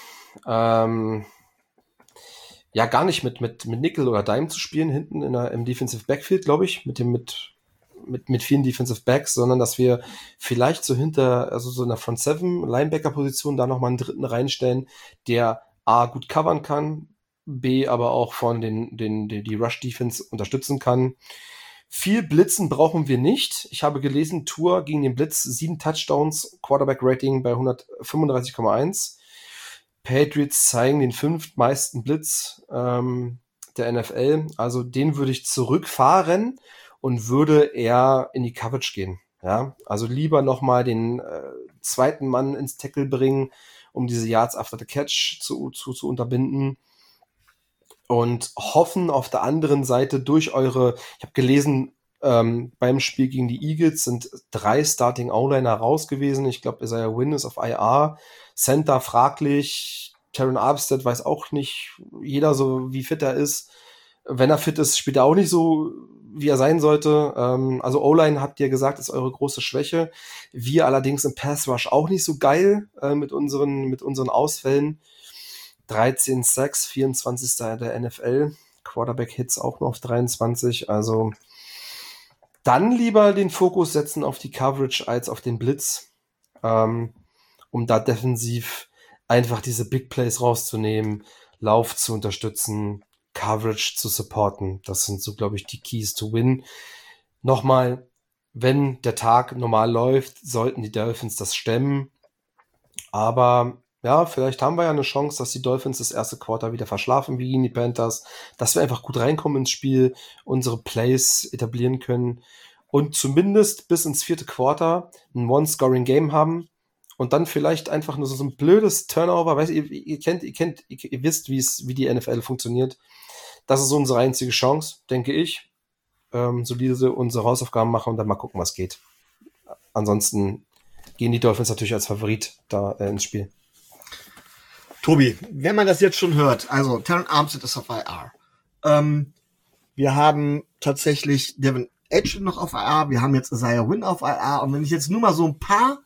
ja, gar nicht mit Nickel oder Dime zu spielen, hinten im Defensive Backfield, glaube ich, mit vielen Defensive Backs, sondern dass wir vielleicht so so in der Front 7 Linebacker-Position da nochmal einen dritten reinstellen, der A, gut covern kann, B, aber auch von die Rush-Defense unterstützen kann. Viel Blitzen brauchen wir nicht. Ich habe gelesen, Tour gegen den Blitz, 7 Touchdowns, Quarterback-Rating bei 135,1. Patriots zeigen den 5. meisten Blitz der NFL. Also den würde ich zurückfahren und würde eher in die Coverage gehen. Ja, also lieber nochmal den zweiten Mann ins Tackle bringen, um diese Yards after the Catch zu unterbinden. Und hoffen auf der anderen Seite ich habe gelesen, beim Spiel gegen die Eagles sind 3 Starting O-Liner raus gewesen. Ich glaube, Isaiah Wynn ist auf IR. Center fraglich. Terron Armstead weiß auch nicht jeder so, wie fit er ist. Wenn er fit ist, spielt er auch nicht so, wie er sein sollte. Also O-Line, habt ihr gesagt, ist eure große Schwäche. Wir allerdings im Pass Rush auch nicht so geil mit unseren Ausfällen. 13 Sacks, 24. der NFL. Quarterback Hits auch noch auf 23. Also dann lieber den Fokus setzen auf die Coverage als auf den Blitz, um da defensiv einfach diese Big Plays rauszunehmen, Lauf zu unterstützen, Coverage zu supporten. Das sind so, glaube ich, die Keys to win. Nochmal, wenn der Tag normal läuft, sollten die Dolphins das stemmen. Aber ja, vielleicht haben wir ja eine Chance, dass die Dolphins das erste Quarter wieder verschlafen wie gegen die Panthers, dass wir einfach gut reinkommen ins Spiel, unsere Plays etablieren können und zumindest bis ins 4. Quarter ein One-Scoring-Game haben und dann vielleicht einfach nur so ein blödes Turnover, weißt ihr wisst, wie die NFL funktioniert. Das ist unsere einzige Chance, denke ich. Solide unsere Hausaufgaben machen und dann mal gucken, was geht. Ansonsten gehen die Dolphins natürlich als Favorit da ins Spiel. Tobi, wenn man das jetzt schon hört, also Terron Armstead ist auf IR. Wir haben tatsächlich Devin Edge noch auf IR, wir haben jetzt Isaiah Wynn auf IR und wenn ich jetzt nur mal so ein paar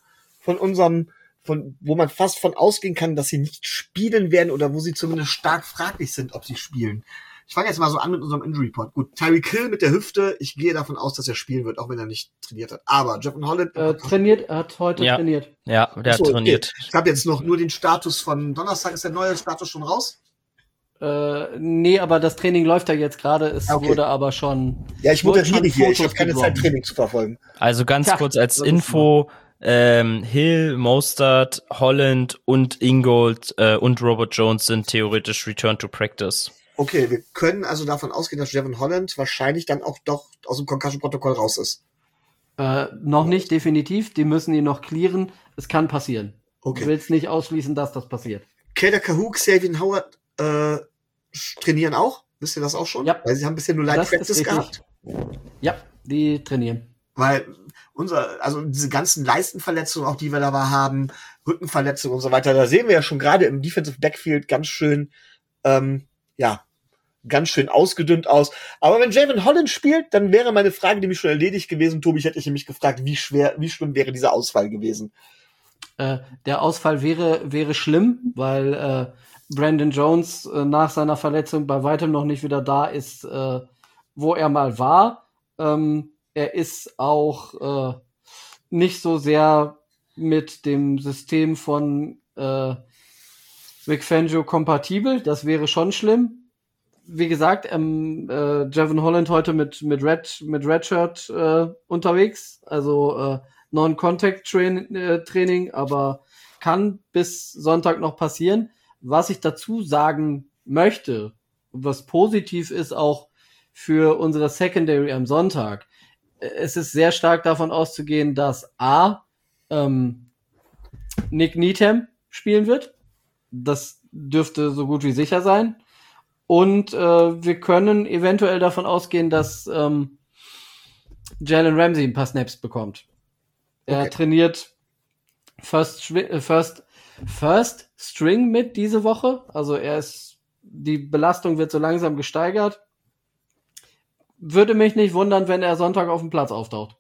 wo man fast von ausgehen kann, dass sie nicht spielen werden oder wo sie zumindest stark fraglich sind, ob sie spielen. Ich fange jetzt mal so an mit unserem Injury Report. Gut, Tyreek Hill mit der Hüfte, ich gehe davon aus, dass er spielen wird, auch wenn er nicht trainiert hat. Aber Jevon Holland hat heute trainiert. Ja, der hat trainiert. Okay. Ich habe jetzt noch nur den Status von Donnerstag. Ist der neue Status schon raus? Nee, aber das Training läuft ja jetzt gerade. Es wurde aber schon. Ja, ich moderiere hier. Ich habe keine Zeit, Training zu verfolgen. Also ganz kurz als Info. Hill, Mostert, Holland und Ingold und Robert Jones sind theoretisch Return to Practice. Okay, wir können also davon ausgehen, dass Jevon Holland wahrscheinlich dann auch doch aus dem Concussion-Protokoll raus ist. Noch nicht, definitiv. Die müssen ihn noch clearen. Es kann passieren. Okay. Ich will es nicht ausschließen, dass das passiert. Kader Kahook, Xavier Howard trainieren auch? Wisst ihr das auch schon? Ja. Weil sie haben bisher nur Light Practice gehabt. Ja, die trainieren. Weil diese ganzen Leistenverletzungen, auch die wir da haben, Rückenverletzungen und so weiter, da sehen wir ja schon gerade im Defensive Backfield ganz schön, ganz schön ausgedünnt aus. Aber wenn Jevon Holland spielt, dann wäre meine Frage nämlich schon erledigt gewesen. Tobi, ich hätte dich nämlich gefragt, wie schlimm wäre dieser Ausfall gewesen? Der Ausfall wäre schlimm, weil Brandon Jones nach seiner Verletzung bei weitem noch nicht wieder da ist, wo er mal war. Er ist auch nicht so sehr mit dem System von Vic Fangio kompatibel. Das wäre schon schlimm. Wie gesagt, Jevon Holland heute mit Redshirt unterwegs, also Non-Contact-Training, aber kann bis Sonntag noch passieren. Was ich dazu sagen möchte, was positiv ist auch für unsere Secondary am Sonntag, es ist sehr stark davon auszugehen, dass Nick Needham spielen wird. Das dürfte so gut wie sicher sein. Und wir können eventuell davon ausgehen, dass Jalen Ramsey ein paar Snaps bekommt. Er trainiert First String mit diese Woche. Also die Belastung wird so langsam gesteigert. Würde mich nicht wundern, wenn er Sonntag auf dem Platz auftaucht.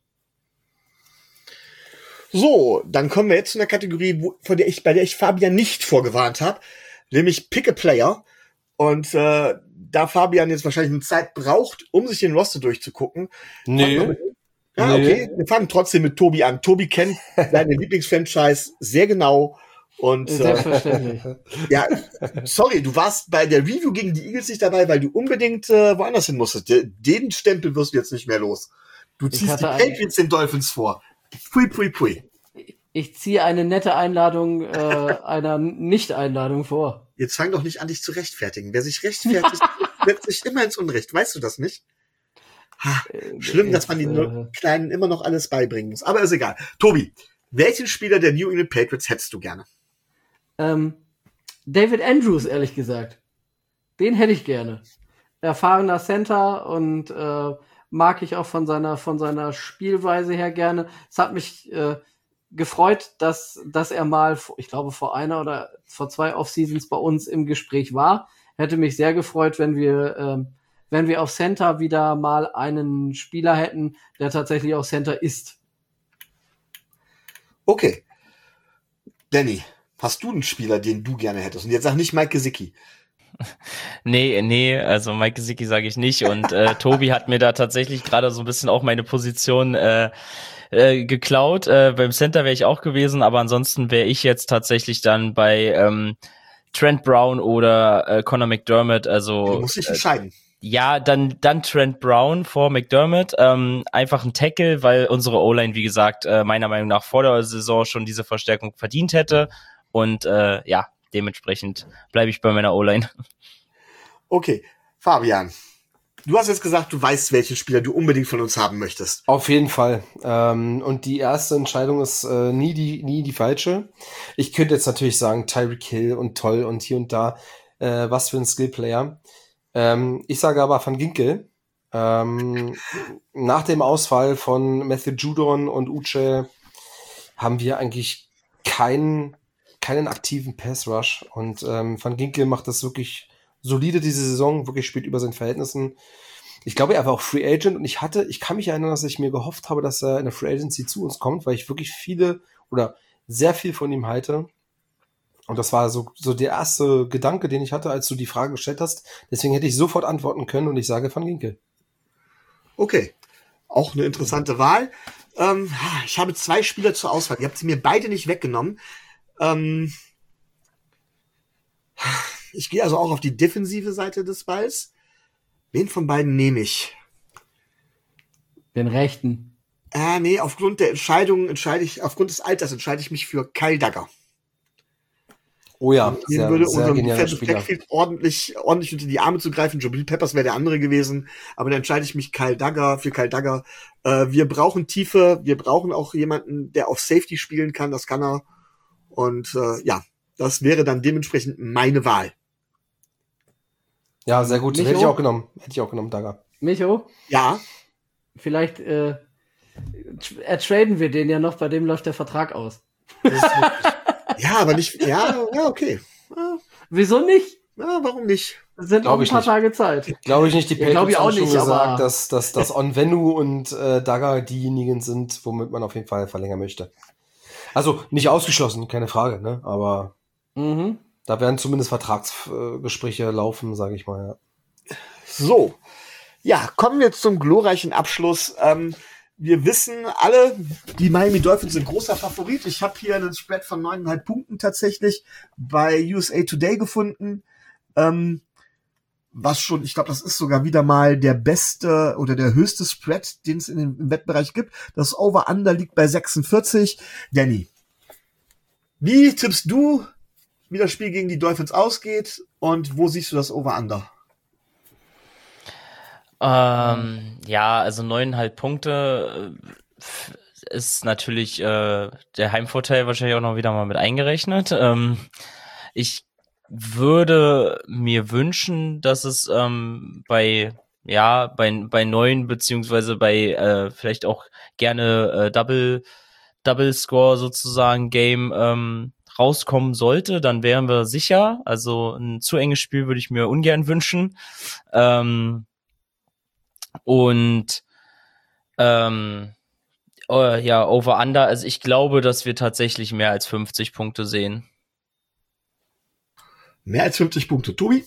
So, dann kommen wir jetzt zu einer Kategorie, bei der ich Fabian nicht vorgewarnt habe, nämlich Pick a Player. Und da Fabian jetzt wahrscheinlich eine Zeit braucht, um sich den Roster durchzugucken. Nee. Ja, okay. Wir fangen trotzdem mit Tobi an. Tobi kennt seine Lieblingsfranchise sehr genau. Und selbstverständlich. Ja, sorry, du warst bei der Review gegen die Eagles nicht dabei, weil du unbedingt woanders hin musstest. Den Stempel wirst du jetzt nicht mehr los. Du ziehst die Patriots den Dolphins vor. Pui, pui, pui. Ich ziehe eine nette Einladung einer Nicht-Einladung vor. Jetzt fang doch nicht an, dich zu rechtfertigen. Wer sich rechtfertigt, wird sich immer ins Unrecht. Weißt du das nicht? Schlimm, dass man den Kleinen immer noch alles beibringen muss. Aber ist egal. Tobi, welchen Spieler der New England Patriots hättest du gerne? David Andrews, ehrlich gesagt. Den hätte ich gerne. Erfahrener Center und mag ich auch von seiner Spielweise her gerne. Es hat mich gefreut, dass er mal, ich glaube, vor einer oder vor 2 Offseasons bei uns im Gespräch war. Hätte mich sehr gefreut, wenn wir auf Center wieder mal einen Spieler hätten, der tatsächlich auch Center ist. Okay. Danny, hast du einen Spieler, den du gerne hättest? Und jetzt sag nicht Mike Gesicki. Nee, also Mike Gesicki sage ich nicht. Und Tobi hat mir da tatsächlich gerade so ein bisschen auch meine Position geklaut. Beim Center wäre ich auch gewesen, aber ansonsten wäre ich jetzt tatsächlich dann bei Trent Brown oder Connor McDermott. Also Du musst dich entscheiden. Ja, dann Trent Brown vor McDermott. Einfach ein Tackle, weil unsere O-Line, wie gesagt, meiner Meinung nach vor der Saison schon diese Verstärkung verdient hätte. Und dementsprechend bleibe ich bei meiner O-Line. Okay, Fabian, du hast jetzt gesagt, du weißt, welchen Spieler du unbedingt von uns haben möchtest. Auf jeden Fall. Und die erste Entscheidung ist nie die falsche. Ich könnte jetzt natürlich sagen, Tyreek Hill und toll und hier und da, was für ein Skillplayer. Ich sage aber Van Ginkel. Nach dem Ausfall von Matthew Judon und Uche haben wir eigentlich keinen aktiven Pass-Rush. Und Van Ginkel macht das wirklich solide diese Saison, wirklich spielt über seinen Verhältnissen. Ich glaube, er war auch Free Agent und ich kann mich erinnern, dass ich mir gehofft habe, dass er in der Free Agency zu uns kommt, weil ich wirklich sehr viel von ihm halte. Und das war so der erste Gedanke, den ich hatte, als du die Frage gestellt hast. Deswegen hätte ich sofort antworten können und ich sage Van Ginkel. Okay, auch eine interessante Wahl. Ich habe 2 Spieler zur Auswahl. Ihr habt sie mir beide nicht weggenommen. Ich gehe also auch auf die defensive Seite des Balls. Wen von beiden nehme ich? Den rechten. Nee, aufgrund der Entscheidung aufgrund des Alters entscheide ich mich für Kyle Dagger. Oh ja, Den würde unserem Defensive Backfield ordentlich unter die Arme zu greifen. Jabril Peppers wäre der andere gewesen, aber dann entscheide ich mich für Kyle Dagger. Wir brauchen Tiefe, wir brauchen auch jemanden, der auf Safety spielen kann, das kann er. Und das wäre dann dementsprechend meine Wahl. Ja, sehr gut. Micho? Hätte ich auch genommen, Dagger. Micho? Ja. Vielleicht ertraden wir den ja noch, bei dem läuft der Vertrag aus. Ja, aber nicht. Ja, okay. Wieso nicht? Ja, warum nicht? Es sind noch ein paar Tage Zeit. Glaube ich nicht. Die Patriots Patriots auch haben schon nicht, gesagt, dass Onwenu und Dagger diejenigen sind, womit man auf jeden Fall verlängern möchte. Also nicht ausgeschlossen, keine Frage, ne? Aber Da werden zumindest Vertragsgespräche laufen, sage ich mal, ja. So, ja, kommen wir zum glorreichen Abschluss. Wir wissen alle, die Miami Dolphins sind großer Favorit. Ich habe hier einen Spread von 9,5 Punkten tatsächlich bei USA Today gefunden. Was schon, ich glaube, das ist sogar wieder mal der beste oder der höchste Spread, den es im Wettbereich gibt. Das Over-Under liegt bei 46. Danny, wie tippst du, wie das Spiel gegen die Dolphins ausgeht und wo siehst du das Over-Under? Ja, also 9,5 Punkte ist natürlich der Heimvorteil wahrscheinlich auch noch wieder mal mit eingerechnet. Ich würde mir wünschen, dass es bei 9 beziehungsweise bei vielleicht auch gerne Double Score sozusagen Game rauskommen sollte, dann wären wir sicher. Also ein zu enges Spiel würde ich mir ungern wünschen. Over-Under, also ich glaube, dass wir tatsächlich mehr als 50 Punkte sehen. Mehr als 50 Punkte. Tobi?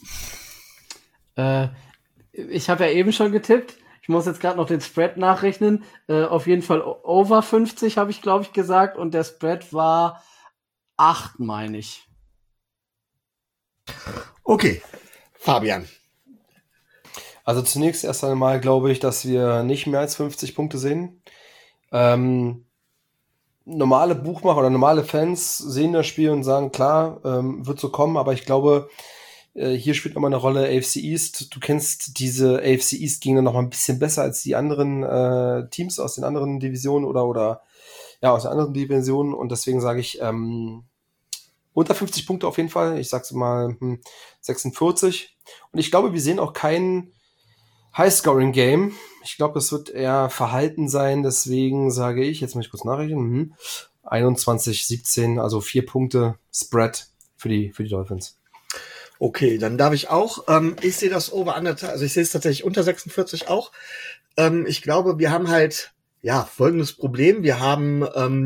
Ich habe ja eben schon getippt. Ich muss jetzt gerade noch den Spread nachrechnen. Auf jeden Fall over 50 habe ich, glaube ich, gesagt. Und der Spread war 8, meine ich. Okay. Fabian? Also zunächst erst einmal glaube ich, dass wir nicht mehr als 50 Punkte sehen. Normale Buchmacher oder normale Fans sehen das Spiel und sagen, klar, wird so kommen, aber ich glaube, hier spielt nochmal eine Rolle AFC East. Du kennst diese AFC East Gegner noch mal ein bisschen besser als die anderen Teams aus den anderen Divisionen oder aus den anderen Divisionen und deswegen sage ich unter 50 Punkte auf jeden Fall. Ich sag's mal 46 und ich glaube, wir sehen auch keinen High-Scoring-Game. Ich glaube, es wird eher verhalten sein, deswegen sage ich, jetzt muss ich kurz nachrechnen, 21-17, also 4 Punkte Spread für die Dolphins. Okay, dann darf ich auch. Ich sehe das Over-Under, also ich sehe es tatsächlich unter 46 auch. Ich glaube, wir haben halt, folgendes Problem. Wir haben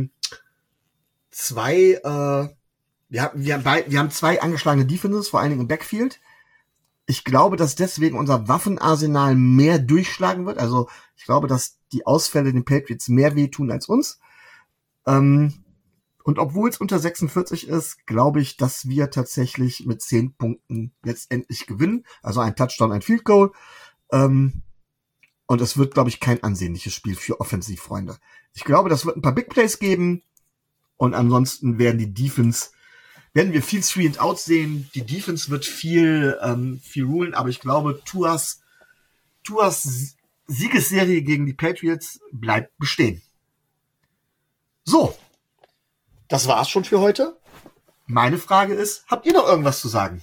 wir haben zwei angeschlagene Defenses, vor allen Dingen im Backfield. Ich glaube, dass deswegen unser Waffenarsenal mehr durchschlagen wird. Also ich glaube, dass die Ausfälle den Patriots mehr wehtun als uns. Und obwohl es unter 46 ist, glaube ich, dass wir tatsächlich mit 10 Punkten letztendlich gewinnen. Also ein Touchdown, ein Field Goal. Und es wird, glaube ich, kein ansehnliches Spiel für Offensivfreunde. Ich glaube, das wird ein paar Big Plays geben. Und ansonsten werden wir viel Three and Out sehen. Die Defense wird viel rulen, aber ich glaube, Tuas Siegesserie gegen die Patriots bleibt bestehen. So, das war's schon für heute. Meine Frage ist, habt ihr noch irgendwas zu sagen?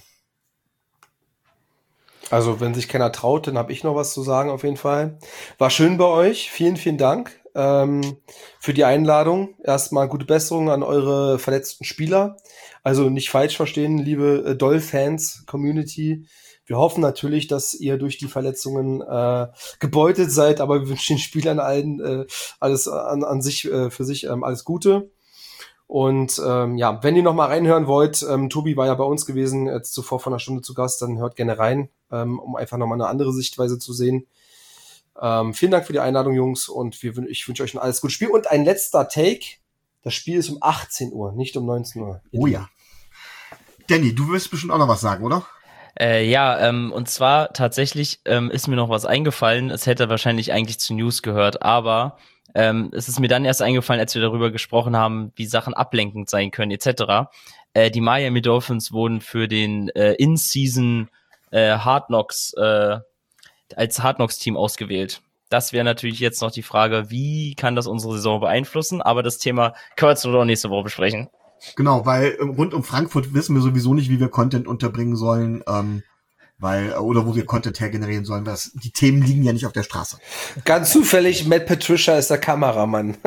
Also, wenn sich keiner traut, dann habe ich noch was zu sagen auf jeden Fall. War schön bei euch. Vielen, vielen Dank für die Einladung. Erstmal gute Besserung an eure verletzten Spieler. Also nicht falsch verstehen, liebe Doll-Fans, Community. Wir hoffen natürlich, dass ihr durch die Verletzungen gebeutelt seid, aber wir wünschen den Spielern allen alles an sich für sich alles Gute. Und wenn ihr noch mal reinhören wollt, Tobi war ja bei uns gewesen, jetzt zuvor vor einer Stunde zu Gast, dann hört gerne rein, um einfach noch mal eine andere Sichtweise zu sehen. Vielen Dank für die Einladung, Jungs, und ich wünsche euch ein alles gutes Spiel. Und ein letzter Take. Das Spiel ist um 18 Uhr, nicht um 19 Uhr. Oh ja. Danny, du wirst bestimmt auch noch was sagen, oder? Und zwar tatsächlich ist mir noch was eingefallen. Es hätte wahrscheinlich eigentlich zu News gehört, aber es ist mir dann erst eingefallen, als wir darüber gesprochen haben, wie Sachen ablenkend sein können, etc. Die Miami Dolphins wurden für den In-Season Hard Knocks als Hard Knocks Team ausgewählt. Das wäre natürlich jetzt noch die Frage, wie kann das unsere Saison beeinflussen? Aber das Thema können wir doch nächste Woche besprechen. Genau, weil rund um Frankfurt wissen wir sowieso nicht, wie wir Content unterbringen sollen, oder wo wir Content hergenerieren sollen. Die Themen liegen ja nicht auf der Straße. Ganz zufällig, Matt Patricia ist der Kameramann.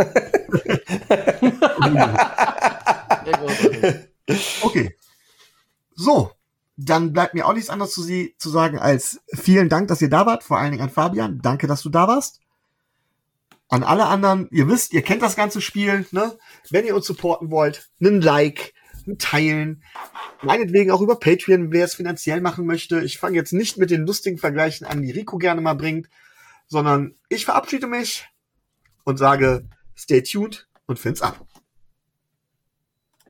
Okay. So, dann bleibt mir auch nichts anderes zu sagen als vielen Dank, dass ihr da wart, vor allen Dingen an Fabian. Danke, dass du da warst. An alle anderen, ihr wisst, ihr kennt das ganze Spiel, ne? Wenn ihr uns supporten wollt, einen Like, teilen. Meinetwegen auch über Patreon, wer es finanziell machen möchte. Ich fange jetzt nicht mit den lustigen Vergleichen an, die Rico gerne mal bringt, sondern ich verabschiede mich und sage, stay tuned und find's ab.